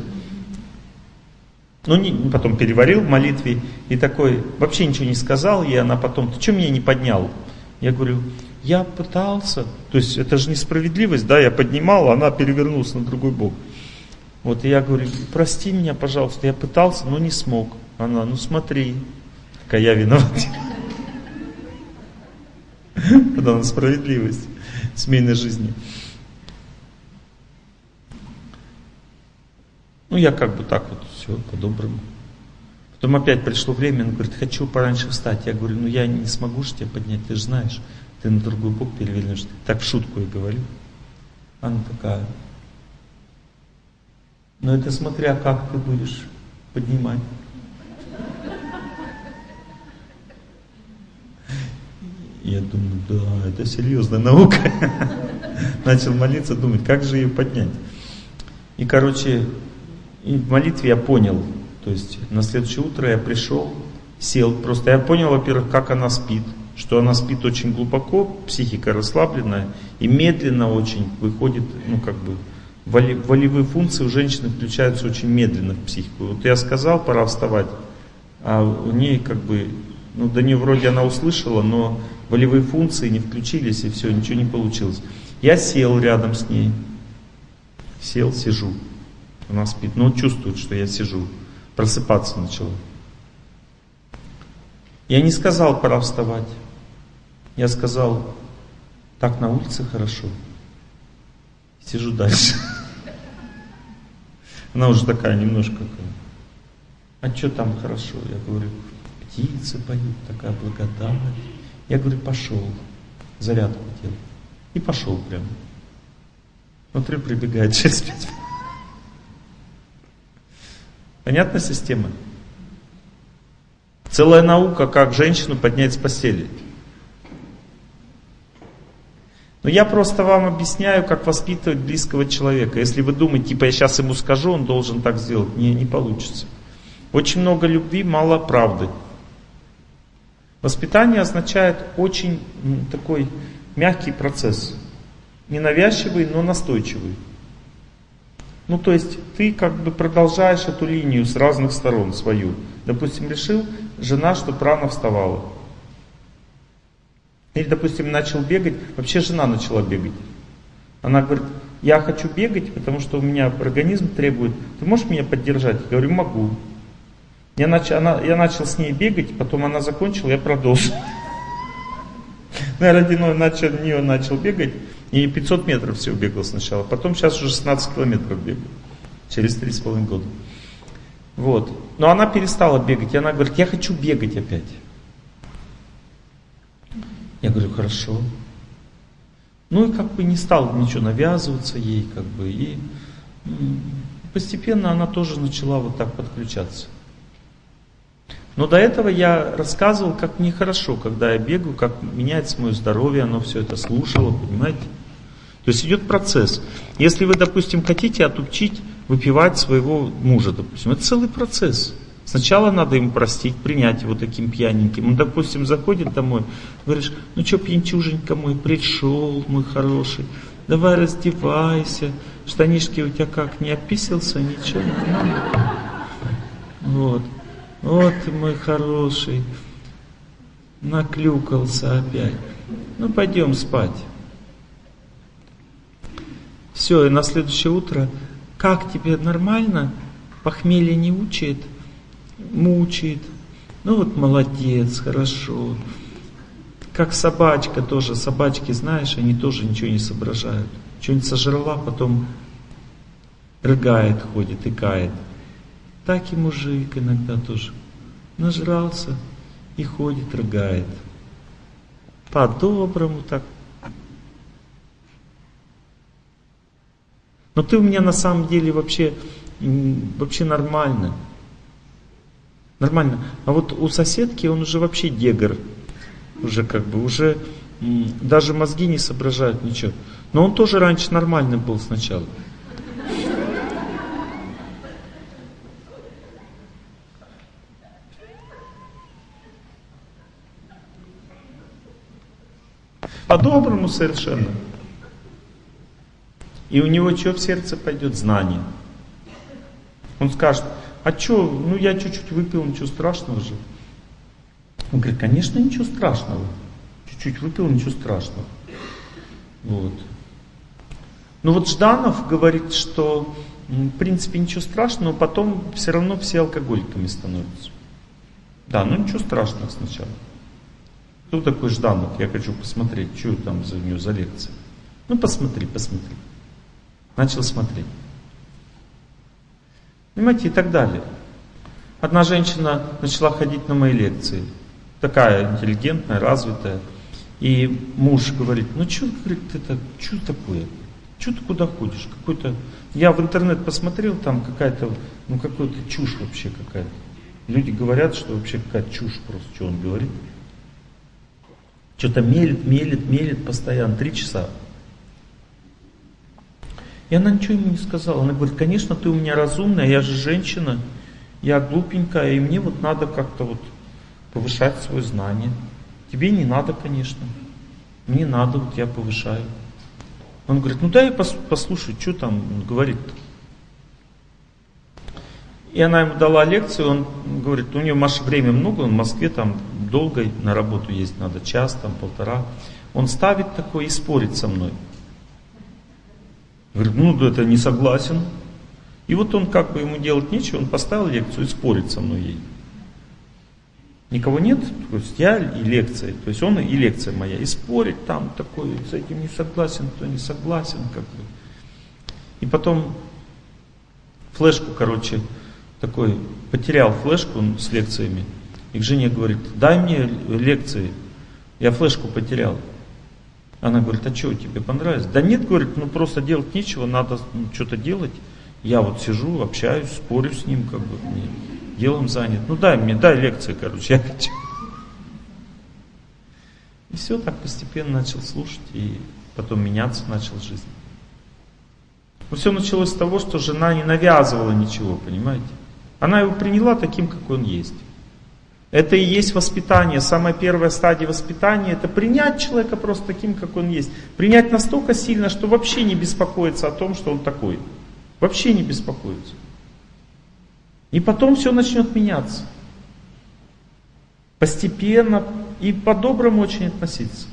A: потом переварил в молитве и такой, вообще ничего не сказал, и она потом, ты что меня не поднял? Я говорю, я пытался, то есть это же несправедливость, да, я поднимал, а она перевернулась на другой бок. Вот, и я говорю, прости меня, пожалуйста, я пытался, но не смог. Она, ну смотри, какая я виновата. Потом справедливость в семейной жизни. Ну, я как бы так вот, все по-доброму. Потом опять пришло время, она говорит, хочу пораньше встать. Я говорю, ну я не смогу же тебя поднять, ты же знаешь, ты на другой бок перевернешь. Так в шутку я говорю. Она такая... Но это смотря как ты будешь поднимать. Я думаю, да, это серьезная наука. Начал молиться, думать, как же ее поднять. И, короче, И в молитве я понял, то есть на следующее утро я пришел, сел, просто я понял, во-первых, как она спит, что она спит очень глубоко, психика расслабленная, и медленно очень выходит, волевые функции у женщины включаются очень медленно в психику. Вот я сказал, пора вставать, а у ней до нее вроде она услышала, но волевые функции не включились, и все, ничего не получилось. Я сел рядом с ней, сижу. Она спит, но он чувствует, что я сижу. Просыпаться начала. Я не сказал, пора вставать. Я сказал, так на улице хорошо. Сижу дальше. Она уже такая немножко, а что там хорошо? Я говорю, птицы поют, такая благодать. Я говорю, пошел, зарядку делал. И пошел прямо. Смотрю, прибегает через 5 минут. Понятна система? Целая наука, как женщину поднять с постели. Но я просто вам объясняю, как воспитывать близкого человека. Если вы думаете, я сейчас ему скажу, он должен так сделать. Не получится. Очень много любви, мало правды. Воспитание означает очень такой мягкий процесс. Ненавязчивый, но настойчивый. То есть ты продолжаешь эту линию с разных сторон свою. Допустим, решил жена, чтобы рано вставала. Или, допустим, начал бегать. Вообще жена начала бегать. Она говорит, я хочу бегать, потому что у меня организм требует. Ты можешь меня поддержать? Я говорю, могу. Я начал с ней бегать, потом она закончила, я продолжил. Я ради нее начал бегать. И 500 метров всего бегал сначала. Потом сейчас уже 16 километров бегаю. Через 3,5 года. Но она перестала бегать. И она говорит, я хочу бегать опять. Я говорю, хорошо. И не стал ничего навязываться ей. И постепенно она тоже начала вот так подключаться. Но до этого я рассказывал, как мне хорошо, когда я бегаю, как меняется мое здоровье, оно все это слушало, понимаете? То есть идет процесс. Если вы, допустим, хотите отучить выпивать своего мужа, допустим, это целый процесс. Сначала надо ему простить, принять его таким пьяненьким. Он, допустим, заходит домой, говоришь, что пьянчуженька мой, пришел, мой хороший, давай раздевайся, штанишки у тебя как, не описался, ничего. Вот ты мой хороший, наклюкался опять. Пойдем спать. Все, и на следующее утро, как тебе, нормально? Похмелье не учит? Мучает. Молодец, хорошо. Как собачка тоже. Собачки, знаешь, они тоже ничего не соображают. Что-нибудь сожрала, потом рыгает, ходит, икает. Так и мужик иногда тоже. Нажрался и ходит, рыгает. По-доброму так. Но ты у меня на самом деле вообще нормально. Нормально. А вот у соседки он уже вообще дегар. Уже уже даже мозги не соображают ничего. Но он тоже раньше нормальный был сначала. По-доброму совершенно. И у него что в сердце пойдет? Знание. Он скажет, а что, я чуть-чуть выпил, ничего страшного же. Он говорит, конечно, ничего страшного. Чуть-чуть выпил, ничего страшного. Но Жданов говорит, что в принципе ничего страшного, но потом все равно все алкоголиками становятся. Да, ничего страшного сначала. Кто такой Жданов? Я хочу посмотреть, что там у него за лекция. Посмотри. Начал смотреть. Понимаете, и так далее. Одна женщина начала ходить на мои лекции. Такая интеллигентная, развитая. И муж говорит, что такое? Что ты куда ходишь? Я в интернет посмотрел, там какая-то чушь вообще какая-то. Люди говорят, что вообще какая-то чушь просто, что он говорит. Что-то мелет постоянно, 3 часа. И она ничего ему не сказала. Она говорит, конечно, ты у меня разумная, я же женщина, я глупенькая, и мне вот надо как-то вот повышать свое знание. Тебе не надо, конечно. Мне надо, вот я повышаю. Он говорит, ну дай я послушаю, что там говорит-то. И она ему дала лекцию, он говорит, у нее, Маша, время много, он в Москве там долго на работу ездить надо, час, там, полтора. Он ставит такое и спорит со мной. Говорит, ну да, это не согласен. И вот он, как бы ему делать нечего, он поставил лекцию и спорит со мной ей. Никого нет, то есть я и лекция, то есть он и лекция моя, и спорит там такой, с этим не согласен, то не согласен, как бы. И потом флешку, короче, такой, потерял флешку с лекциями, и к жене говорит, дай мне лекции, я флешку потерял. Она говорит, а что, тебе понравилось? Да нет, говорит, ну просто делать нечего, надо что-то делать. Я вот сижу, общаюсь, спорю с ним, как бы, делом занят. Ну дай мне, дай лекции, короче, я хочу. И все, так постепенно начал слушать, и потом меняться начал жизнь. Но все началось с того, что жена не навязывала ничего, понимаете? Она его приняла таким, какой он есть. Это и есть воспитание. Самая первая стадия воспитания — это принять человека просто таким, как он есть. Принять настолько сильно, что вообще не беспокоиться о том, что он такой. Вообще не беспокоиться. И потом все начнет меняться. Постепенно и по-доброму очень относиться.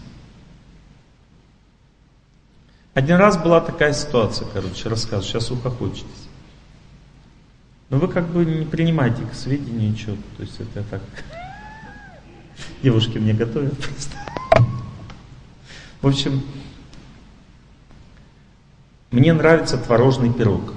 A: Один раз была такая ситуация, короче, рассказываю, сейчас ухохочетесь. Но вы как бы не принимайте к сведению ничего. То есть это так. Девушки мне готовят просто. В общем, мне нравится творожный пирог.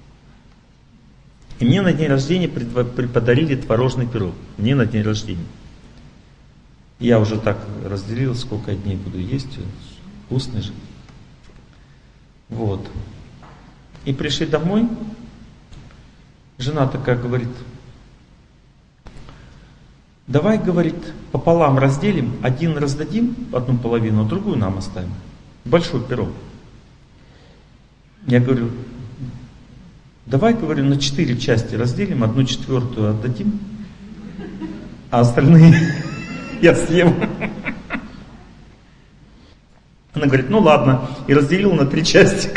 A: И мне на день рождения подарили творожный пирог. Мне на день рождения. Я уже так разделил, сколько дней буду есть. Вкусный же. Вот. И пришли домой. Жена такая говорит, давай, говорит, пополам разделим, один раздадим, одну половину, а другую нам оставим. Большой пирог. Я говорю, давай, говорю, на 4 части разделим, 1/4 отдадим, а остальные я съем. Она говорит, ну ладно, и разделил на 3 части.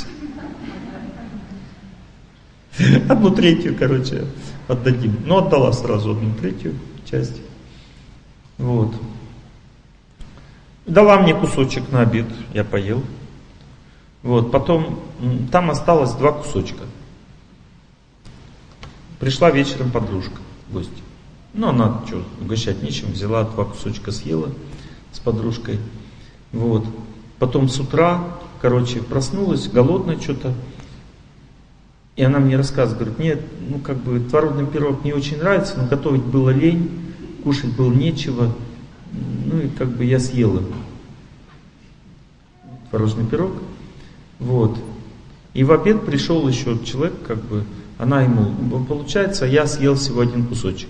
A: 1/3, короче, отдадим. Ну, отдала сразу 1/3 часть. Вот. Дала мне кусочек на обед, я поел. Вот, потом там осталось 2 кусочка. Пришла вечером подружка, гость. Ну, она, что, угощать нечем, взяла 2 кусочка, съела с подружкой. Вот. Потом с утра, короче, проснулась, голодная что-то. И она мне рассказывает, говорит, мне, ну, как бы, творожный пирог не очень нравится, но готовить было лень, кушать было нечего, ну, и как бы я съела творожный пирог, вот. И в обед пришел еще человек, как бы, она ему, получается, я съел всего 1 кусочек.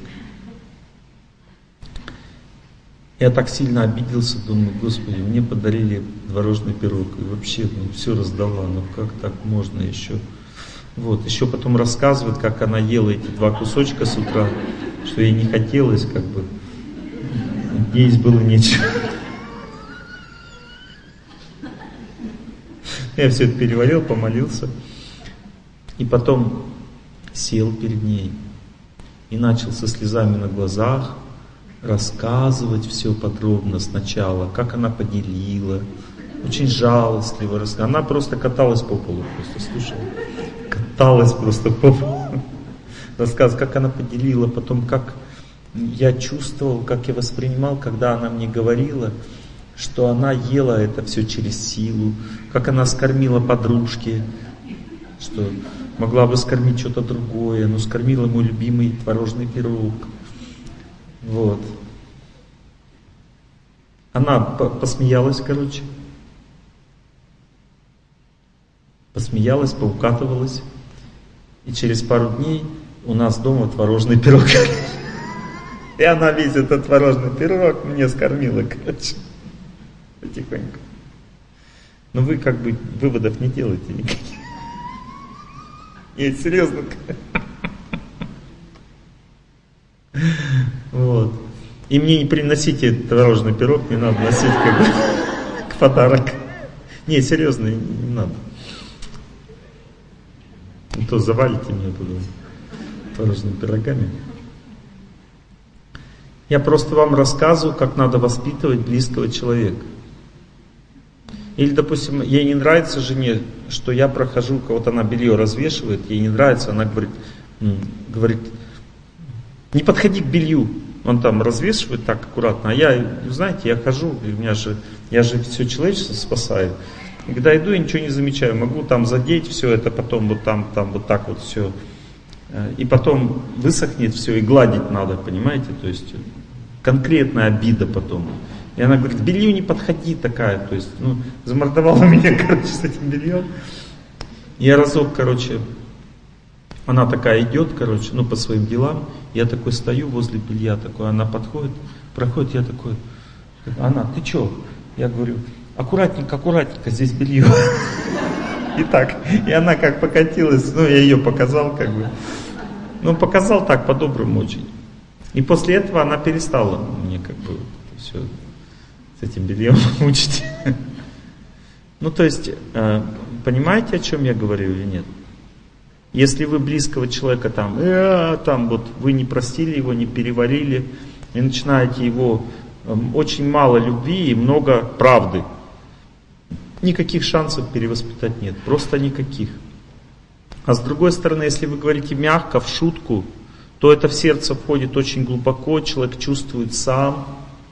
A: Я так сильно обиделся, думаю, Господи, мне подарили творожный пирог, и вообще, ну, все раздала, ну, как так можно еще... Вот, еще потом рассказывает, как она ела эти 2 кусочка с утра, что ей не хотелось, как бы, есть было нечего. Я все это переварил, помолился, и потом сел перед ней и начал со слезами на глазах рассказывать все подробно сначала, как она поделила, очень жалостливо рассказывала. Она просто каталась по полу, просто слушала. Каталась просто по полу. Рассказ, как она поделила, потом как я чувствовал, как я воспринимал, когда она мне говорила, что она ела это все через силу, как она скормила подружке, что могла бы скормить что-то другое, но скормила мой любимый творожный пирог. Вот. Она посмеялась, короче. Посмеялась, поукатывалась. И через пару дней у нас дома творожный пирог. И она весь этот творожный пирог мне скормила, короче. Потихоньку. Но вы как бы выводов не делаете никаких. Нет, серьезно. Вот. И мне не приносите творожный пирог, не надо носить как подарок. Не, серьезно, не надо. Не то завалите меня туда творожными пирогами. Я просто вам рассказываю, как надо воспитывать близкого человека. Или, допустим, ей не нравится жене, что я прохожу, кого-то она белье развешивает, ей не нравится, она говорит, не подходи к белью. Он там развешивает так аккуратно, а я, знаете, я хожу, я же все человечество спасаю. И когда иду, я ничего не замечаю, могу там задеть все это, потом вот там вот так вот все. И потом высохнет все, и гладить надо, понимаете, то есть конкретная обида потом. И она говорит, к белью не подходи такая, то есть, замордовала меня, с этим бельем. Я разок, она такая идет, по своим делам, я такой стою возле белья, такой, она подходит, проходит, я такой, она, ты че? Я говорю, аккуратненько, здесь белье. И так, и она как покатилась, я ее показал, показал так, по-доброму очень. И после этого она перестала мне все с этим бельем мучить. То есть, понимаете, о чем я говорю или нет? Если вы близкого человека вы не простили его, не переварили, и начинаете его, очень мало любви и много правды, никаких шансов перевоспитать нет, просто никаких. А с другой стороны, если вы говорите мягко, в шутку, то это в сердце входит очень глубоко, человек чувствует сам,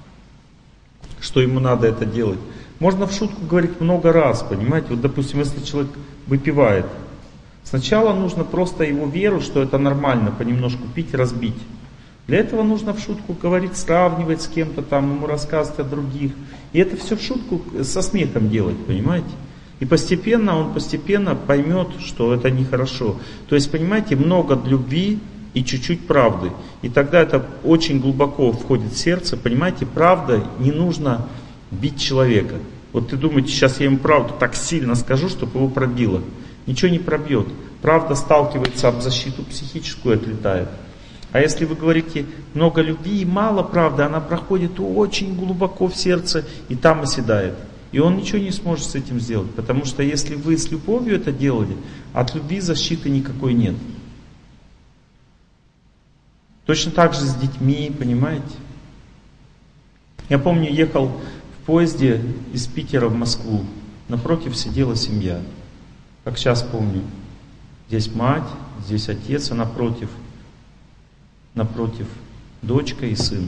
A: что ему надо это делать. Можно в шутку говорить много раз, понимаете? Вот, допустим, если человек выпивает, сначала нужно просто его веру, что это нормально, понемножку пить, разбить. Для этого нужно в шутку говорить, сравнивать с кем-то ему рассказывать о других. И это все в шутку со смехом делать, понимаете? И он постепенно поймет, что это нехорошо. То есть, понимаете, много любви и чуть-чуть правды. И тогда это очень глубоко входит в сердце. Понимаете, правда, не нужно бить человека. Вот ты думаете, сейчас я ему правду так сильно скажу, чтобы его пробило. Ничего не пробьет. Правда сталкивается об защиту психическую и отлетает. А если вы говорите много любви и мало правды, она проходит очень глубоко в сердце и там оседает. И он ничего не сможет с этим сделать. Потому что если вы с любовью это делали, от любви защиты никакой нет. Точно так же с детьми, понимаете? Я помню, ехал в поезде из Питера в Москву. Напротив сидела семья. Как сейчас помню. Здесь мать, здесь отец, а напротив дочка и сын.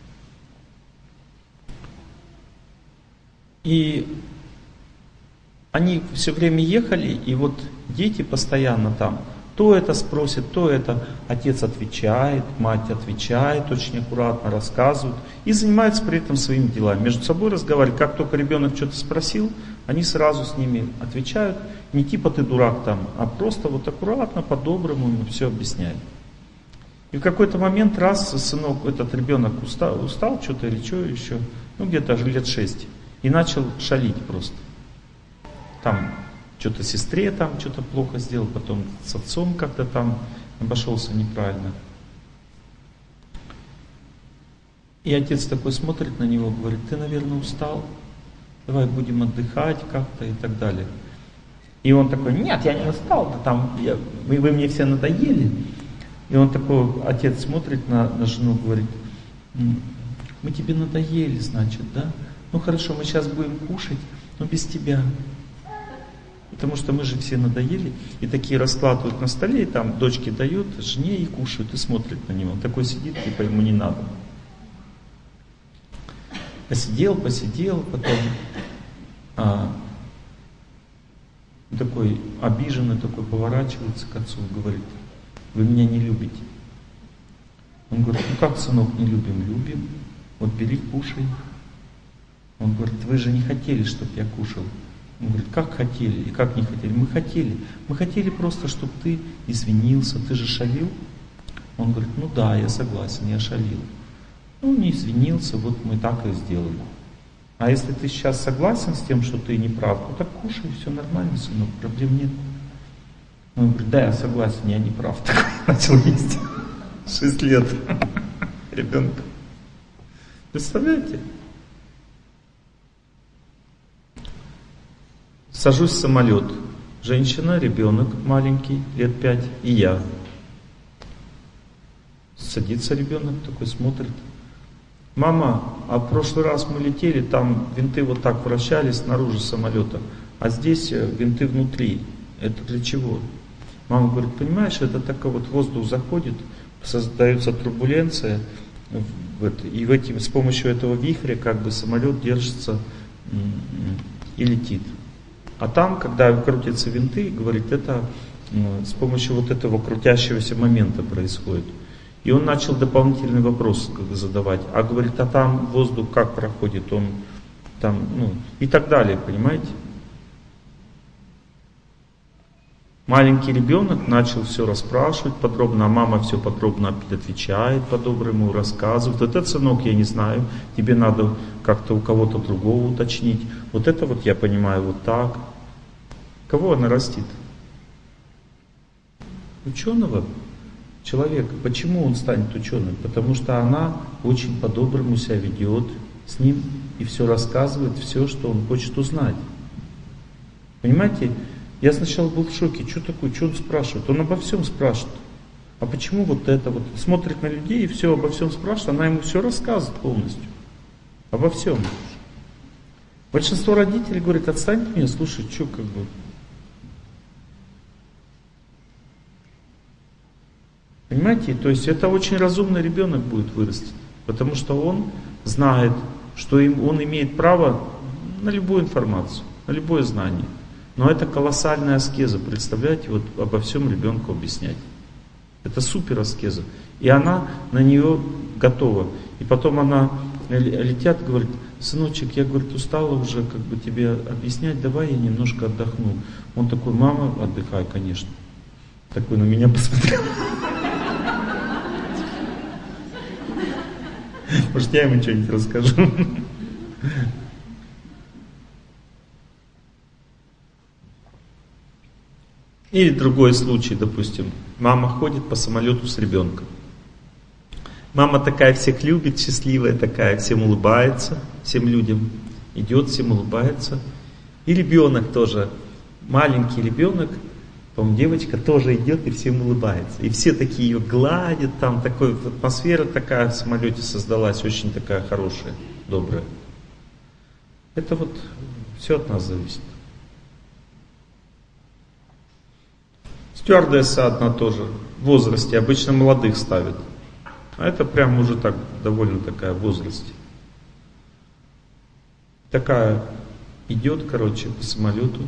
A: И они все время ехали, и вот дети постоянно там. То это спросит, то это. Отец отвечает, мать отвечает, очень аккуратно рассказывают. И занимаются при этом своими делами. Между собой разговаривают. Как только ребенок что-то спросил, они сразу с ними отвечают. Не типа ты дурак там, а просто вот аккуратно, по-доброму ему все объясняют. И в какой-то момент раз сынок, этот ребенок устал что-то или что еще, где-то лет 6. И начал шалить просто. Там что-то сестре что-то плохо сделал, потом с отцом как-то обошелся неправильно. И отец такой смотрит на него, говорит, ты, наверное, устал, давай будем отдыхать как-то и так далее. И он такой, нет, я не устал, вы мне все надоели. И он такой, отец смотрит на жену, говорит, мы тебе надоели, значит, да? Хорошо, мы сейчас будем кушать, но без тебя. Потому что мы же все надоели. И такие раскладывают на столе, и там дочки дают жене и кушают, и смотрят на него. Он такой сидит, типа ему не надо. Посидел, потом такой обиженный, такой поворачивается к отцу и говорит, вы меня не любите. Он говорит, как, сынок, не любим? Любим. Вот бери, кушай. Он говорит, вы же не хотели, чтобы я кушал. Он говорит, как хотели и как не хотели? Мы хотели. Мы хотели просто, чтобы ты извинился. Ты же шалил? Он говорит, да, я согласен, я шалил. Не извинился, вот мы так и сделали. А если ты сейчас согласен с тем, что ты не прав, так кушай, все нормально, сынок, проблем нет. Он говорит, да, я согласен, я не прав. Начал есть. 6 лет. Ребенка. Представляете? Сажусь в самолет. Женщина, ребенок маленький, лет 5, и я. Садится ребенок такой, смотрит. Мама, а в прошлый раз мы летели, там винты вот так вращались снаружи самолета, а здесь винты внутри. Это для чего? Мама говорит, понимаешь, это такой вот воздух заходит, создается турбуленция, и с помощью этого вихря как бы самолет держится и летит. А там, когда крутятся винты, говорит, это с помощью вот этого крутящегося момента происходит. И он начал дополнительный вопрос задавать. А говорит, а там воздух как проходит? Он там, и так далее, понимаете? Маленький ребенок начал все расспрашивать подробно, а мама все подробно отвечает, по-доброму рассказывает. Вот это, сынок, я не знаю, тебе надо как-то у кого-то другого уточнить. Вот это вот я понимаю вот так. Кого она растит? Ученого человека. Почему он станет ученым? Потому что она очень по-доброму себя ведет с ним и все рассказывает, все, что он хочет узнать. Понимаете? Я сначала был в шоке, что такое, что он спрашивает? Он обо всем спрашивает. А почему вот это вот? Смотрит на людей и все обо всем спрашивает, она ему все рассказывает полностью. Обо всем. Большинство родителей говорят, отстань от меня, слушай, что как бы. Понимаете? То есть это очень разумный ребенок будет вырасти. Потому что он знает, что он имеет право на любую информацию, на любое знание. Но это колоссальная аскеза, представляете, вот обо всем ребенку объяснять. Это супер аскеза. И она на нее готова. И потом она летят, говорит, сыночек, я, говорит, устала уже как бы тебе объяснять, давай я немножко отдохну. Он такой, мама, отдыхай, конечно. Такой на меня посмотрел. Может, я ему что-нибудь расскажу. Или другой случай, допустим, мама ходит по самолету с ребенком. Мама такая всех любит, счастливая такая, всем улыбается, всем людям, идет, всем улыбается. И ребенок тоже, маленький ребенок, по-моему, девочка тоже идет и всем улыбается. И все такие ее гладят, там такая атмосфера такая в самолете создалась, очень такая хорошая, добрая. Это вот все от нас зависит. Стюардесса одна тоже, в возрасте, обычно молодых ставят. А это прям уже так, довольно такая в возрасте. Такая идет, короче, по самолету.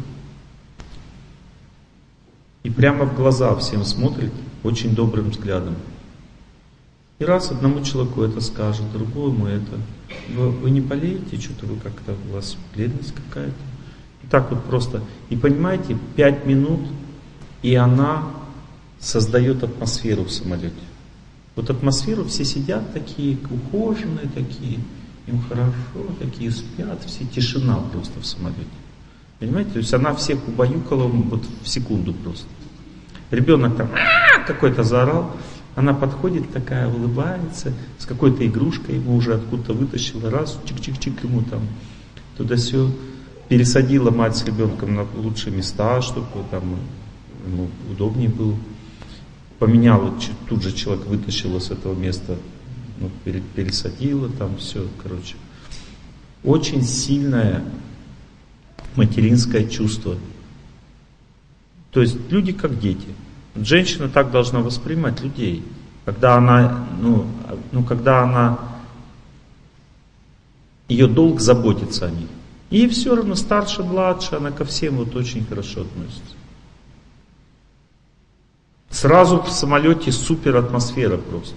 A: И прямо в глаза всем смотрит очень добрым взглядом. И раз одному человеку это скажет, другому это. Вы не болеете, что-то вы как-то, у вас бледность какая-то. И так вот просто. И понимаете, 5 минут, и она создает атмосферу в самолете. Вот атмосферу, все сидят такие, ухоженные такие, им хорошо, такие спят, все тишина просто в самолете. Понимаете, то есть она всех убаюкала вот в секунду просто. Ребенок там какой-то заорал, она подходит такая, улыбается, с какой-то игрушкой ему уже откуда-то вытащила, раз, чик-чик-чик ему там туда-сё, пересадила мать с ребенком на лучшие места, чтобы там ему удобнее было. Поменяла, тут же человек вытащила с этого места, пересадила, там все, короче. Очень сильное материнское чувство. То есть люди как дети. Женщина так должна воспринимать людей. Когда она, когда она, ее долг заботиться о них. И все равно старше, младше, она ко всем вот очень хорошо относится. Сразу в самолете супер атмосфера просто.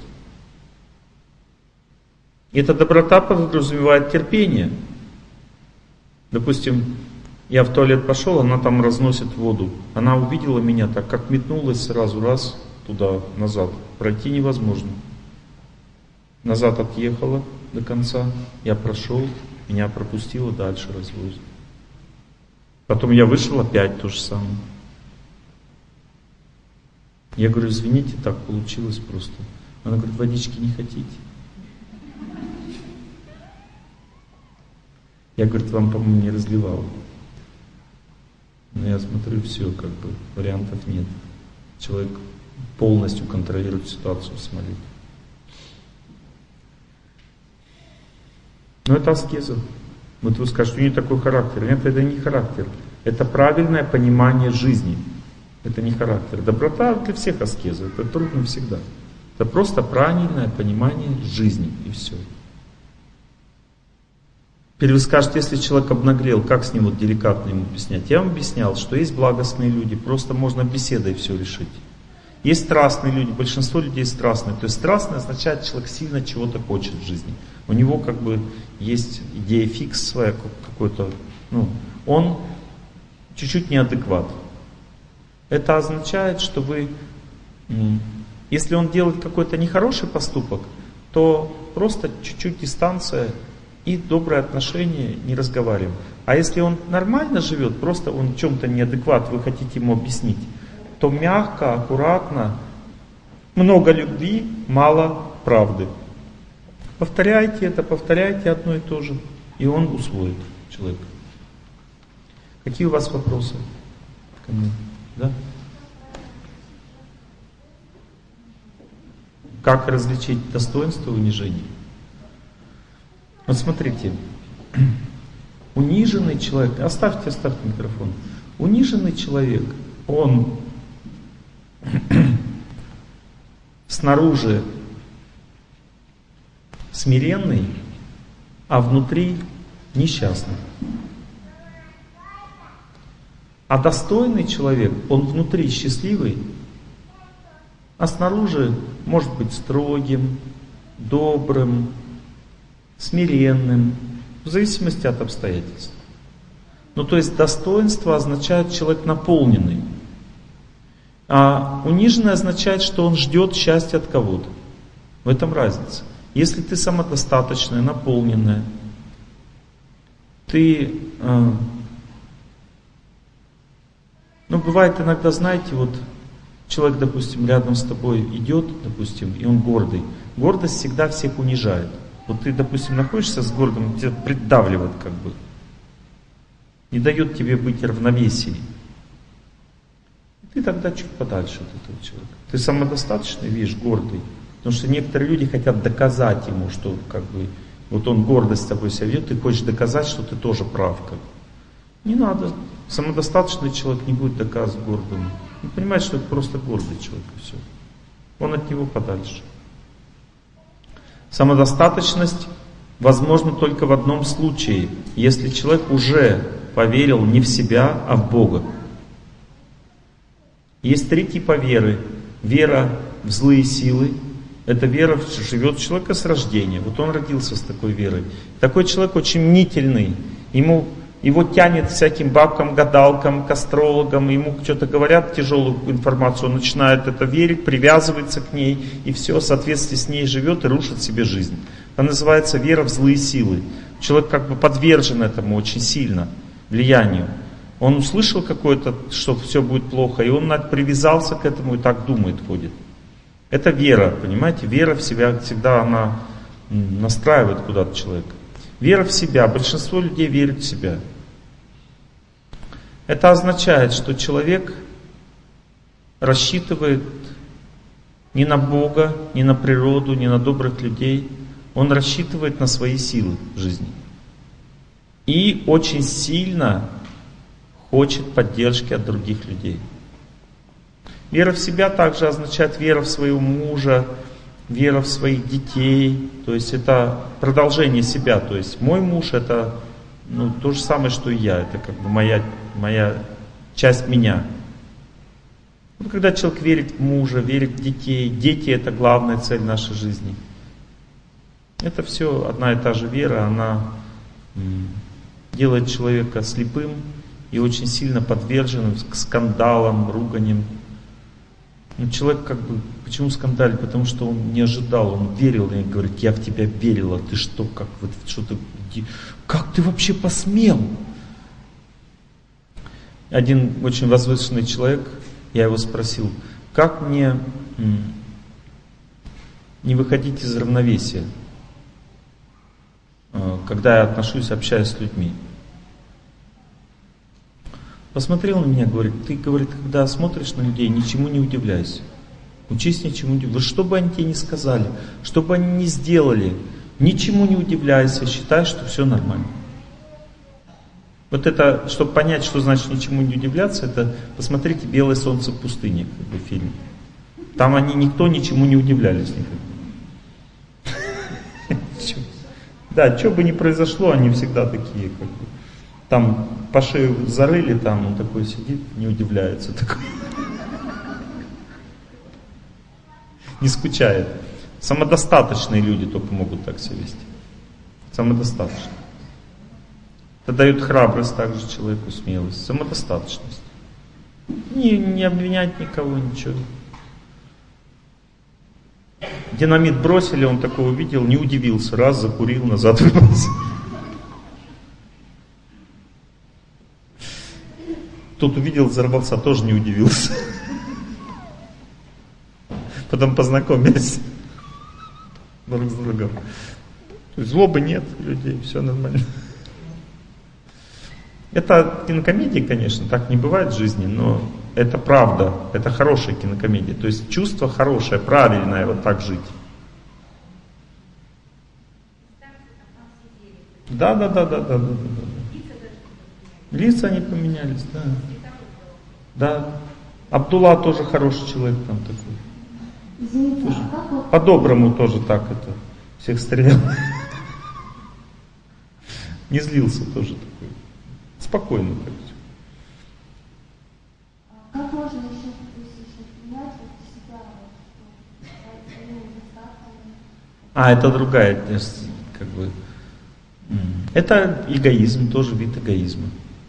A: Эта доброта подразумевает терпение. Допустим, я в туалет пошел, она там разносит воду. Она увидела меня так, как метнулась сразу раз туда, назад. Пройти невозможно. Назад отъехала до конца, я прошел, меня пропустила, дальше развозит. Потом я вышел, опять то же самое. Я говорю, извините, так получилось просто. Она говорит, водички не хотите? Я, говорит, вам, по-моему, не разливал. Но я смотрю, все, как бы, вариантов нет. Человек полностью контролирует ситуацию с молитвой. Но это аскеза. Вот вы скажете, у нее такой характер. Нет, это не характер. Это правильное понимание жизни. Это не характер. Доброта для всех аскеза. Это трудно всегда. Это просто правильное понимание жизни. И все. Теперь вы скажете, если человек обнаглел, как с ним вот деликатно ему объяснять? Я вам объяснял, что есть благостные люди, просто можно беседой все решить. Есть страстные люди, большинство людей страстные. То есть страстный означает, человек сильно чего-то хочет в жизни. У него как бы есть идея фикс своя какой-то, он чуть-чуть неадекват. Это означает, что вы, если он делает какой-то нехороший поступок, то просто чуть-чуть дистанция и доброе отношение, не разговариваем. А если он нормально живет, просто он в чем-то неадекват, вы хотите ему объяснить, то мягко, аккуратно, много любви, мало правды. Повторяйте это, повторяйте одно и то же, и он усвоит человек. Какие у вас вопросы ко мне? Да? Как различить достоинство и унижение? Вот смотрите, униженный человек, оставьте микрофон. Униженный человек, он снаружи смиренный, а внутри несчастный. А достойный человек, он внутри счастливый, а снаружи может быть строгим, добрым, смиренным, в зависимости от обстоятельств. То есть достоинство означает человек наполненный. А униженный означает, что он ждет счастья от кого-то. В этом разница. Если ты самодостаточная, наполненная, ты... бывает иногда, знаете, вот человек, допустим, рядом с тобой идет, допустим, и он гордый. Гордость всегда всех унижает. Вот ты, допустим, находишься с гордым, тебя придавливает как бы. Не дает тебе быть в равновесии. И ты тогда чуть подальше от этого человека. Ты самодостаточный, видишь, гордый. Потому что некоторые люди хотят доказать ему, что как бы вот он гордо с тобой себя ведет, ты хочешь доказать, что ты тоже прав. Как бы. Не надо. Самодостаточный человек не будет доказывать гордому. Он понимает, что это просто гордый человек, и все. Он от него подальше. Самодостаточность возможна только в одном случае, если человек уже поверил не в себя, а в Бога. Есть три типа веры. Вера в злые силы. Эта вера живет у человека с рождения. Вот он родился с такой верой. Такой человек очень мнительный. Его тянет всяким бабкам, гадалкам, к астрологам. Ему что-то говорят, тяжелую информацию. Он начинает это верить, привязывается к ней. И все, в соответствии с ней живет и рушит себе жизнь. Это называется вера в злые силы. Человек как бы подвержен этому очень сильно, влиянию. Он услышал какое-то, что все будет плохо, и он привязался к этому и так думает, ходит. Это вера, понимаете? Вера в себя всегда она настраивает куда-то человека. Вера в себя. Большинство людей верит в себя. Это означает, что человек рассчитывает не на Бога, не на природу, не на добрых людей. Он рассчитывает на свои силы в жизни. И очень сильно хочет поддержки от других людей. Вера в себя также означает вера в своего мужа, вера в своих детей. То есть это продолжение себя. То есть мой муж это то же самое, что и я. Это как бы моя часть меня. Когда человек верит в мужа, верит в детей. Дети это главная цель нашей жизни. Это все одна и та же вера. Она делает человека слепым и очень сильно подверженным к скандалам, руганьям. Человек как бы, почему скандалит? Потому что он не ожидал, он верил, и говорит, я в тебя верила, ты что, как ты вообще посмел? Один очень возвышенный человек, я его спросил, как мне не выходить из равновесия, когда я отношусь, общаюсь с людьми? Посмотрел на меня, говорит, ты, говорит, когда смотришь на людей, ничему не удивляйся. Учись ничему не удивляйся. Что бы они тебе ни сказали, что бы они ни сделали, ничему не удивляйся, считай, что все нормально. Вот это, чтобы понять, что значит ничему не удивляться, это посмотрите «Белое солнце в пустыне», как бы фильм. Там никто ничему не удивлялись никогда. Да, что бы ни произошло, они всегда такие, как бы. Там по шею зарыли, там он такой сидит, не удивляется такой. Не скучает. Самодостаточные люди только могут так себя вести. Самодостаточные. Это дает храбрость также человеку, смелость, самодостаточность. Не обвинять никого, ничего. Динамит бросили, он такого увидел, не удивился, раз закурил, назад выбрался. Тот увидел, взорвался, тоже не удивился. Потом познакомились друг с другом. То есть злобы нет людей, все нормально. Это кинокомедия, конечно, так не бывает в жизни, но это правда, это хорошая кинокомедия. То есть чувство хорошее, правильное, вот так жить. Да. Лица не поменялись, да. Да. Абдулла тоже хороший человек там такой.
B: Извините,
A: тоже. По-доброму тоже так это. Всех стрелял. Не злился тоже такой. Спокойно так все.
B: Как можно еще влиять себя, что
A: это другая, как бы. Это эгоизм, тоже вид эгоизма.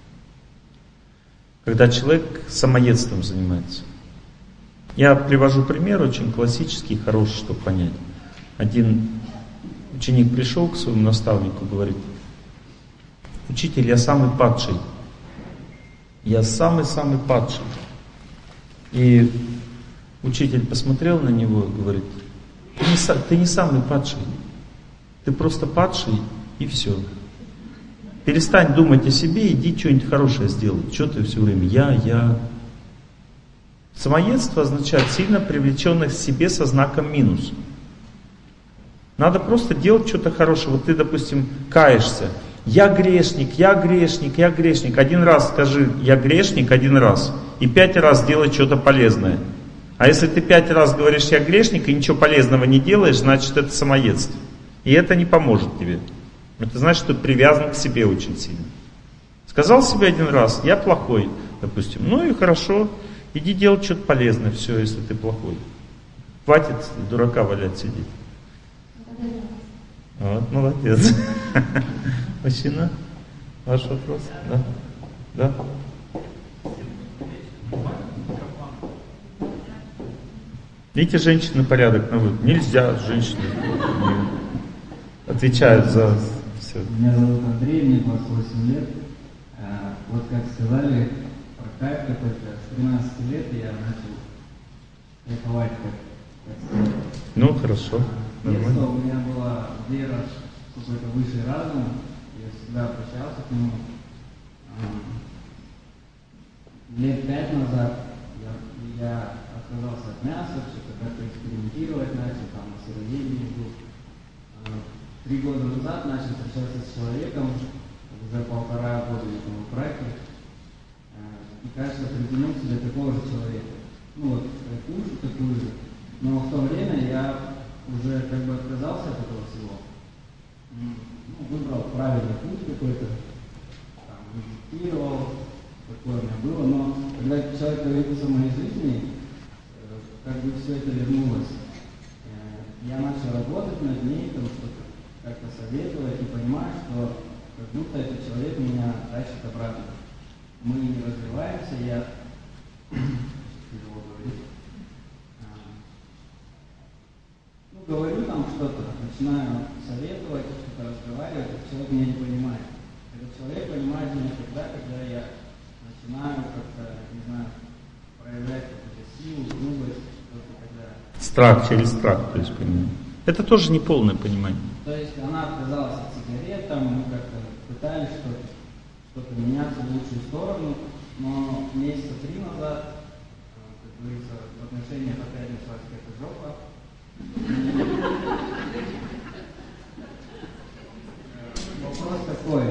A: Когда человек самоедством занимается. Я привожу пример очень классический, хороший, чтобы понять. Один ученик пришел к своему наставнику, говорит: учитель, я самый падший. Я самый-самый падший. И учитель посмотрел на него и говорит: ты не самый падший. Ты просто падший, и все. Перестань думать о себе, иди что-нибудь хорошее сделай. Что ты все время я. Самоедство означает сильно привлеченных к себе со знаком минус. Надо просто делать что-то хорошее. Вот ты, допустим, каешься. Я грешник. Один раз скажи «я грешник» один раз. И 5 раз делай что-то полезное. А если ты 5 раз говоришь «я грешник» и ничего полезного не делаешь, значит это самоедство. И это не поможет тебе. Это значит, что ты привязан к себе очень сильно. Сказал себе один раз «я плохой», допустим. Ну и хорошо, иди делать что-то полезное, все, если ты плохой. Хватит дурака валять сидеть. Вот, молодец. Мужчина, ваш вопрос? Да? Видите, женщины порядок наводят. Нельзя, женщины отвечают за все.
C: Меня зовут Андрей, мне 28 лет. Вот как сказали, про кайф какой-то, с 13 лет я начал кайфовать, как сказать.
A: Ну, хорошо.
C: Детство у меня была вера в какой-то высший разум, я всегда обращался к нему. Лет 5 назад я отказался от мяса, что-то как-то экспериментировать начал, там на сыроедении был. 3 года назад начал встречаться с человеком, уже 1,5 года в этом браке, и, кажется, притянул к себе такого же человека. Ну вот, кушу такую же. Но в то время я уже как бы отказался от этого всего. Выбрал правильный путь какой-то, медитировал, такое у меня было, но когда человек появился в моей жизни, как бы все это вернулось. Я начал работать над ней, там что-то как-то советовать и понимаю, что как будто этот человек меня тащит обратно. Мы не развиваемся, я говорю там что-то, начинаю советовать, что-то разговаривать, этот человек меня не понимает. Этот человек понимает меня тогда, когда я начинаю как-то, не знаю, проявлять какую-то силу, грубость,
A: Страх, через страх, то есть понимание. Это тоже неполное понимание.
C: То есть она отказалась от сигарет, там мы как-то пытались что-то меняться в лучшую сторону, но месяца 3 назад, как говорится, в отношениях опять началась какая-то жопа. Вопрос такой.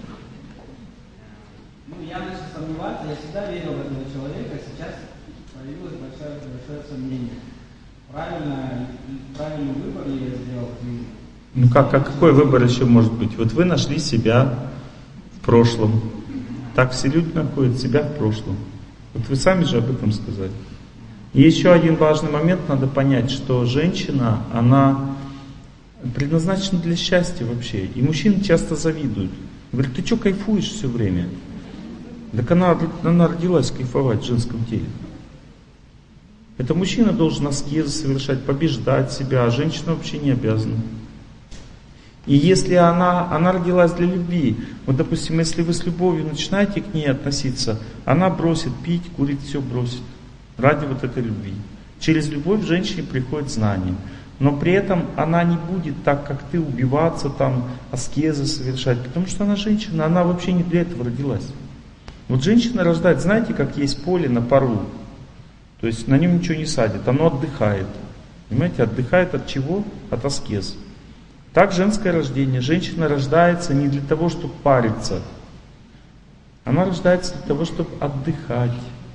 C: Я начал сомневаться, я всегда верил в этого человека, сейчас появилось большое сомнение. Правильный выбор ли я сделал в жизни?
A: Ну какой выбор еще может быть? Вот вы нашли себя в прошлом. Так все люди находят себя в прошлом. Вот вы сами же об этом сказали. И еще один важный момент, надо понять, что женщина, она предназначена для счастья вообще. И мужчины часто завидуют. Говорят, ты что кайфуешь все время? Так она родилась кайфовать в женском теле. Это мужчина должен аскезы совершать, побеждать себя, а женщина вообще не обязана. И если она родилась для любви, вот допустим, если вы с любовью начинаете к ней относиться, она бросит пить, курить, все бросит. Ради вот этой любви. Через любовь в женщине приходит знание. Но при этом она не будет так, как ты, убиваться, там, аскезы совершать. Потому что она женщина, она вообще не для этого родилась. Вот женщина рождает, знаете, как есть поле на пару. То есть на нем ничего не садит, оно отдыхает. Понимаете, отдыхает от чего? От аскез. Так женское рождение. Женщина рождается не для того, чтобы париться. Она рождается для того, чтобы отдыхать.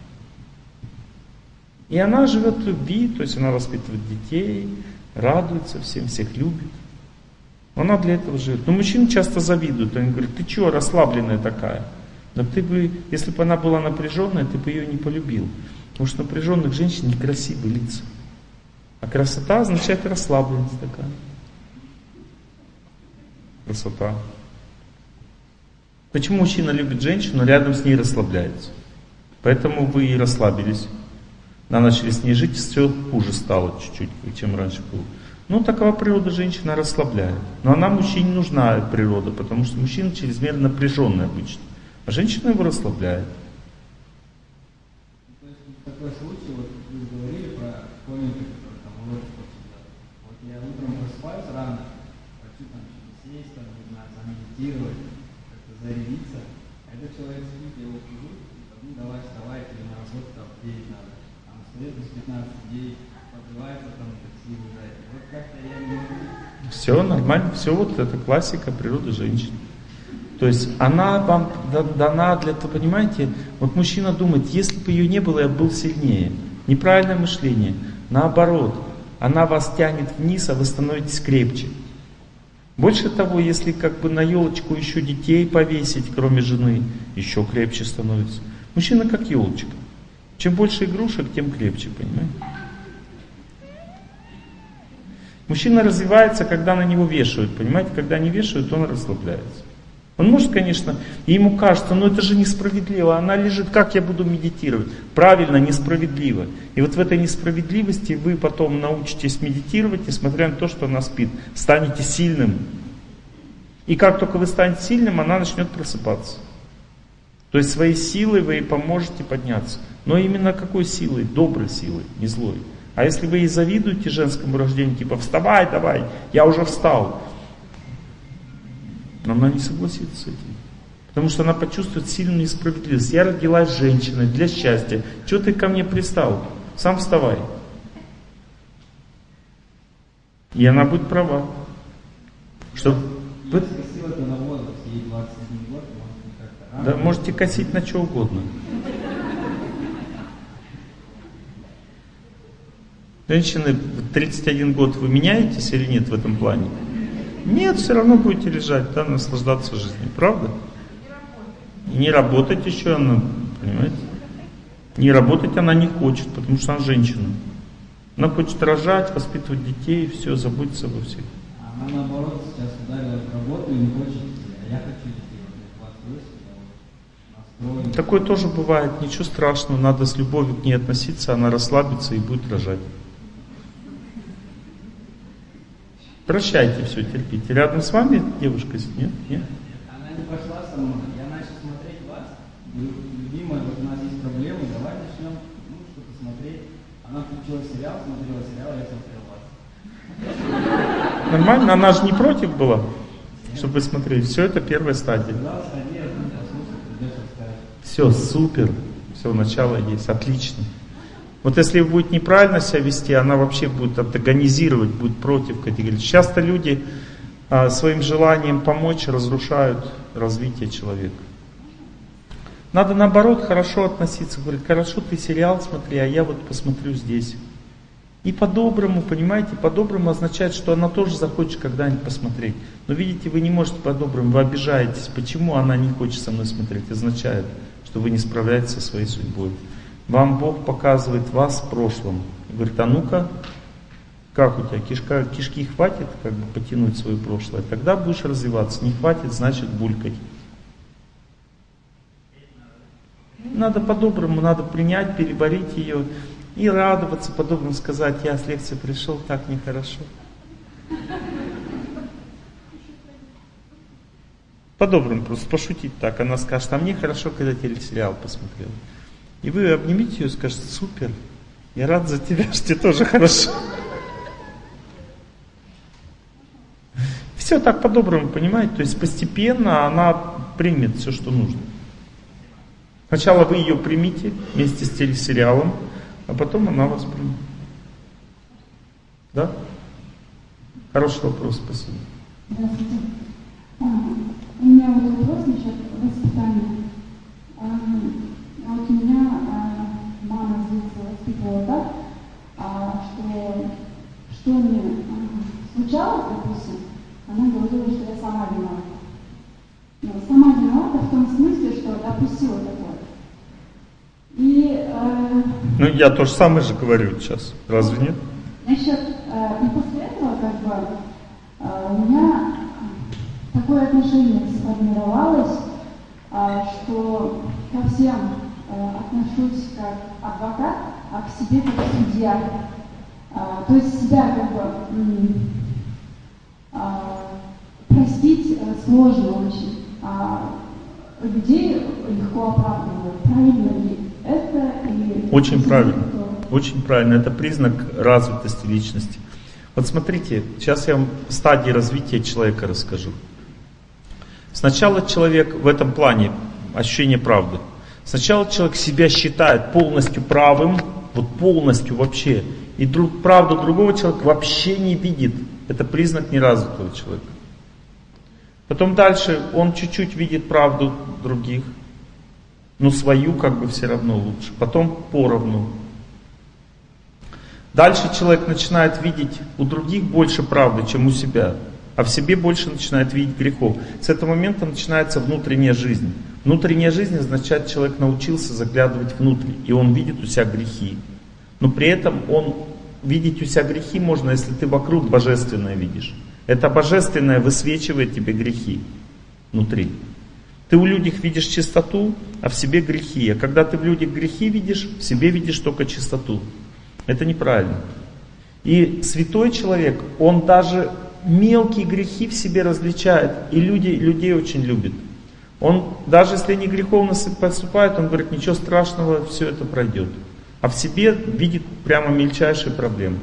A: И она живет в любви, то есть она воспитывает детей, радуется всем, всех любит. Она для этого живет. Но мужчины часто завидуют. Они говорят, ты чего расслабленная такая? Да ты бы, если бы она была напряженная, ты бы ее не полюбил. Потому что напряженных женщин некрасивые лица. А красота означает расслабленность такая. Красота. Почему мужчина любит женщину, рядом с ней расслабляется? Поэтому вы и расслабились. Начали с ней жить, все хуже стало чуть-чуть, чем раньше было. Ну, такова природа женщины, расслабляет. Но она мужчине нужна, природа, потому что мужчина чрезмерно напряженный обычно. А женщина его расслабляет.
C: То есть в такой случай, вот вы говорили про школьника, который там уроки всегда. Вот я утром просыпаюсь рано, хочу там сесть, там, не знаю, замедитировать, как-то зарядиться. А этот человек спит, я его хожу, и там, давай вставай, тебе на работу там 9 надо. Там встает без 15-9, подбивается, там такси уезжает. Вот как-то я не могу.
A: Все нормально, все вот это классика природы женщины. То есть она вам дана для того, понимаете, вот мужчина думает, если бы ее не было, я был сильнее. Неправильное мышление. Наоборот, она вас тянет вниз, а вы становитесь крепче. Больше того, если как бы на елочку еще детей повесить, кроме жены, еще крепче становится. Мужчина как елочка. Чем больше игрушек, тем крепче, понимаете? Мужчина развивается, когда на него вешают, понимаете? Когда не вешают, он расслабляется. Он может, конечно, и ему кажется, но это же несправедливо, она лежит, как я буду медитировать? Правильно, несправедливо. И вот в этой несправедливости вы потом научитесь медитировать, несмотря на то, что она спит, станете сильным. И как только вы станете сильным, она начнет просыпаться. То есть своей силой вы ей поможете подняться. Но именно какой силой? Доброй силой, не злой. А если вы ей завидуете женскому рождению, типа вставай, давай, я уже встал. Но она не согласится с этим. Потому что она почувствует сильную несправедливость. Я родилась женщиной для счастья. Чего ты ко мне пристал? Сам вставай. И она будет права. Что?
C: Вы косила-то на возраст, ей 21 год, может как-то рано.
A: Да, можете косить на что угодно. Женщины, в 31 год вы меняетесь или нет в этом плане? Нет, все равно будете лежать, да, наслаждаться жизнью, правда? И не работать еще она, понимаете? Не работать она не хочет, потому что она женщина. Она хочет рожать, воспитывать детей, все, заботиться обо всех.
C: Она наоборот сейчас ударилась в работу и не хочет детей, а я хочу детей, вот 28, настроен.
A: Такое тоже бывает, ничего страшного, надо с любовью к ней относиться, она расслабится и будет рожать. Прощайте, все, терпите. Рядом с вами девушка сидит? Нет?
C: Она не пошла со мной. Я начал смотреть вас. Любимая, вот у нас есть проблемы, давай начнем что-то смотреть. Она включила сериал, смотрела сериал, я смотрел вас.
A: Нормально? Она же не против была, чтобы вы смотрели. Все это первая стадия. Все, супер. Все, начало есть. Отлично. Вот если вы будете неправильно себя вести, она вообще будет антагонизировать, будет против категории. Часто люди своим желанием помочь разрушают развитие человека. Надо наоборот хорошо относиться. Говорит, хорошо, ты сериал смотри, а я вот посмотрю здесь. И по-доброму, понимаете, по-доброму означает, что она тоже захочет когда-нибудь посмотреть. Но видите, вы не можете по-доброму, вы обижаетесь. Почему она не хочет со мной смотреть? Означает, что вы не справляетесь со своей судьбой. Вам Бог показывает вас в прошлом. Говорит, а ну-ка, как у тебя, кишки хватит как бы потянуть свое прошлое? Тогда будешь развиваться. Не хватит, значит булькать. Надо по-доброму, надо принять, переварить ее и радоваться, по-доброму сказать, я с лекции пришел, так нехорошо. По-доброму просто пошутить так. Она скажет, а мне хорошо, когда телесериал посмотрел. И вы обнимите ее и скажете, супер, я рад за тебя, что тебе тоже хорошо. Все так по-доброму, понимаете? То есть постепенно она примет все, что нужно. Сначала вы ее примите вместе с телесериалом, а потом она вас примет. Да? Хороший вопрос, спасибо.
B: Здравствуйте. У меня вот вопрос насчет воспитания. Вот меня мама с детства воспитывала так, что мне случалось, допустим, она говорила, что я сама виновата. Но сама виновата в том смысле, что допустила такое.
A: Ну, я то же самое же говорю сейчас. Разве нет?
B: Значит, и после этого, как бы, у меня такое отношение сформировалось, что ко всем отношусь как адвокат, а к себе как судья. То есть себя как бы простить сложно очень. Людей легко оправдывают. Правильно ли это?
A: Очень правильно. Очень правильно. Это признак развитости личности. Вот смотрите, сейчас я вам стадии развития человека расскажу. Сначала человек в этом плане, ощущение правды. Сначала человек себя считает полностью правым, вот полностью вообще. И правду другого человека вообще не видит. Это признак неразвитого человека. Потом дальше он чуть-чуть видит правду других, но свою как бы все равно лучше. Потом поровну. Дальше человек начинает видеть у других больше правды, чем у себя, а в себе больше начинает видеть грехов. С этого момента начинается внутренняя жизнь. Внутренняя жизнь означает, что человек научился заглядывать внутрь, и он видит у себя грехи. Но при этом видеть у себя грехи можно, если ты вокруг божественное видишь. Это божественное высвечивает тебе грехи внутри. Ты у людей видишь чистоту, а в себе грехи. А когда ты в людях грехи видишь, в себе видишь только чистоту. Это неправильно. И святой человек, он даже мелкие грехи в себе различает. И людей очень любит. Он, даже если они греховно поступают, он говорит, ничего страшного, все это пройдет. А в себе видит прямо мельчайшие проблемы.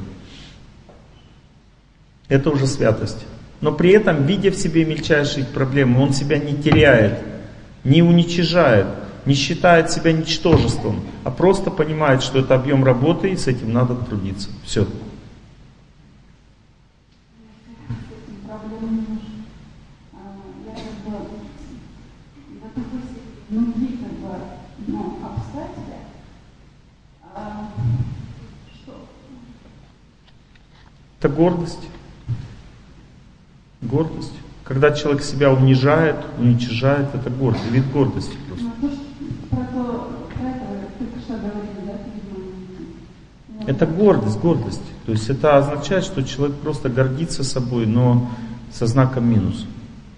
A: Это уже святость. Но при этом, видя в себе мельчайшие проблемы, он себя не теряет, не уничижает, не считает себя ничтожеством, а просто понимает, что это объем работы, и с этим надо трудиться. Все. Это гордость. Гордость. Когда человек себя унижает, уничижает, это гордость, вид гордости просто. Это гордость, гордость. То есть это означает, что человек просто гордится собой, но со знаком минус.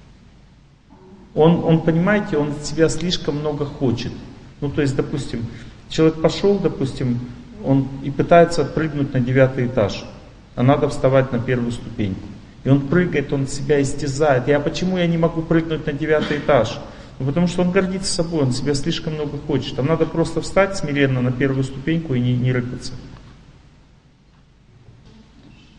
A: Он, понимаете, он от себя слишком много хочет. Ну, то есть, допустим, человек пошел, допустим, он и пытается прыгнуть на 9 этаж, а надо вставать на 1 ступеньку. И он прыгает, он себя истязает. Почему я не могу прыгнуть на 9 этаж? Ну, потому что он гордится собой, он себя слишком много хочет. Там надо просто встать смиренно на 1 ступеньку и не рыпаться.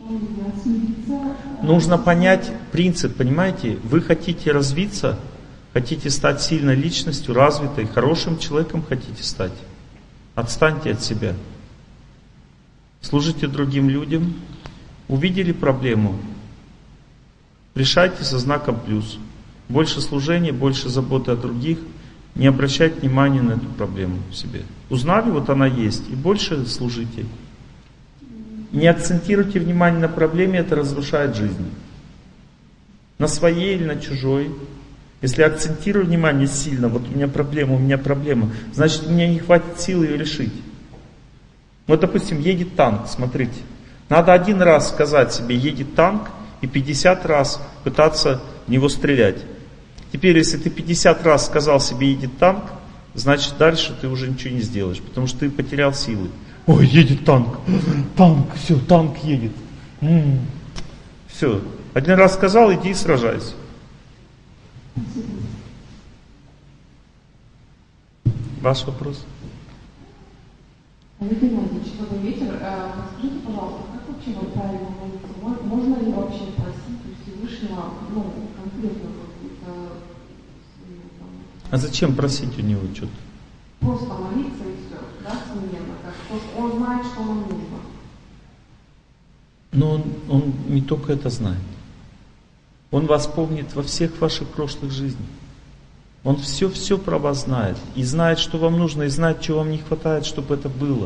A: Нужно понять принцип, понимаете? Вы хотите развиться, хотите стать сильной личностью, развитой, хорошим человеком хотите стать. Отстаньте от себя. Служите другим людям. Увидели проблему? Решайте со знаком плюс. Больше служения, больше заботы о других. Не обращайте внимания на эту проблему в себе. Узнали, вот она есть, и больше служите. Не акцентируйте внимание на проблеме, это разрушает жизнь. На своей или на чужой. Если акцентирую внимание сильно, вот у меня проблема, значит у меня не хватит сил ее решить. Вот, допустим, едет танк, смотрите. Надо один раз сказать себе, едет танк, и 50 раз пытаться в него стрелять. Теперь, если ты 50 раз сказал себе, едет танк, значит дальше ты уже ничего не сделаешь, потому что ты потерял силы. Ой, едет танк, все, танк едет. Все, один раз сказал, иди и сражайся. Ваш вопрос?
D: Олег Геннадьевич, добрый вечер. Скажите, пожалуйста, как вообще вот правильно молиться? Можно ли вообще просить у Всевышнего, конкретно какую-то...
A: А зачем просить у него что-то?
D: Просто молиться и все, да, современно. Он знает, что нам нужно.
A: Но он не только это знает. Он вас помнит во всех ваших прошлых жизнях. Он все про вас знает. И знает, что вам нужно, и знает, чего вам не хватает, чтобы это было.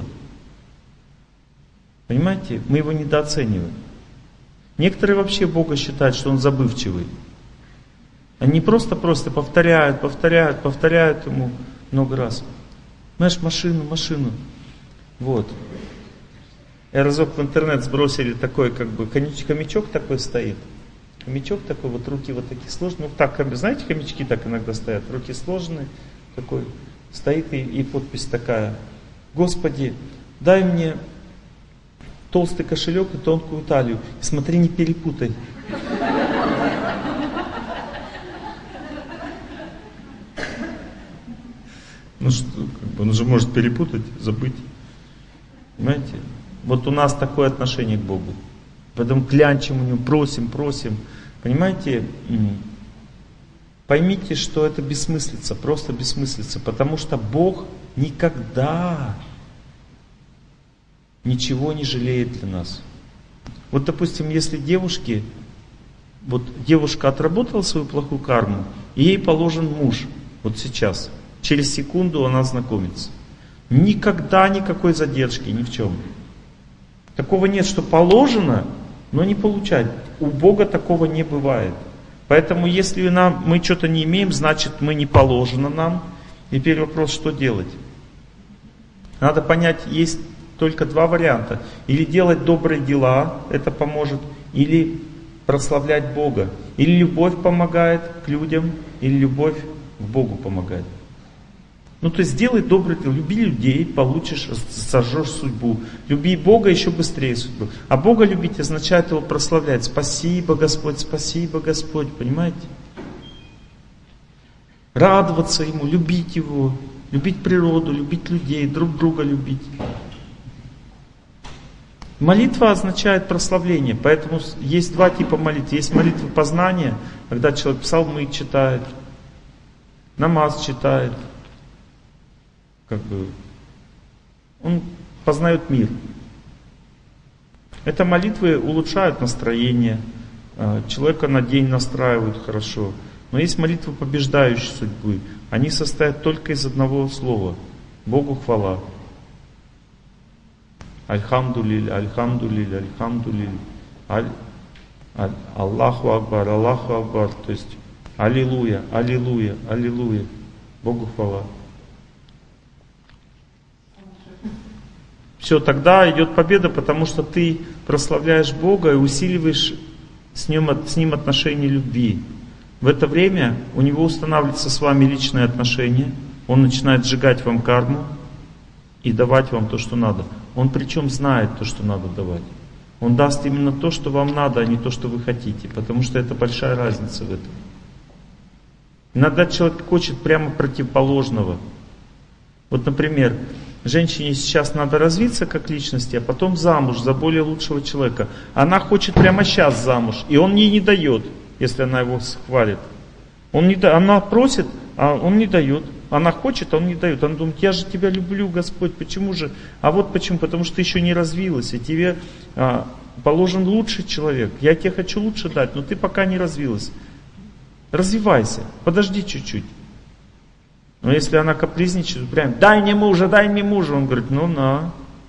A: Понимаете? Мы его недооцениваем. Некоторые вообще Бога считают, что Он забывчивый. Они просто повторяют Ему много раз. Знаешь, машину. Вот. И разок в интернет сбросили такой, хомячок такой стоит. Хомячок такой, вот руки вот такие сложные. Так, знаете, хомячки так иногда стоят. Руки сложные, такой стоит и подпись такая. Господи, дай мне толстый кошелек и тонкую талию. Смотри, не перепутай. Ну что, он же может перепутать, забыть. Понимаете? Вот у нас такое отношение к Богу. Поэтому клянчим у Него, просим. Понимаете? Поймите, что это бессмыслица, просто бессмыслица. Потому что Бог никогда ничего не жалеет для нас. Вот, допустим, если девушка отработала свою плохую карму, и ей положен муж, вот сейчас, через секунду она знакомится. Никогда никакой задержки, ни в чем. Такого нет, что положено, но не получать. У Бога такого не бывает. Поэтому если мы что-то не имеем, значит мы не положено нам. И теперь вопрос, что делать? Надо понять, есть только два варианта. Или делать добрые дела, это поможет, или прославлять Бога. Или любовь помогает к людям, или любовь к Богу помогает. То есть сделай добрые дела, люби людей, получишь, сожжешь судьбу. Люби Бога, еще быстрее судьбу. А Бога любить означает Его прославлять. Спасибо, Господь, понимаете? Радоваться Ему, любить Его, любить природу, любить людей, друг друга любить. Молитва означает прославление, поэтому есть два типа молитв. Есть молитва познания, когда человек псалмы читает, намаз читает. Он познает мир. Это молитвы улучшают настроение, человека на день настраивают хорошо. Но есть молитвы, побеждающие судьбы. Они состоят только из одного слова. Богу хвала. Альхамдулиль, альхамдулиль, альхамдулиль. Аллаху Акбар, Аллаху Акбар. То есть аллилуйя, аллилуйя, аллилуйя. Богу хвала. Все, тогда идет победа, потому что ты прославляешь Бога и усиливаешь с ним отношения любви. В это время у него устанавливаются с вами личные отношения, он начинает сжигать вам карму и давать вам то, что надо. Он причем знает то, что надо давать. Он даст именно то, что вам надо, а не то, что вы хотите, потому что это большая разница в этом. Иногда человек хочет прямо противоположного. Вот, например, женщине сейчас надо развиться как личности, а потом замуж за более лучшего человека. Она хочет прямо сейчас замуж, и он ей не дает, если она его схвалит. Она просит, а он не дает. Она хочет, а он не дает. Она думает, я же тебя люблю, Господь, почему же? А вот почему, потому что ты еще не развилась, и тебе положен лучший человек. Я тебе хочу лучше дать, но ты пока не развилась. Развивайся, подожди чуть-чуть. Но если она капризничает, прям, дай мне мужа, он говорит, ну на.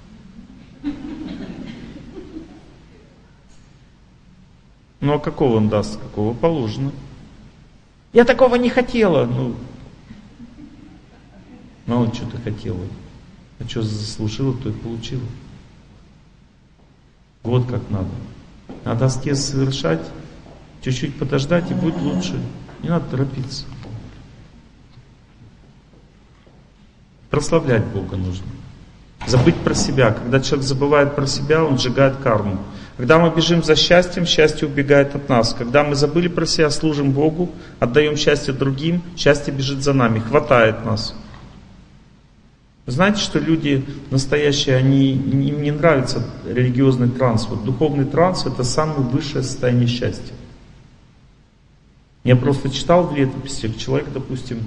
A: Ну а какого он даст? Какого положено? Я такого не хотела. Мало что ты хотела. А что заслужила, то и получила. Вот как надо. Надо аскез совершать, чуть-чуть подождать, и будет лучше. Не надо торопиться. Прославлять Бога нужно. Забыть про себя. Когда человек забывает про себя, он сжигает карму. Когда мы бежим за счастьем, счастье убегает от нас. Когда мы забыли про себя, служим Богу, отдаем счастье другим, счастье бежит за нами, хватает нас. Вы знаете, что люди настоящие, им не нравится религиозный транс. Вот духовный транс — это самое высшее состояние счастья. Я просто читал в летописях, человек, допустим,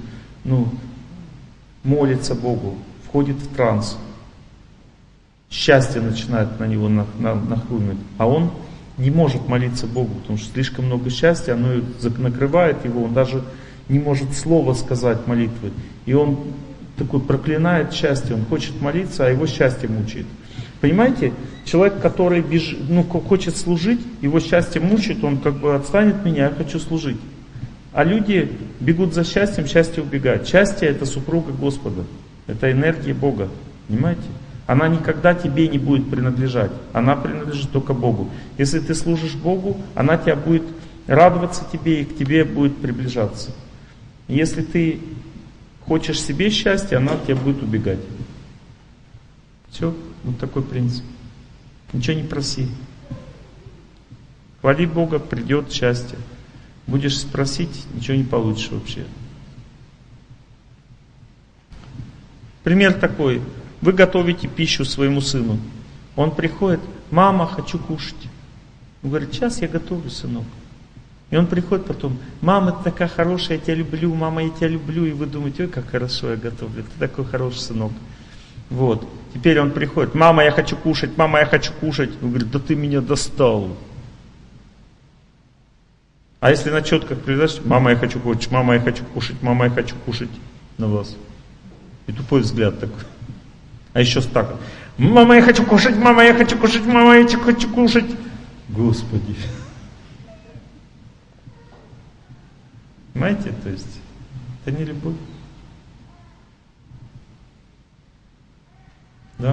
A: молится Богу, входит в транс. Счастье начинает на него нахлынуть. А он не может молиться Богу, потому что слишком много счастья, оно накрывает его, он даже не может слова сказать молитвы. И он такой проклинает счастье, он хочет молиться, а его счастье мучает. Понимаете, человек, который хочет служить, его счастье мучает, он как бы отстанет от меня, я хочу служить. А люди бегут за счастьем, счастье убегает. Счастье — это супруга Господа, это энергия Бога, понимаете? Она никогда тебе не будет принадлежать, она принадлежит только Богу. Если ты служишь Богу, она тебя будет радоваться тебе и к тебе будет приближаться. Если ты хочешь себе счастья, она от тебя будет убегать. Все, вот такой принцип. Ничего не проси. Хвали Бога, придет счастье. Будешь спросить, ничего не получишь вообще. Пример такой. Вы готовите пищу своему сыну. Он приходит, мама, хочу кушать. Он говорит, сейчас я готовлю, сынок. И он приходит потом, мама, ты такая хорошая, я тебя люблю, мама, я тебя люблю. И вы думаете, ой, как хорошо я готовлю, ты такой хороший сынок. Вот. Теперь он приходит, мама, я хочу кушать, мама, я хочу кушать. Он говорит, да ты меня достал. А если на четках передашь, мама, я хочу кушать, мама, я хочу кушать, мама, я хочу кушать на вас. И тупой взгляд такой. А еще так. Мама, я хочу кушать, мама, я хочу кушать, мама, я хочу кушать. Господи. Понимаете, то есть, это не любовь. Да?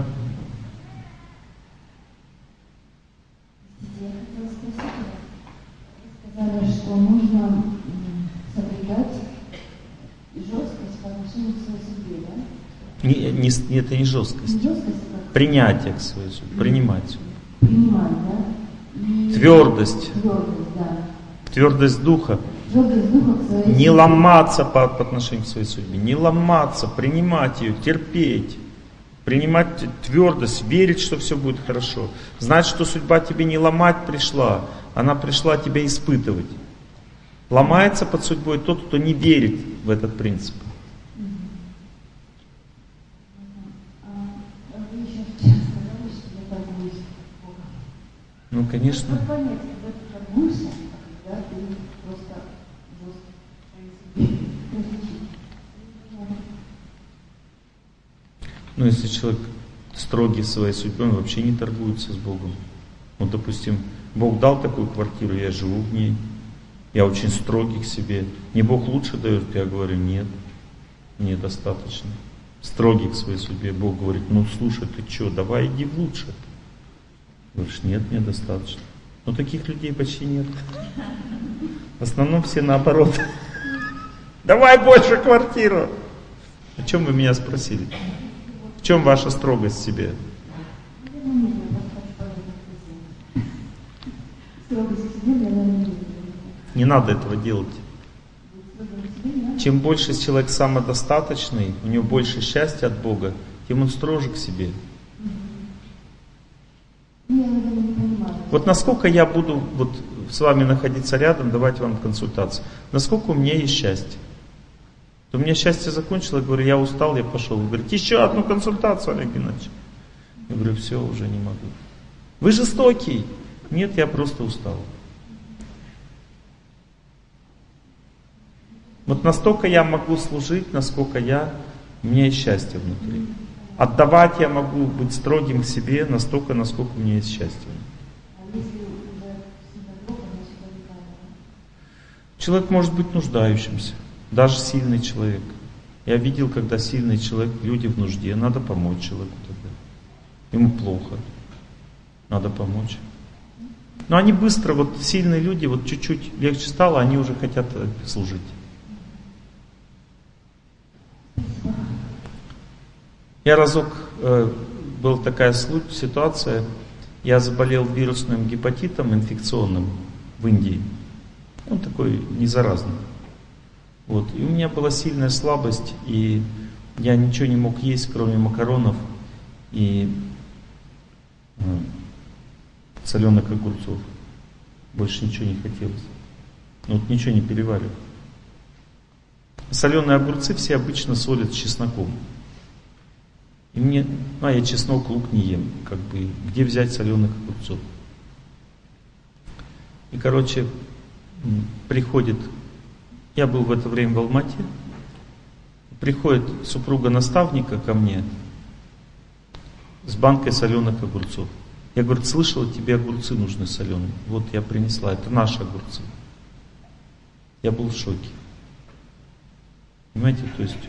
E: Я хотела спросить, вы сказали, что нужно соблюдать жесткость по отношению к своей судьбе, да?
A: Это не жесткость.
E: Не жесткость, а
A: принятие к своей судьбе. Принимать.
E: Принимать, да? И
A: Твердость.
E: Твердость, да.
A: Твердость духа.
E: Твердость духа к своей
A: Не ломаться по отношению к своей судьбе. Не ломаться, принимать ее, терпеть. Принимать твердость, верить, что все будет хорошо. Знать, что судьба тебе не ломать пришла, она пришла тебя испытывать. Ломается под судьбой тот, кто не верит в этот принцип.
E: Вы еще вчера сказали, что я торгуюсь с Богом.
A: Ну, конечно.
E: Как понять, когда ты торгуешься, а когда ты просто жестко различить?
A: Ну, если человек строгий в своей судьбе, он вообще не торгуется с Богом. Вот, допустим, Бог дал такую квартиру, я живу в ней. Я очень строгий к себе. Мне Бог лучше дает, я говорю, нет, мне достаточно. Строгий к своей судьбе. Бог говорит, ну слушай, ты что, давай иди в лучшее. Говоришь, нет, мне достаточно. Но таких людей почти нет. В основном все наоборот. Давай больше квартиру. О чем вы меня спросили? В чем ваша строгость в себе? Не надо этого делать. Чем больше человек самодостаточный, у него больше счастья от Бога, тем он строже к себе.
E: Я, наверное, не понимаю.
A: Вот насколько я буду вот с вами находиться рядом, давать вам консультацию, насколько у меня есть счастье. То у меня счастье закончилось, я говорю, я устал, я пошел. Вы говорите, еще одну консультацию, Олег Геннадьевич. Я говорю, все, уже не могу. Вы жестокий. Нет, я просто устал. Вот настолько я могу служить, насколько у меня есть счастье внутри. Отдавать я могу, быть строгим к себе настолько, насколько у меня есть счастье.
E: А если уже сильно плохо, значит, это неправильно?
A: Человек может быть нуждающимся, даже сильный человек. Я видел, когда сильный человек, люди в нужде, надо помочь человеку тогда. Ему плохо, надо помочь. Но они быстро, вот сильные люди, вот чуть-чуть легче стало, они уже хотят служить. Я разок, была такая ситуация, я заболел вирусным гепатитом инфекционным в Индии. Он такой незаразный. Вот. И у меня была сильная слабость, и я ничего не мог есть, кроме макаронов и соленых огурцов. Больше ничего не хотелось. Ну вот ничего не переваривал. Соленые огурцы все обычно солят с чесноком. И мне, я чеснок, лук не ем, как бы, где взять соленых огурцов? И, приходит, я был в это время в Алмате, приходит супруга наставника ко мне с банкой соленых огурцов. Я, говорю, слышала, тебе огурцы нужны соленые. Вот я принесла, это наши огурцы. Я был в шоке. Понимаете, то есть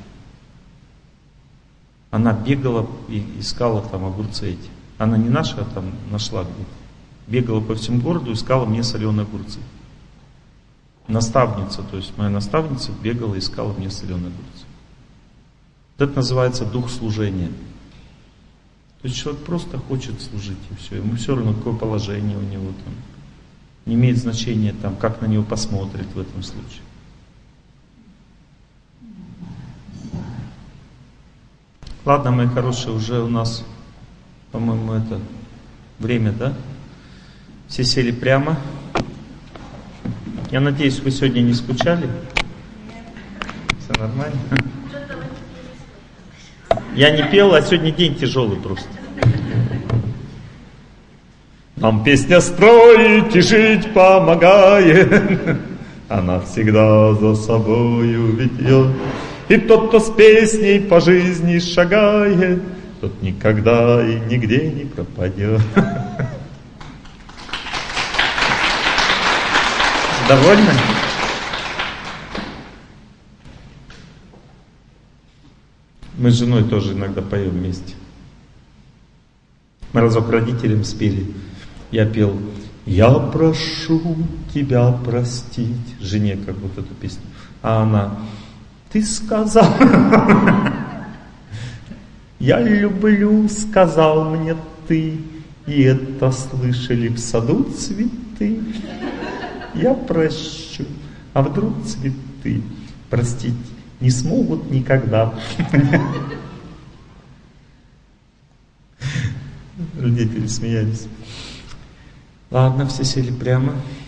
A: она бегала и искала там огурцы эти. Она не наша, а там нашла где-то. Бегала по всему городу, искала мне соленые огурцы. Наставница, то есть моя наставница бегала и искала мне соленые огурцы. Вот это называется дух служения. То есть человек просто хочет служить, и все. Ему все равно, какое положение у него там. Не имеет значения, там, как на него посмотрят в этом случае. Ладно, мои хорошие, уже у нас, по-моему, это время, да? Все сели прямо. Я надеюсь, вы сегодня не скучали? Все нормально? Я не пел, а сегодня день тяжелый просто. Нам песня строить и жить помогает, она всегда за собою ведет. И тот, кто с песней по жизни шагает, тот никогда и нигде не пропадет. Довольны? Мы с женой тоже иногда поем вместе. Мы разок родителям спели. Я пел «Я прошу тебя простить» жене, как вот эту песню. А она «Ты сказал, я люблю, сказал мне ты, и это слышали в саду цветы. Я прощу, а вдруг цветы простить не смогут никогда». Родители смеялись. Ладно, все сели прямо.